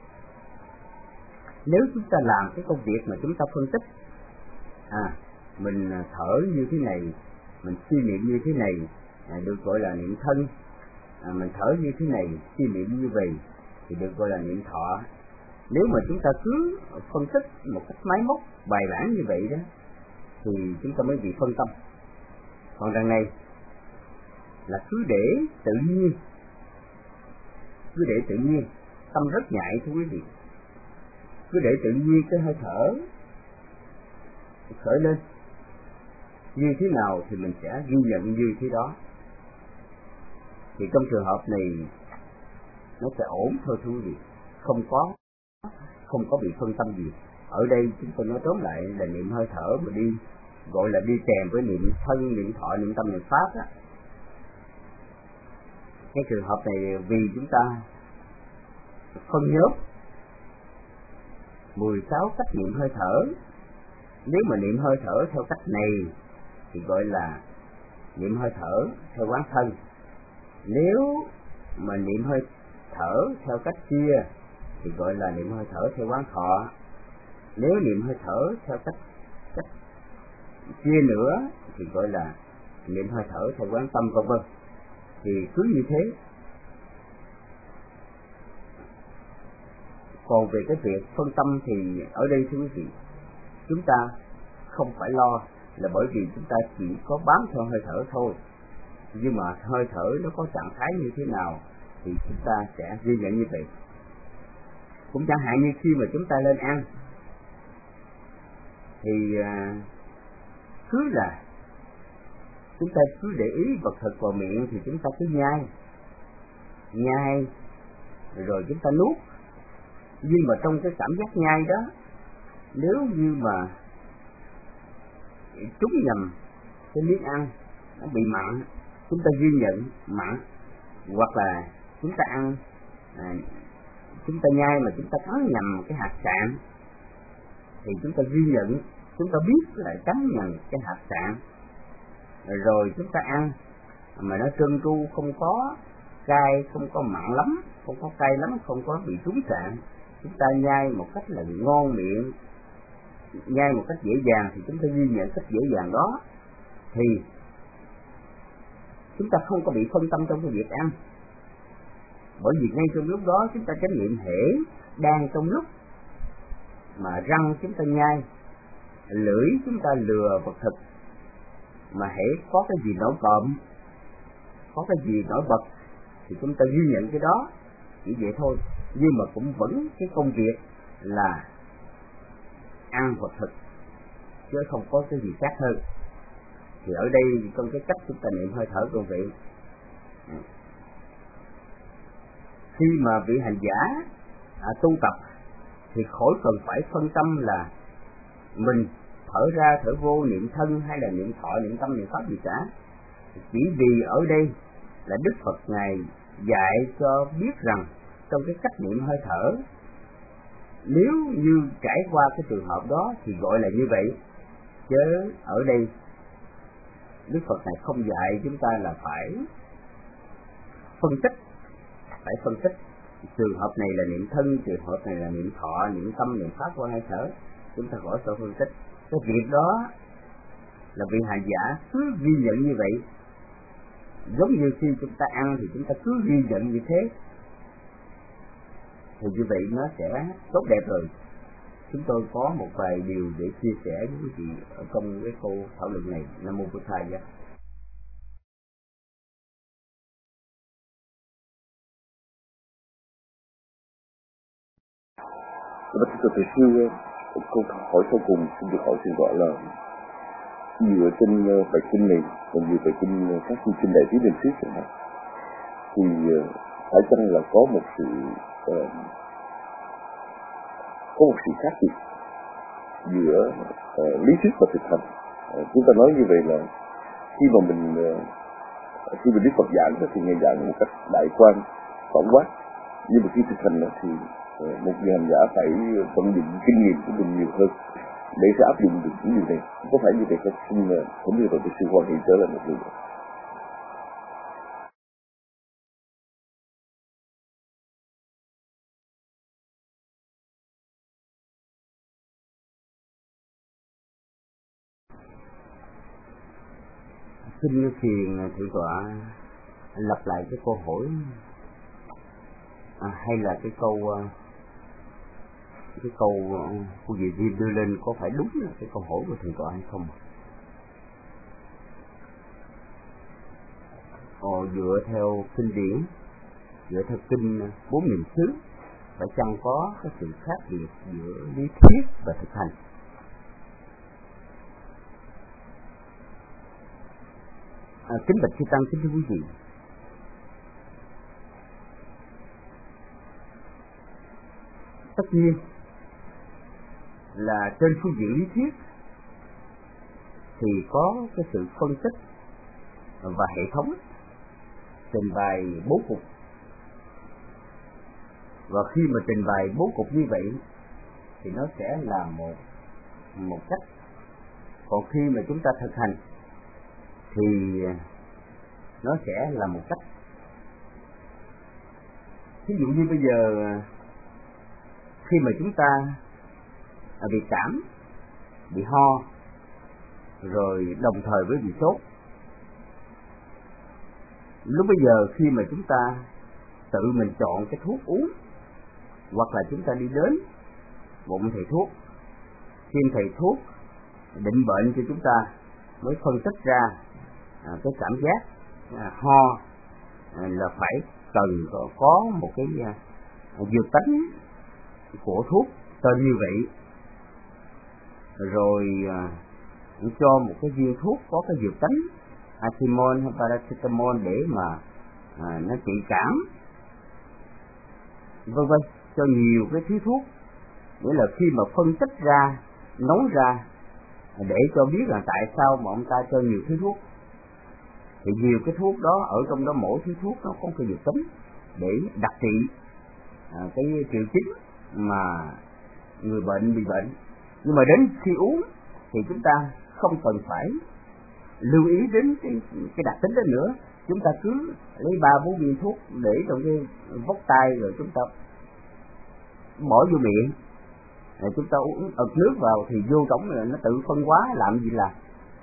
Nếu chúng ta làm cái công việc mà chúng ta phân tích, à mình thở như thế này, mình suy niệm như thế này, à, được gọi là niệm thân, à, mình thở như thế này, suy niệm như vậy thì được gọi là niệm thọ. Nếu mà chúng ta cứ phân tích một cách máy móc bài bản như vậy đó thì chúng ta mới bị phân tâm. Còn đằng này là cứ để tự nhiên, cứ để tự nhiên, tâm rất nhạy thưa quý vị, cứ để tự nhiên cái hơi thở khởi lên như thế nào thì mình sẽ ghi nhận như thế đó. Thì trong trường hợp này nó sẽ ổn thôi thưa quý vị, không có không có bị phân tâm gì. Ở đây chúng tôi nói tóm lại là niệm hơi thở mà đi gọi là đi kèm với niệm thân, niệm thọ, niệm tâm, niệm pháp á. Cái trường hợp này vì chúng ta phân nhóm mười sáu cách niệm hơi thở. Nếu mà niệm hơi thở theo cách này thì gọi là niệm hơi thở theo quán thân. Nếu mà niệm hơi thở theo cách kia thì gọi là niệm hơi thở theo quán thọ. Nếu niệm hơi thở theo cách cách kia nữa thì gọi là niệm hơi thở theo quán tâm, vân vân. Thì cứ như thế. Còn về cái việc phân tâm thì ở đây thưa quý vị, chúng ta không phải lo là bởi vì chúng ta chỉ có bám theo hơi thở thôi. Nhưng mà hơi thở nó có trạng thái như thế nào thì chúng ta sẽ ghi nhận như vậy. Cũng chẳng hạn như khi mà chúng ta lên ăn thì cứ là chúng ta cứ để ý vật thực vào miệng thì chúng ta cứ nhai nhai rồi chúng ta nuốt. Nhưng mà trong cái cảm giác nhai đó, nếu như mà trúng nhầm cái miếng ăn nó bị mặn, chúng ta ghi nhận mặn, hoặc là chúng ta ăn à, chúng ta nhai mà chúng ta cắn nhầm cái hạt sạn thì chúng ta ghi nhận, chúng ta biết là cắn nhầm cái hạt sạn. Rồi chúng ta ăn mà nó trơn tru, không có cay, không có mặn lắm, không có cay lắm, không có bị trúng sạn, chúng ta nhai một cách là ngon miệng, nhai một cách dễ dàng thì chúng ta ghi nhận cách dễ dàng đó, thì chúng ta không có bị phân tâm trong cái việc ăn. Bởi vì ngay trong lúc đó chúng ta chánh niệm hễ đang trong lúc mà răng chúng ta nhai, lưỡi chúng ta lừa vật thực, mà hễ có cái gì nổi cộm, có cái gì nổi bật thì chúng ta ghi nhận cái đó, chỉ vậy thôi. Nhưng mà cũng vẫn cái công việc là ăn vật thực, chứ không có cái gì khác hơn. Thì ở đây trong cái cách chúng ta niệm hơi thở quý vị, khi mà vị hành giả à, tu tập thì khỏi cần phải phân tâm là mình thở ra thở vô niệm thân hay là niệm thọ niệm tâm niệm pháp gì cả. Chỉ vì ở đây là Đức Phật Ngài dạy cho biết rằng trong cái cách niệm hơi thở, nếu như trải qua cái trường hợp đó thì gọi là như vậy, chứ ở đây Đức Phật này không dạy chúng ta là phải phân tích, phải phân tích trường hợp này là niệm thân, trường hợp này là niệm thọ, niệm tâm, niệm pháp qua hơi thở. Chúng ta khỏi phải phân tích. Cái việc đó là vị hành giả cứ ghi nhận như vậy. Giống như khi chúng ta ăn thì chúng ta cứ ghi nhận như thế, thì như vậy nó sẽ tốt đẹp rồi. Chúng tôi có một vài điều để chia sẻ với quý vị ở trong cái câu thảo luận này. Nam mô Bụt Thầy. Bác sĩ Thầy Sư, một câu hỏi sau cùng xin được hỏi xin gọi là dựa trên bài kinh này, còn dựa bài kinh các chương trình đại trí bên trước chẳng hạn, thì phải chăng là có một sự uh, có một sự khác biệt giữa uh, lý thuyết và thực hành. Uh, chúng ta nói như vậy là khi mà mình uh, khi mình Đức Phật giảng thì Ngài giảng một cách đại quan tổng quát, nhưng mà khi thực hành thì uh, một người hành giả phải vận dụng kinh nghiệm của mình nhiều hơn để sẽ áp dụng được những điều này. Có phải như vậy không? Xin cũng như vậy, sự quan hệ trở lại một điều. Xin thiền thượng tọa lặp lại cái câu hỏi à, hay là cái câu cái câu của vị Diêm đưa lên có phải đúng là cái câu hỏi của thượng tọa hay không? Ờ, dựa theo kinh điển, dựa theo kinh bốn niệm xứ, phải chăng có cái sự khác biệt giữa lý thuyết và thực hành? À, kính bạch chư tăng, kính thưa quý vị, tất nhiên là trên phương diện lý thuyết thì có cái sự phân tích và hệ thống trình bày bố cục, và khi mà trình bày bố cục như vậy thì nó sẽ là một một cách. Còn khi mà chúng ta thực hành thì nó sẽ là một cách. Ví dụ như bây giờ khi mà chúng ta bị cảm, bị ho, rồi đồng thời với bị sốt, lúc bây giờ khi mà chúng ta tự mình chọn cái thuốc uống, hoặc là chúng ta đi đến một thầy thuốc, xin thầy thuốc định bệnh cho chúng ta, mới phân tích ra à, cái cảm giác à, ho à, là phải cần có, có một cái à, dược tính của thuốc tên như vậy, rồi à, cho một cái viên thuốc có cái dược tính Atimon hay paracetamol để mà à, nó trị cảm, vân vân, cho nhiều cái thứ thuốc. Nghĩa là khi mà phân tích ra, nói ra để cho biết là tại sao mà ông ta cho nhiều thứ thuốc, thì nhiều cái thuốc đó ở trong đó mỗi thứ thuốc nó có cái dược tính để đặc trị à, cái triệu chứng mà người bệnh bị bệnh. Nhưng mà đến khi uống thì chúng ta không cần phải lưu ý đến cái, cái đặc tính đó nữa. Chúng ta cứ lấy ba bốn viên thuốc để trong cái vốc tay rồi chúng ta bỏ vô miệng, rồi chúng ta uống ực nước vào thì vô cổng là nó tự phân hóa, làm gì là.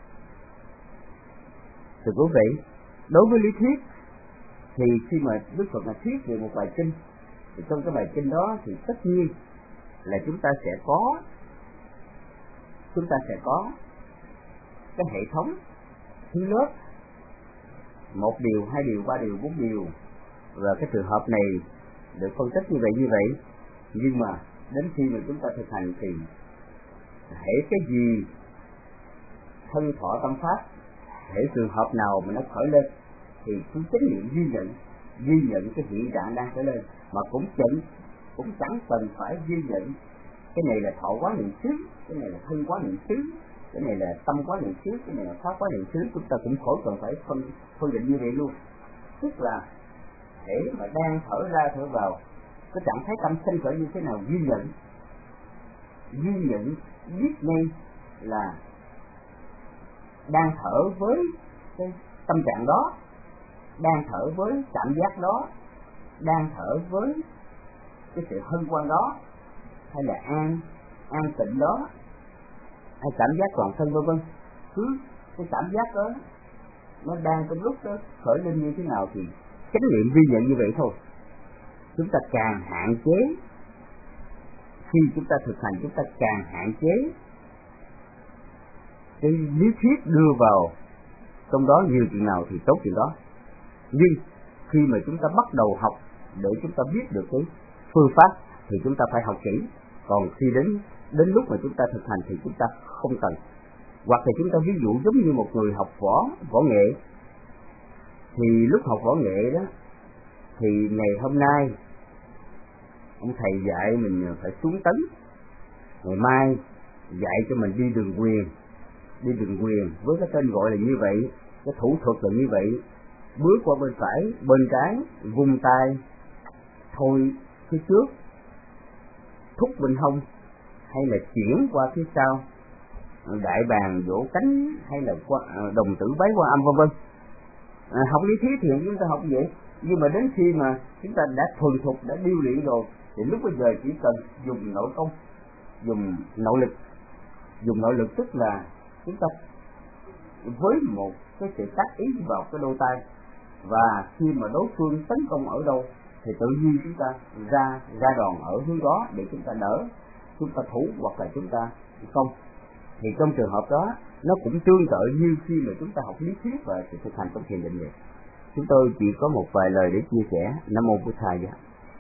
Thưa quý vị, đối với lý thuyết thì khi mà Đức Phật là thuyết về một bài kinh, thì trong cái bài kinh đó thì tất nhiên là chúng ta sẽ có chúng ta sẽ có cái hệ thống thứ lớp, một điều, hai điều, ba điều, bốn điều, và cái trường hợp này được phân tích như vậy như vậy. Nhưng mà đến khi mà chúng ta thực hành thì hễ cái gì thân thọ tâm pháp, hễ trường hợp nào mà nó khởi lên thì cứ tín niệm ghi nhận, ghi nhận cái hiện trạng đang khởi lên, mà cũng chẳng cũng chẳng cần phải ghi nhận cái này là thọ quá niệm xứ, cái này là thân quá niệm xứ, cái này là tâm quá niệm xứ, cái này là pháp quá niệm xứ. Chúng ta cũng khỏi cần phải phân phân định như vậy luôn. Tức là hễ mà đang thở ra thở vào, cái trạng thái tâm sinh khởi như thế nào ghi nhận, ghi nhận biết ngay là đang thở với cái tâm trạng đó, đang thở với cảm giác đó, đang thở với cái sự hân hoan đó, hay là an an tịnh đó, hay cảm giác toàn thân vân vân. Cứ cái cảm giác đó nó đang trong lúc đó khởi lên như thế nào thì chánh niệm ghi nhận như vậy thôi. Chúng ta càng hạn chế, khi chúng ta thực hành chúng ta càng hạn chế cái lý thuyết đưa vào trong đó nhiều chuyện nào thì tốt chuyện đó. Nhưng khi mà chúng ta bắt đầu học để chúng ta biết được cái phương pháp thì chúng ta phải học kỹ. Còn khi đến đến lúc mà chúng ta thực hành thì chúng ta không cần. Hoặc là chúng ta ví dụ giống như một người học võ võ nghệ, thì lúc học võ nghệ đó thì ngày hôm nay ông thầy dạy mình phải xuống tấn, ngày mai dạy cho mình đi đường quyền, đi đường quyền với cái tên gọi là như vậy, cái thủ thuật là như vậy, bước qua bên phải, bên trái, vung tay, thôi phía trước, thúc bên hông, hay là chuyển qua phía sau, đại bàng vỗ cánh, hay là đồng tử bái qua âm vân vân. À, học lý thuyết thì chúng ta học vậy, nhưng mà đến khi mà chúng ta đã thuần thục, đã điêu luyện rồi thì lúc bây giờ chỉ cần dùng nội công, dùng nội lực. Dùng nội lực tức là chúng ta với một cái sự tác ý vào cái đôi tay, và khi mà đối phương tấn công ở đâu thì tự nhiên chúng ta ra ra đòn ở hướng đó để chúng ta đỡ, chúng ta thủ hoặc là chúng ta không. Thì trong trường hợp đó nó cũng tương tự như khi mà chúng ta học lý thuyết và sự thực hành trong thiền định vậy. Chúng tôi chỉ có một vài lời để chia sẻ. Nam mô Bụt Thầy vậy.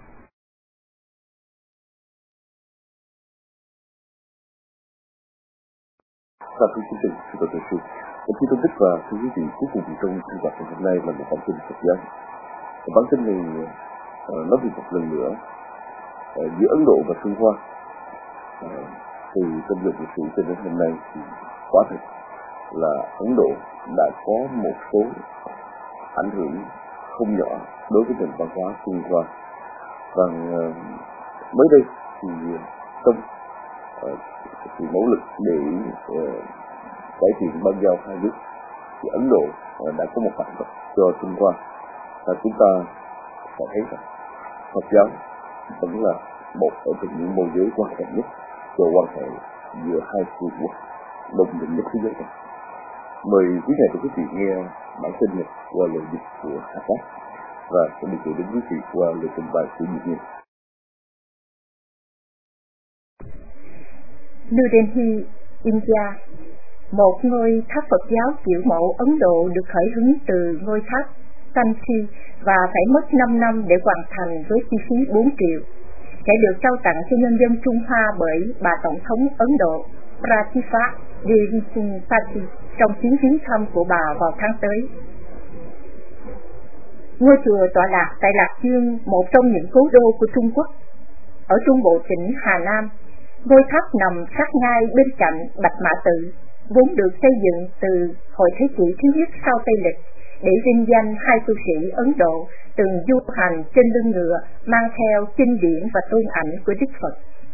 Và thưa quý vị, thưa các sư, thưa tôn đức và thưa quý vị, cuối cùng trong sinh hoạt hôm nay là một bản tin Phật giáo. Bản tin này uh, nói về một lần nữa uh, giữa Ấn Độ và Trung Hoa. Uh, thì trong lịch sử cho đến hôm nay thì quả thật là Ấn Độ đã có một số ảnh hưởng không nhỏ đối với nền văn hóa Trung Hoa. Và uh, mới đây thì trong uh, sự nỗ lực để uh, cải thiện ban giao hai nước thì Ấn Độ uh, đã có một phản động cho Trung Hoa. Và chúng ta phải thấy rằng Phật giáo vẫn là một trong những môi giới quan trọng nhất cho quan hệ giữa hai cường quốc đồng định nhất thế giới này. Mời quý vị và quý vị nghe bản tin này qua lời dịch của Hạ Tác và sẽ được gửi đến quý vị qua lời trình bày của Diệp Nhiên. New Delhi, India, một ngôi tháp Phật giáo kiểu mẫu Ấn Độ được khởi hứng từ ngôi tháp Sanchi và phải mất năm năm để hoàn thành với chi phí bốn triệu, sẽ được trao tặng cho nhân dân Trung Hoa bởi bà Tổng thống Ấn Độ Pratibha Devidasinghe trong chuyến viếng thăm của bà vào tháng tới. Ngôi chùa tọa lạc tại Lạc Dương, một trong những cố đô của Trung Quốc, ở trung bộ tỉnh Hà Nam. Ngôi tháp nằm sát ngay bên cạnh Bạch Mã Tự, vốn được xây dựng từ hồi thế kỷ thứ nhất sau Tây Lịch để vinh danh hai tu sĩ Ấn Độ từng du hành trên lưng ngựa mang theo kinh điển và tôn ảnh của Đức Phật.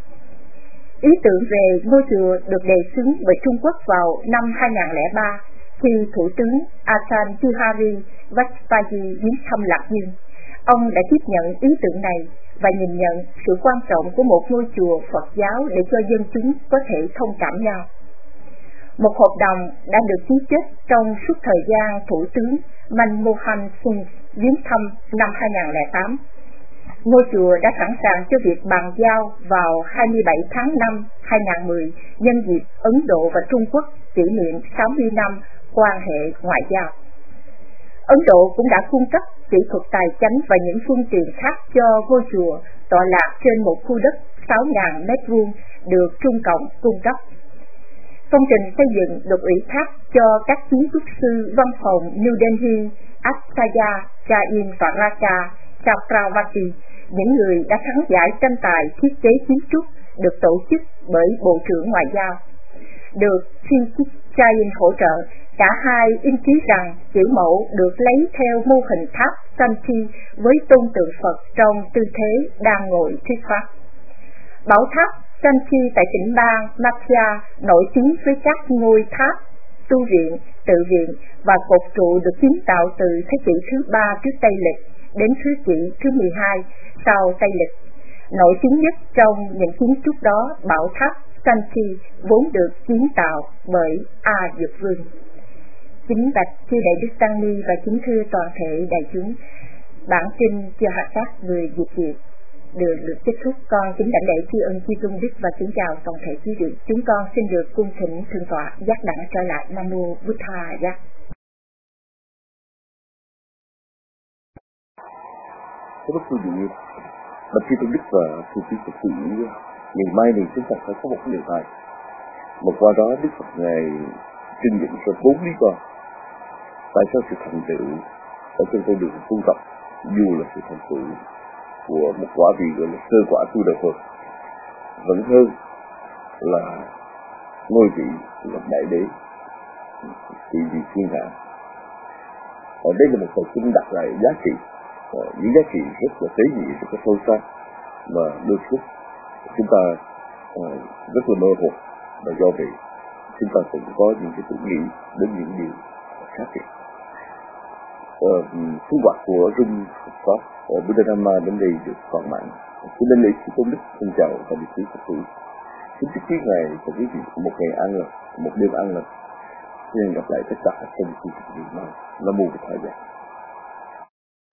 Ý tưởng về ngôi chùa được đề xướng bởi Trung Quốc vào năm hai không không ba khi Thủ tướng Atal Bihari Vajpayee viếng thăm Lạc Dương. Ông đã tiếp nhận ý tưởng này và nhìn nhận sự quan trọng của một ngôi chùa Phật giáo để cho dân chúng có thể thông cảm nhau. Một hợp đồng đã được ký kết trong suốt thời gian Thủ tướng Manmohan Singh viếng thăm năm hai không không tám. Ngôi chùa đã sẵn sàng cho việc bàn giao vào hai mươi bảy tháng năm hai nghìn không trăm mười nhân dịp Ấn Độ và Trung Quốc kỷ niệm sáu mươi năm quan hệ ngoại giao. Ấn Độ cũng đã cung cấp kỹ thuật tài chánh và những phương tiện khác cho ngôi chùa tọa lạc trên một khu đất sáu nghìn mét vuông được Trung Cộng cung cấp. Công trình xây dựng được ủy thác cho các kiến trúc sư văn phòng New Delhi, Acharya Jain và Raja Chakravati, những người đã thắng giải tranh tài thiết kế kiến trúc được tổ chức bởi Bộ trưởng Ngoại giao. Được Sri Jain hỗ trợ, cả hai in ký rằng kiểu mẫu được lấy theo mô hình tháp Sanchi với tôn tượng Phật trong tư thế đang ngồi thuyết pháp. Bảo tháp Sanchi tại tỉnh bang Madhya nổi tiếng với các ngôi tháp, tu viện, tự viện và cột trụ được kiến tạo từ thế kỷ thứ ba trước Tây Lịch đến thế kỷ thứ mười hai sau Tây Lịch. Nổi tiếng nhất trong những kiến trúc đó, bảo tháp Sanchi vốn được kiến tạo bởi A Dược Vương. Kính bạch chư đại đức tăng ni và kính thưa toàn thể đại chúng, bản kinh cho hạt các người Việt Việt được được kết thúc. Con kính đảnh lễ tri ân chư tôn đức và kính chào toàn thể quý vị. Chúng con xin được cung thỉnh thượng tọa giác đẳng trở lại. Nam mô Bụt Thà giác. Thưa quý vị, bạch chư tôn đức và thưa quý Phật tử, ngày mai này chúng ta phải có một đề tài. Một qua đó Đức Phật ngài trưng dụng cho bốn lý do tại sao sự thành tựu ở trên con đường tu tập, dù là sự thành tựu của một quả vị gọi là sơ quả tu đạo Phật, vẫn hơn là ngôi vị là đại đế trị vì thiên hạ. Ở đây là một phần kinh đặt lại giá trị, những giá trị rất là tế nhị, rất là sâu sắc mà đôi lúc chúng ta rất là mơ hồ, và do vậy chúng ta cũng có những cái tưởng nghĩ đến những điều khác biệt. Sinh hoạt của Rung Phật Pháp ở Buddha Dhamma đến đây được hoàn mãn. Xin lên lễ chư tôn đức xin chào và quý quý Phật tử. Xin chúc quý ngài và quý vị một ngày an lành, một đêm an lành. Xin gặp lại tất cả các quý vị. Nam mô Bụt Thầy.